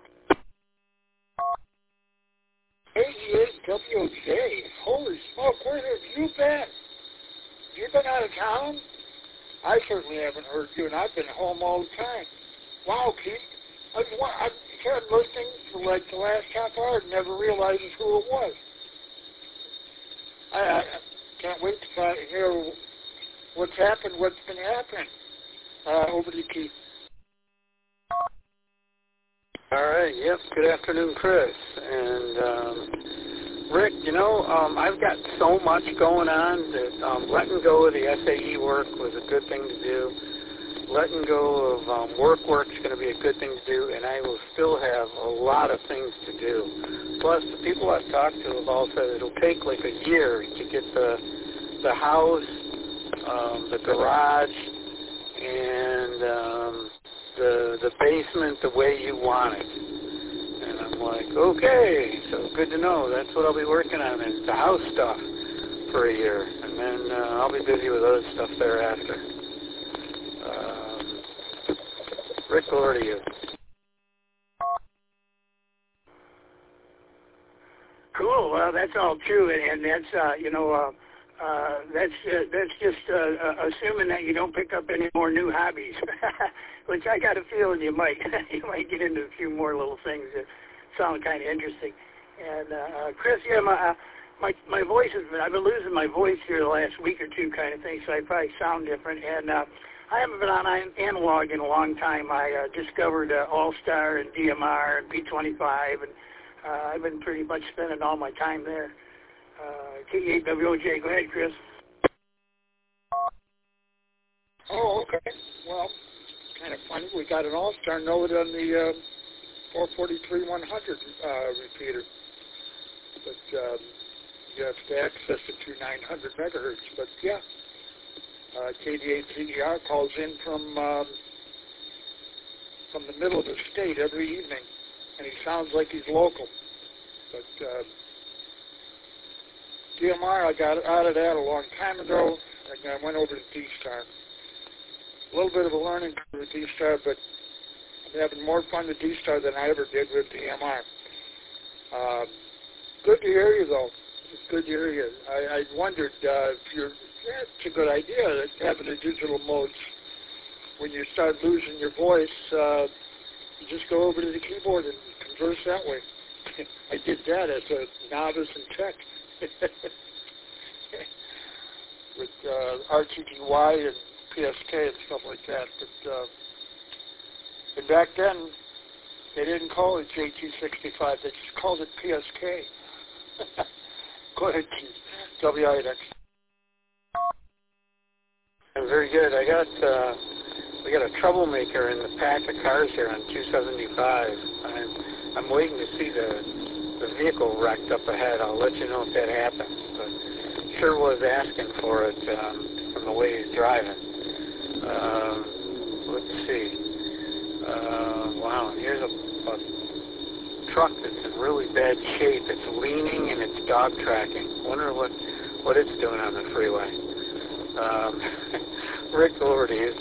eighty-eight W O J. Holy smoke, where have you been? You been out of town? I certainly haven't heard you, and I've been home all the time. Wow, Keith. I've, I've started listening for like the last half hour and never realized who it was. I, I can't wait to find, hear what's happened, what's been happening. Uh, over to you, Keith. All right. Yep. Good afternoon, Chris. And um, Rick, you know, um, I've got so much going on that um, letting go of the S A E work was a good thing to do. Letting go of um, work work is going to be a good thing to do, and I will still have a lot of things to do. Plus, the people I've talked to have all said it'll take like a year to get the the house, um, the garage, and um, the the basement the way you want it. And I'm like, okay, so good to know. That's what I'll be working on, is the house stuff for a year, and then uh, I'll be busy with other stuff thereafter. Um, Rick, over to you. Cool. Well, that's all true, and, and that's uh, you know uh, uh, that's uh, that's just uh, uh, assuming that you don't pick up any more new hobbies, which I got a feeling you might. You might get into a few more little things that sound kind of interesting. And uh, Chris, yeah, my uh, my my voice has been, I've been losing my voice here the last week or two, kind of thing. So I probably sound different, and uh, I haven't been on analog in a long time. I uh, discovered uh, All-Star and D M R and B twenty-five, and uh, I've been pretty much spending all my time there. Uh, K eight W O J, go ahead, Chris. Oh, okay. Well, kind of funny. We got an All-Star node on the uh, four forty-three one hundred uh, repeater, but um, you have to access it through nine hundred megahertz. But yeah, uh, K D eight C E R calls in from um, from the middle of the state every evening, and he sounds like he's local. But uh, D M R, I got out of that a long time ago, and I went over to D-Star. A little bit of a learning curve with D-Star, but I'm having more fun with D-Star than I ever did with D M R. Uh, good to hear you, though. It's good to hear you. I, I wondered uh, if you're, yeah, it's a good idea, that having the digital modes. When you start losing your voice, uh, you just go over to the keyboard and converse that way. I did that as a novice in tech. with uh, R T D Y and P S K and stuff like that. But uh, and back then, they didn't call it J T sixty-five. They just called it P S K. Go ahead, Keith. W I X. Very good. I got uh, we got a troublemaker in the pack of cars here on two seventy-five. I'm I'm waiting to see the the vehicle wrecked up ahead. I'll let you know if that happens. But sure was asking for it um, from the way he's driving. Uh, let's see. Uh, wow, here's a, a truck that's in really bad shape. It's leaning and it's dog tracking. Wonder what what it's doing on the freeway. Um, Rick, over to you.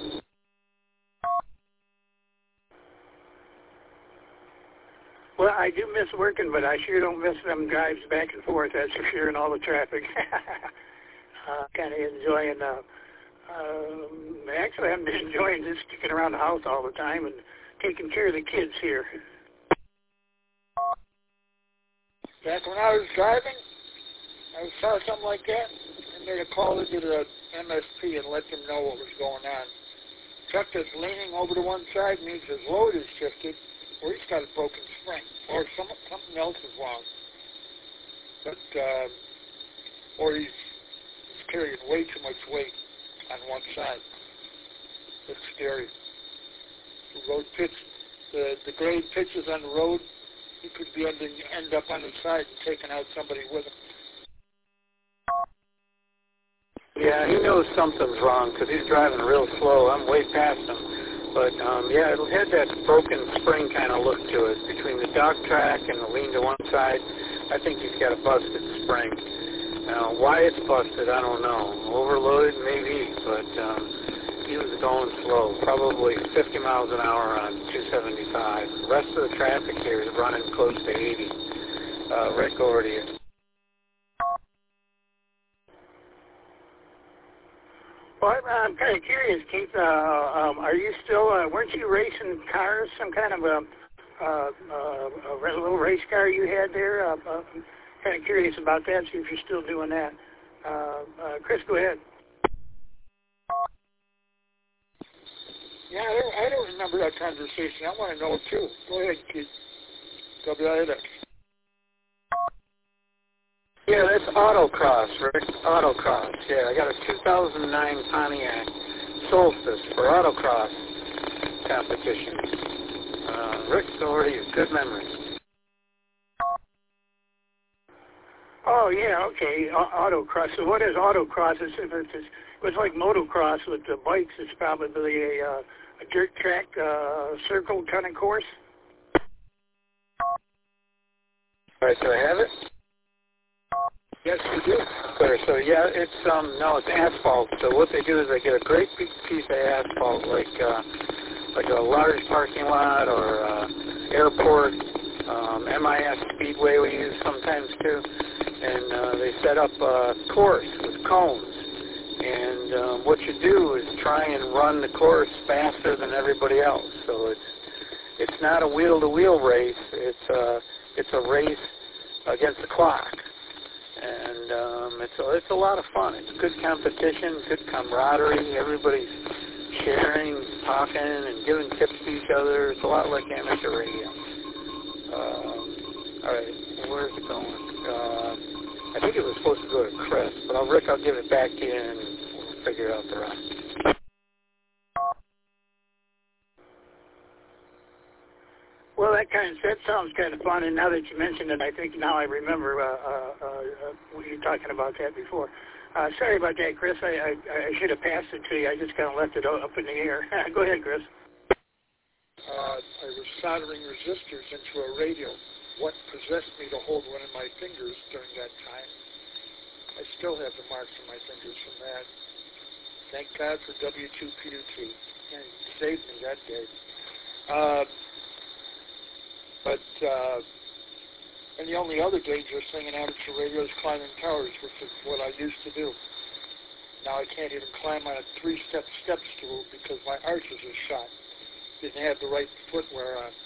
Well, I do miss working, but I sure don't miss them drives back and forth, that's for sure, and all the traffic. uh, kind of enjoying, uh, um, actually I'm enjoying just sticking around the house all the time and taking care of the kids here. Back when I was driving, I saw something like that, and made a call into the M S P and let them know what was going on. Truck that's leaning over to one side means his load is shifted, or he's got a broken spring, or some, something else is wrong. But, uh, or he's, he's carrying way too much weight on one side. It's scary. The road pitch, the, the grade pitches on the road, he could be ending, end up on his side and taking out somebody with him. Yeah, he knows something's wrong because he's driving real slow. I'm way past him. But, um, yeah, it had that broken spring kind of look to it. Between the dog track and the lean to one side, I think he's got a busted spring. Now, why it's busted, I don't know. Overloaded, maybe, but um, he was going slow, probably fifty miles an hour on two seventy-five. The rest of the traffic here is running close to eighty. Uh, Rick, over to you. Well, I'm kind of curious, Keith. Uh, um, are you still? Uh, weren't you racing cars? Some kind of a, uh, uh, a little race car you had there. Uh, uh, kind of curious about that. See if you're still doing that. Uh, uh, Chris, go ahead. Yeah, I don't, I don't remember that conversation. I want to know it too. Go ahead, Keith. W I X. Yeah, that's autocross, Rick. Autocross. Yeah, I got a two thousand nine Pontiac Solstice for autocross competition. Uh, Rick, over to you. Good memory. Oh yeah, okay. A- autocross. So what is autocross? It's, it's, it's, it's like motocross with the bikes. It's probably a, uh, a dirt track uh, circle kind of course. All right, so I have it. Yes, we do. Clear. So yeah, it's um no, it's asphalt. So what they do is they get a great big piece of asphalt, like uh, like a large parking lot or uh, airport, um, M I S Speedway we use sometimes too, and uh, they set up a course with cones. And um, what you do is try and run the course faster than everybody else. So it's it's not a wheel-to-wheel race. It's a it's a race against the clock. And um, it's a, it's a lot of fun. It's good competition, good camaraderie. Everybody's sharing, talking, and giving tips to each other. It's a lot like amateur radio. Um, all right, where's it going? Uh, I think it was supposed to go to Chris, but I'll, Rick, I'll give it back to you, and we'll figure out the rest. Well, that kind of that sounds kind of fun. And now that you mentioned it, I think now I remember uh, uh, uh, what you were talking about that before. Uh, sorry about that, Chris. I, I, I should have passed it to you. I just kind of left it up in the air. Go ahead, Chris. Uh, I was soldering resistors into a radio. What possessed me to hold one of my fingers during that time? I still have the marks on my fingers from that. Thank God for W two P two T. And he saved me that day. Uh, But, uh, and the only other dangerous thing in amateur radio is climbing towers, which is what I used to do. Now I can't even climb on a three-step step stool because my arches are shot. Didn't have the right footwear on.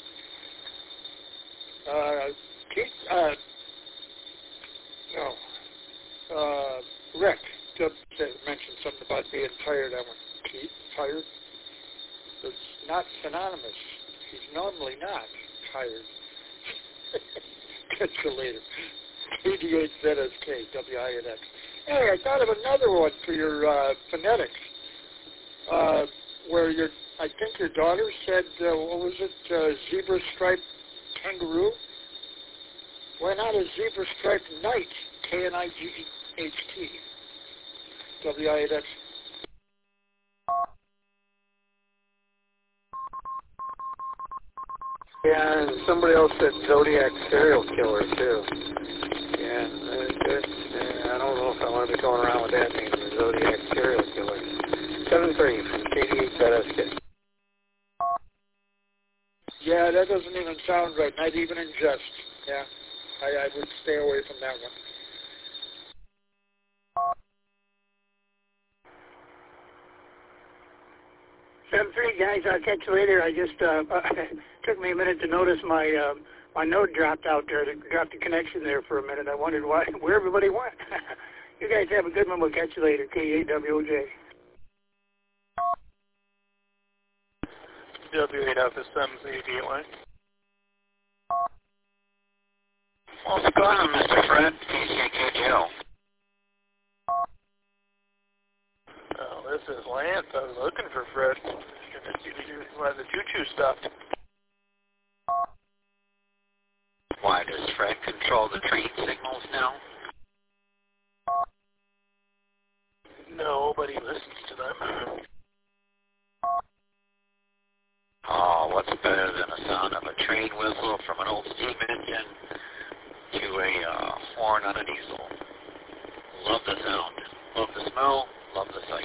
Uh, Keith, uh, no, uh, Rick, Deb said, mentioned something about being tired. I went, Pete, tired? It's not synonymous. He's normally not tired. Catch you later. K D eight Z S K, W I N X. Hey, I thought of another one for your uh, phonetics, uh, where your, I think your daughter said, uh, what was it, uh, zebra striped kangaroo? Why not a zebra striped knight? K N I G H T. W I N X. Yeah, and somebody else said Zodiac serial killer, too. Yeah, uh, it, uh, I don't know if I want to be going around with that name, the Zodiac serial killer. seven three from K D eight Z S K. Yeah, that doesn't even sound right, not even in jest. Yeah, I, I would stay away from that one. seven three, guys, I'll catch you later. I just, uh, took me a minute to notice my, uh, my node dropped out there. It dropped the connection there for a minute. I wondered why, where everybody went. You guys have a good one. We'll catch you later. K A W O J. W eight F S M eighty-eight line. What's going on, Mister Fred? K C K J O. Oh, this is Lance. I was looking for Fred. Gonna see why the choo-choo stopped. Why, does Fred control the train signals now? No, but he listens to them. Oh, what's better than the sound of a train whistle from an old steam engine to a uh, horn on a diesel? Love the sound. Love the smell. Love the sight.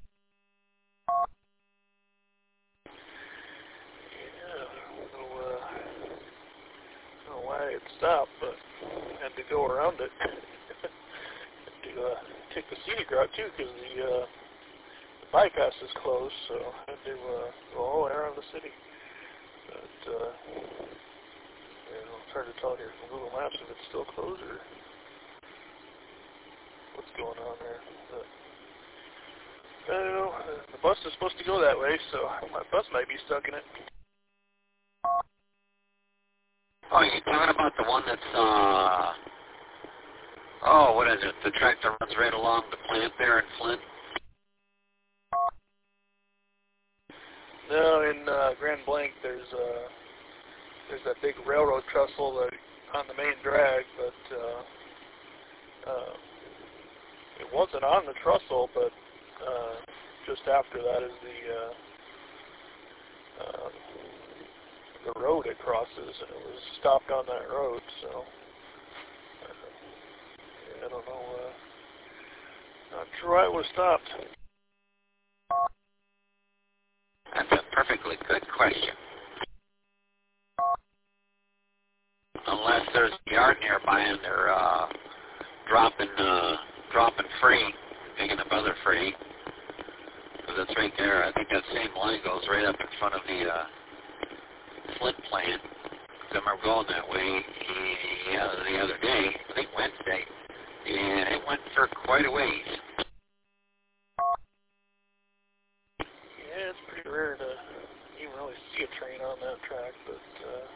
Yeah, I don't know, uh, I don't know why it stopped, but I had to go around it. Had to uh, take the scenic route, too, because the, uh, the bypass is closed, so I had to uh, go all the way around the city. But, uh, you know, it's hard to tell here from Google Maps if it's still closed or what's going on there. But, I don't know. The bus is supposed to go that way, so my bus might be stuck in it. Oh, you're talking about the one that's, uh, oh, what is it? The track that runs right along the plant there in Flint? No, in uh, Grand Blanc, there's uh, there's that big railroad trestle that on the main drag, but uh, uh, it wasn't on the trestle, but uh, just after that is the uh, uh, the road it crosses, and it was stopped on that road. So uh, yeah, I don't know. Uh, not sure why it was stopped. That's a perfectly good question. Unless there's a yard nearby and they're uh, dropping uh, dropping freight, picking up other freight. Because it's right there. I think that same line goes right up in front of the uh, Flint plant. I remember going that way uh, the other day, I think Wednesday, and it went for quite a ways. Yeah, it's pretty rare to even really see a train on that track, but uh,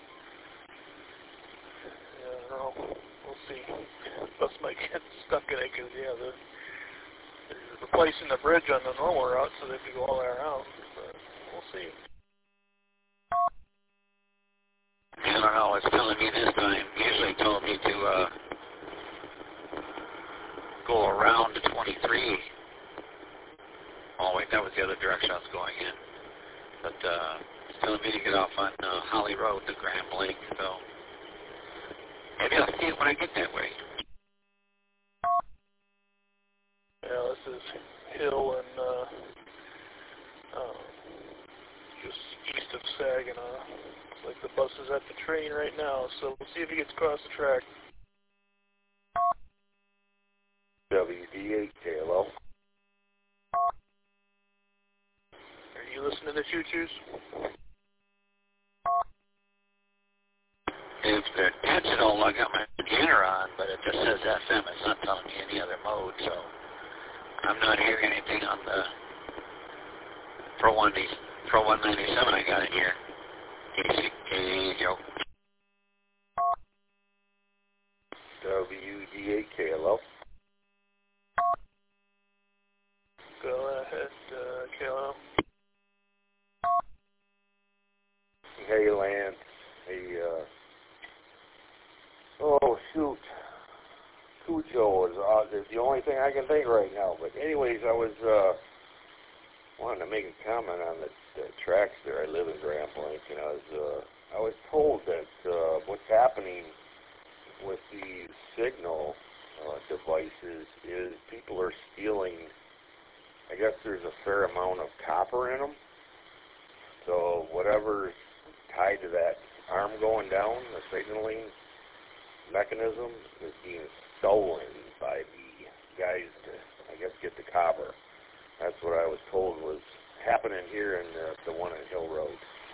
yeah, I don't know. We'll see. Bus might get stuck in it because, yeah, the, they're replacing the bridge on the normal route so they can go all the way around, but we'll see. I don't know. It's telling me this time. Usually told me to uh, go around to twenty-three. Oh, wait, that was the other direction I was going in. But uh, it's telling me to get off on uh, Holly Road to Grand Blanc, so maybe I'll see it when I get that way. Yeah, this is Hill and uh, uh, just east of Saginaw. Looks like the bus is at the train right now, so we'll see if he gets across the track. W D eight K L L. Are you listening to choo-choos? If they're digital, I got my scanner on, but it just says F M. It's not telling me any other mode, so I'm not hearing anything on the Pro one Pro one ninety-seven I got in here. K C Joe. W D eight K L L. Go ahead, uh, K L L. Hey, Lance. Hey, uh, oh, shoot. Cujo is, uh, is the only thing I can think right now. But anyways, I was, uh, wanting to make a comment on the, the tracks there. I live in Grand Blanc, and I was, uh, I was told that, uh, what's happening with these signal, uh, devices is people are stealing, I guess there's a fair amount of copper in them. So whatever's tied to that arm going down, the signaling mechanism, is being stolen by the guys to, I guess, get the copper. That's what I was told was happening here in the, the one at Hill Road.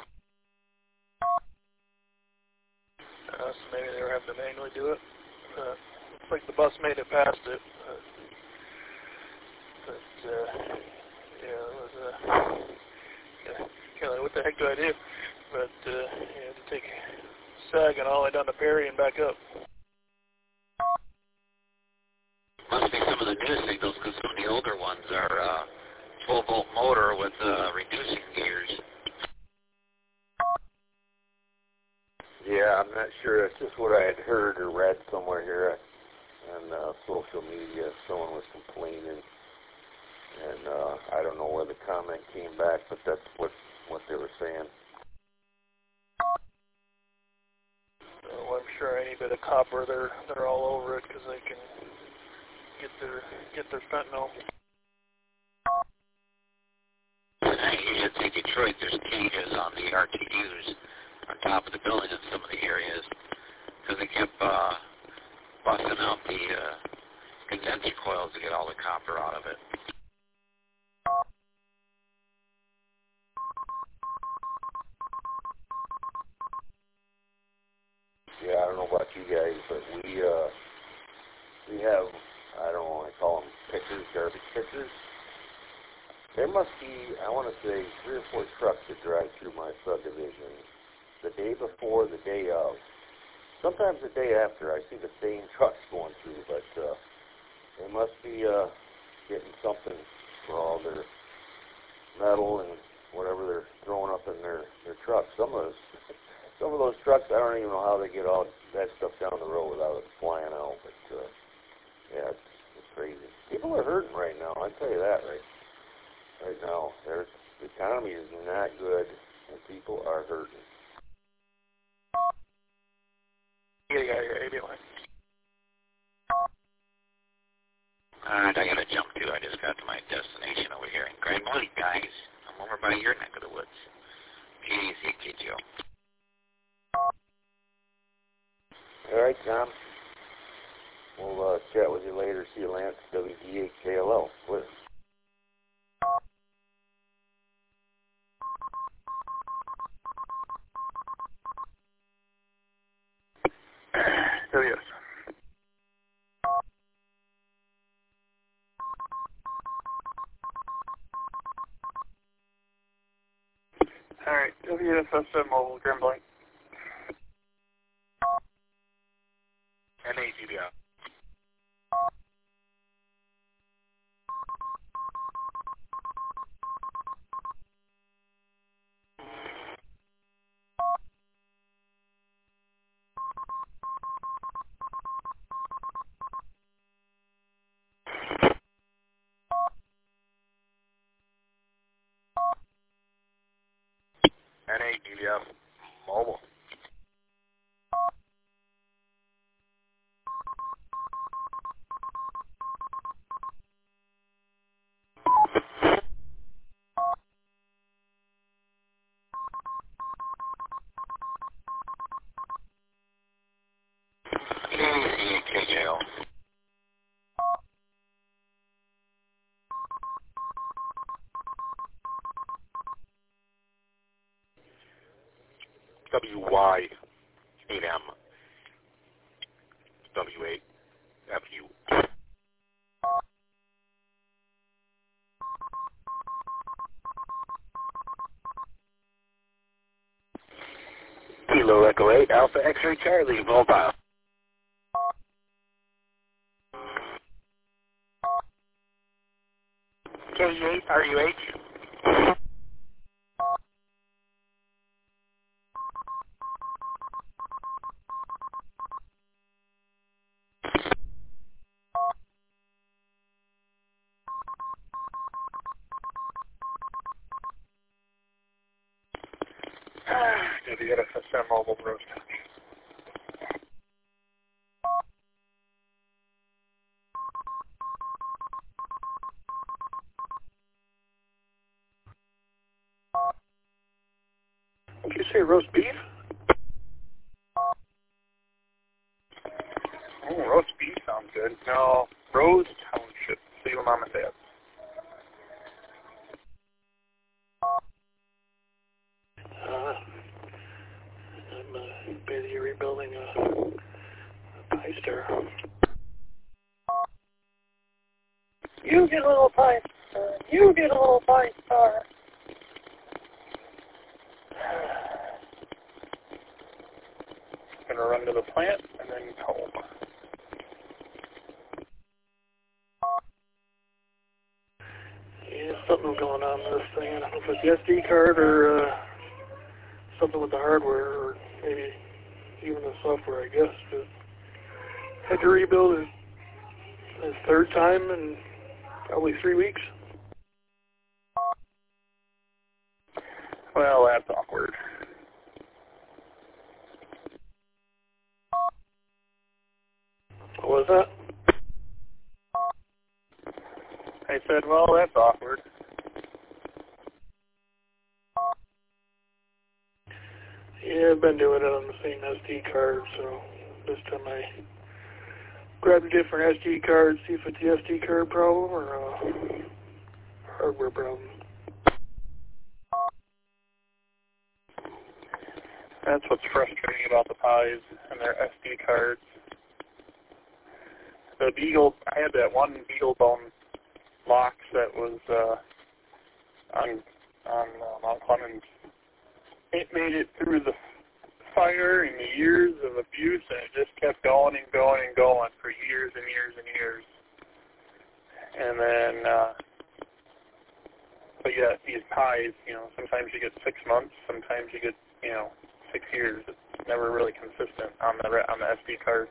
Uh, so maybe they were having to manually do it. Uh, looks like the bus made it past it. Uh, but, uh, yeah, it was, uh, yeah, kind of like, what the heck do I do? But, uh, you had to take Sagan all the way down to Perry and back up. Must be some of the new signals, because some of the older ones are uh, twelve volt motor with uh, reducing gears. Yeah, I'm not sure. That's just what I had heard or read somewhere here on uh, social media. Someone was complaining, and uh, I don't know where the comment came back, but that's what, what they were saying. Well, I'm sure any bit of copper, they're they're all over it because they can get their get their fentanyl. You should see Detroit. There's cages on the R T Us on top of the building in some of the areas because they kept uh, busting out the uh, condenser coils to get all the copper out of it. Yeah, I don't know about you guys, but we uh, we have, I don't know, I call them pickers, garbage pickers. There must be, I want to say, three or four trucks that drive through my subdivision the day before, the day of. Sometimes the day after, I see the same trucks going through, but uh, they must be uh, getting something for all their metal and whatever they're throwing up in their, their trucks. Some of those, some of those trucks, I don't even know how they get all that stuff down the road without it flying out. But uh, yeah, it's, it's crazy. People are hurting right now. I tell you that right. Right now, there's, the economy is not good, and people are hurting. You gotta get out of your A B line. Alright, I gotta jump too. I just got to my destination over here in Grand Blanc, guys. I'm over by your neck of the woods. Easy, kid, Joe. All right, Tom. We'll uh, chat with you later. See you, Lance. W D eight K L L. Twitter. Oh, yes. All right, W F S M Mobile, Grand Blanc. N A G D F. N A G D F Mobile. Easy, K J O. W Y eight M. W eight F U. Kilo Echo eight, Alpha X-Ray Charlie, mobile. K eight, R U H. W F S M Mobile Rose Touch. Did you say roast beef? Oh, roast beef sounds good. No, Rose Township, Salem, Mom and Dad. Uh, I'm uh, busy rebuilding a, a pie star. You get a little pie star. You get a little pie star. Gonna run to the plant and then home. Yeah, something's going on with this thing. I don't know if it's the S D card or uh, something with the hardware, or maybe even the software, I guess. But had to rebuild it his third time in probably three weeks. Well, that's awkward. What was that? I said, well, that's awkward. Yeah, I've been doing it on the same S D card, so this time I grabbed a different S D card, see if it's the S D card problem or a hardware problem. That's what's frustrating about the Pies and their S D cards. The Beagle, I had that one Beagle Bone box that was uh, on on uh, Mount Clemens. It made it through the fire and the years of abuse, and it just kept going and going and going for years and years and years. And then, uh, but yeah, these Pies, you know, sometimes you get six months, sometimes you get, you know, six years. It's never really consistent on the on the S D cards.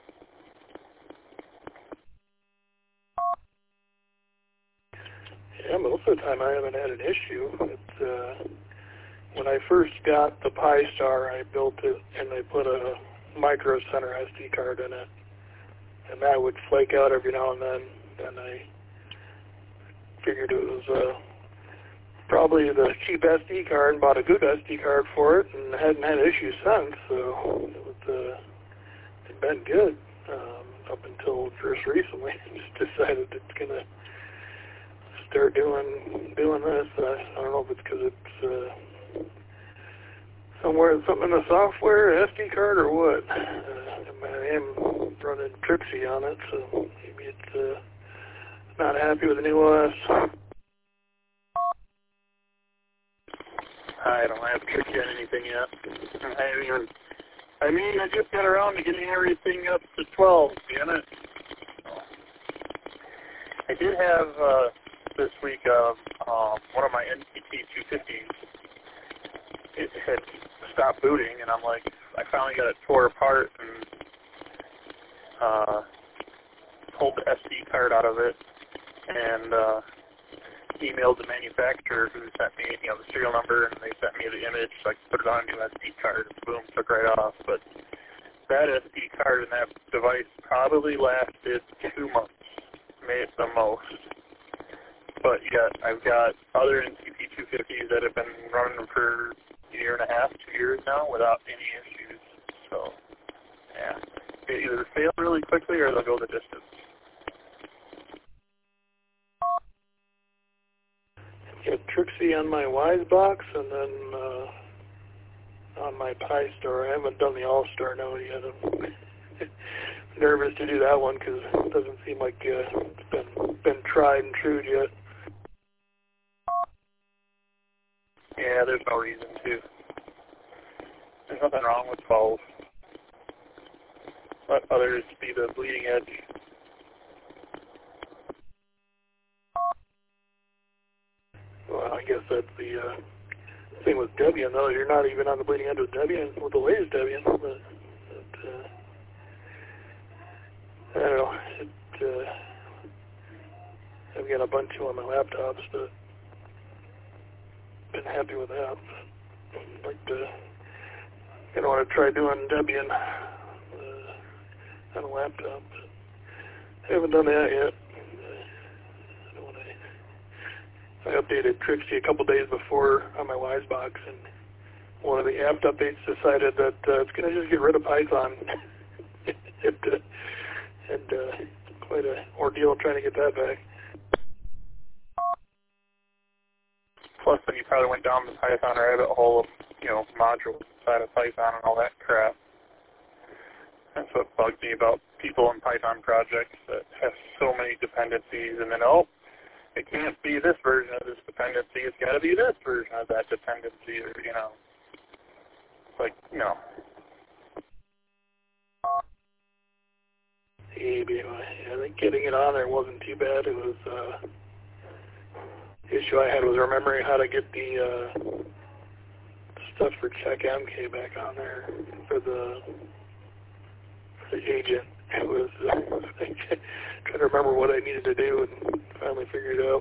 Yeah, most of the time I haven't had an issue. It's, uh, when I first got the Pi Star, I built it and I put a Micro Center S D card in it, and that would flake out every now and then. And I figured it was uh, probably the cheap S D card and bought a good S D card for it, and hadn't had issues since. So it was, uh, it'd been good um, up until just recently. I just decided it's gonna start doing doing this. Uh, I don't know if it's because it's uh, somewhere something in the software, S D card, or what. Uh, I am running Trixie on it, so maybe it's uh, not happy with the new O S. I don't have Trixie on anything yet. I haven't even. I mean, I just got around to getting everything up to twelve. Damn it! I did have. Uh, this week of uh, one of my N T T two fifties, it had stopped booting, and I'm like, I finally got it tore apart and uh, pulled the S D card out of it, and uh, emailed the manufacturer who sent me, you know, the serial number, and they sent me the image so I could put it on a new S D card, and boom, took right off. But that S D card and that device probably lasted two months, maybe the most. But yet, I've got other N T T two fifties that have been running for a year and a half, two years now, without any issues. So, yeah, they either fail really quickly or they'll go the distance. I got Trixie on my Wise box, and then uh, on my Pi Star. I haven't done the All-Star node yet. I'm nervous to do that one because it doesn't seem like uh, it's been been tried and true yet. Yeah, there's no reason to. There's nothing wrong with twelve. Let others be the bleeding edge. Well, I guess that's the uh, thing with Debian, though. You're not even on the bleeding edge with Debian, with the latest Debian. But, but uh, I don't know. It, uh, I've got a bunch on my laptops, but been happy with that. But I'd like to, I don't want to try doing Debian uh, on a laptop. But I haven't done that yet. I updated Trixie a couple days before on my Wisebox, and one of the apt updates decided that uh, it's going to just get rid of Python. it, uh, and uh, quite an ordeal trying to get that back. Plus, then you probably went down the Python rabbit hole of, you know, modules inside of Python and all that crap. That's what bugs me about people in Python projects that have so many dependencies, and then, oh, it can't be this version of this dependency. It's got to be this version of that dependency, or, you know. It's like, no. Hey, I think getting it on there wasn't too bad. It was, uh, the issue I had was remembering how to get the, uh, stuff for CheckMK back on there for the, for the agent. It was, uh, trying to remember what I needed to do and finally figured it out.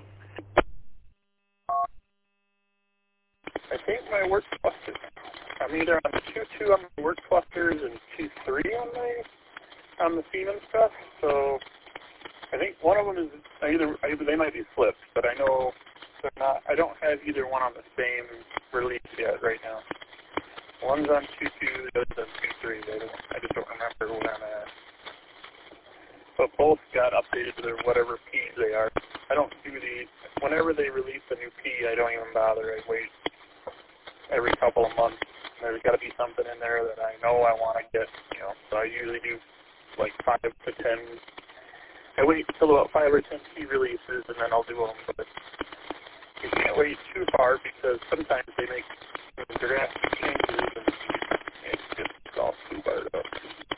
I think my work cluster, I'm either on two two on my work clusters and two three on my, on the Siemens stuff, so I think one of them is, either, either they might be flipped, but I know they're not, I don't have either one on the same release yet right now. One's on two two, the other's on two three, I, don't, I just don't remember what I'm at. But both got updated to their whatever P's they are. I don't do the, whenever they release a new P, I don't even bother. I wait every couple of months. There's got to be something in there that I know I want to get, you know. So I usually do like five to ten. I wait until about five or ten P releases, and then I'll do them. But you can't wait too far because sometimes they make drastic changes, and it's just all too hard up.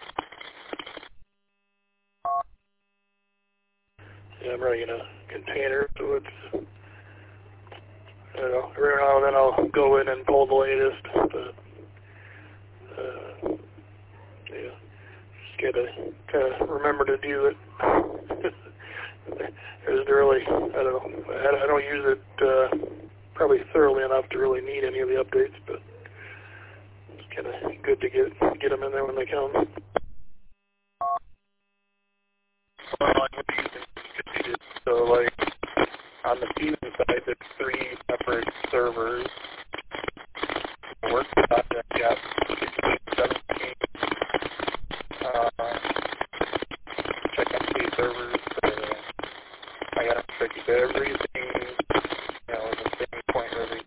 Yeah, I'm running in a container, so it's, I don't know, every now and then I'll go in and pull the latest, but, uh, yeah, just gotta kind of remember to do it. There's really, I don't know, I don't use it uh, probably thoroughly enough to really need any of the updates, but it's kind of good to get, get them in there when they come. So, like, on the Siemens side, there's three separate servers. The work project got sixteen, seventeen uh, CheckMK servers. So I got to check everything, you know, the same point release.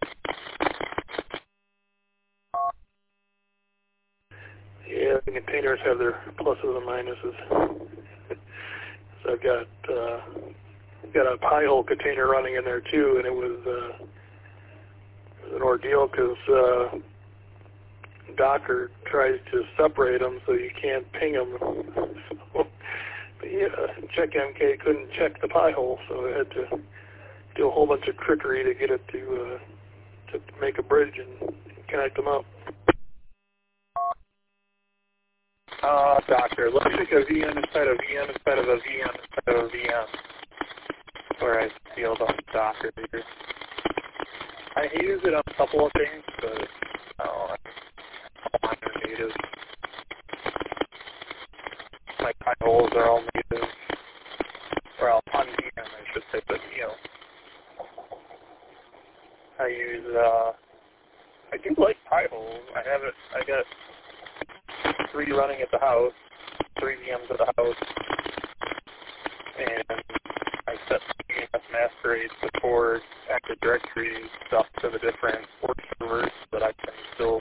Yeah, the containers have their pluses and minuses. So I've got uh, got a Pi-hole container running in there too, and it was, uh, it was an ordeal because uh, Docker tries to separate them so you can't ping them. But yeah, CheckMK couldn't check the Pi-hole, so I had to do a whole bunch of trickery to get it to uh, to make a bridge and connect them up. Uh, Docker. Let's pick a V M instead of V M instead of a V M instead of a V M. Where I feel about Docker here. I use it on a couple of things, but oh, I'm native. My Pi-holes are all native. Well, on V M I should say, but you know. I use, uh, I do like Pi-holes. I have it, I got three running at the house, three V Ms at the house, and I set the D N S masquerades before Active Directory stuff to the different work servers so that I can still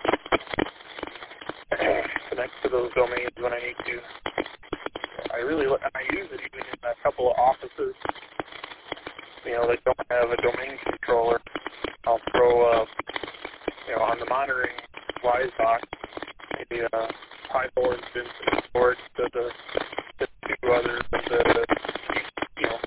connect to those domains when I need to. I really, I use it even in a couple of offices, you know, that don't have a domain controller. I'll throw, uh, you know, on the monitoring Wisebox, the uh, high boards and boards to the, the two others, the, you know,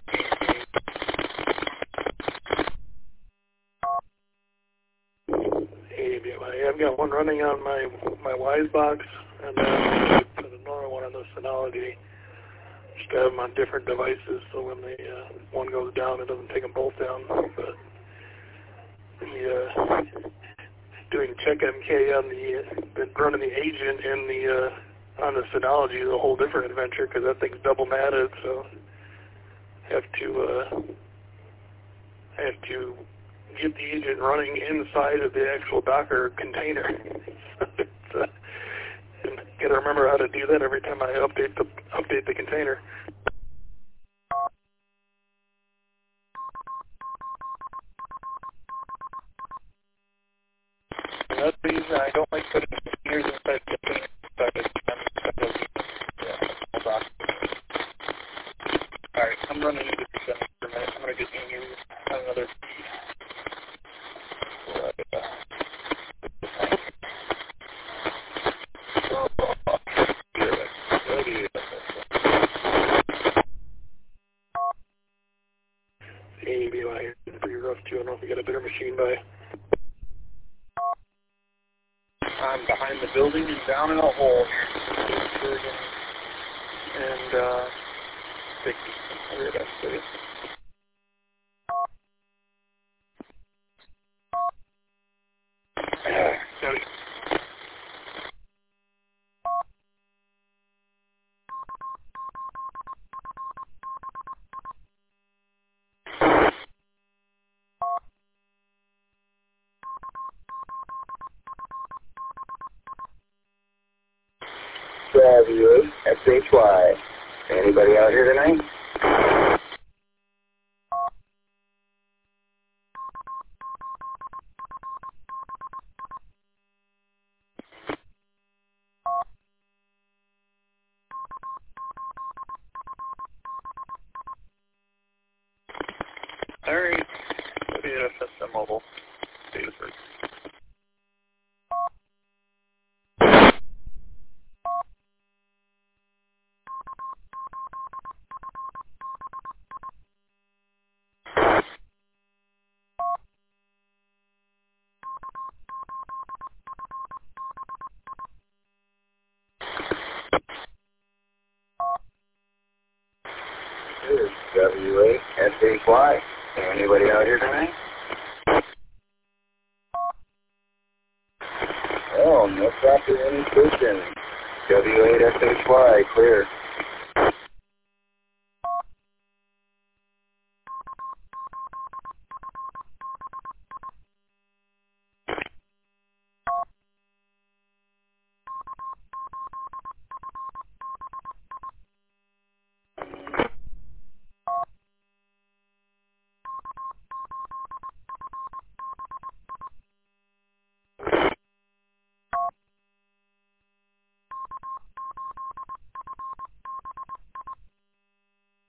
I've got one running on my my Wise box, and then put another one on the Synology. Just to have them on different devices, so when the uh, one goes down, it doesn't take them both down. But the uh, doing check M K on the uh, running the agent in the uh, on the Synology is a whole different adventure because that thing's double matted. So I have to uh, I have to get the agent running inside of the actual Docker container. It's, uh, and got to remember how to do that every time I update the update the container. Another reason I don't like putting containers inside the container is all right, I'm running into the center for a minute. I'm going to get in here on another. A B I here, pretty rough too. I don't know if we got a better machine by. I'm behind the building and down in a hole here. And uh, Vicky, where did I say it? Sorry. W eight S H Y. Anybody out here tonight? All right. W eight S M Mobile. Davisburg. W eight S H Y. Anybody out here tonight? Oh, no traffic in any station. W eight S H Y, clear.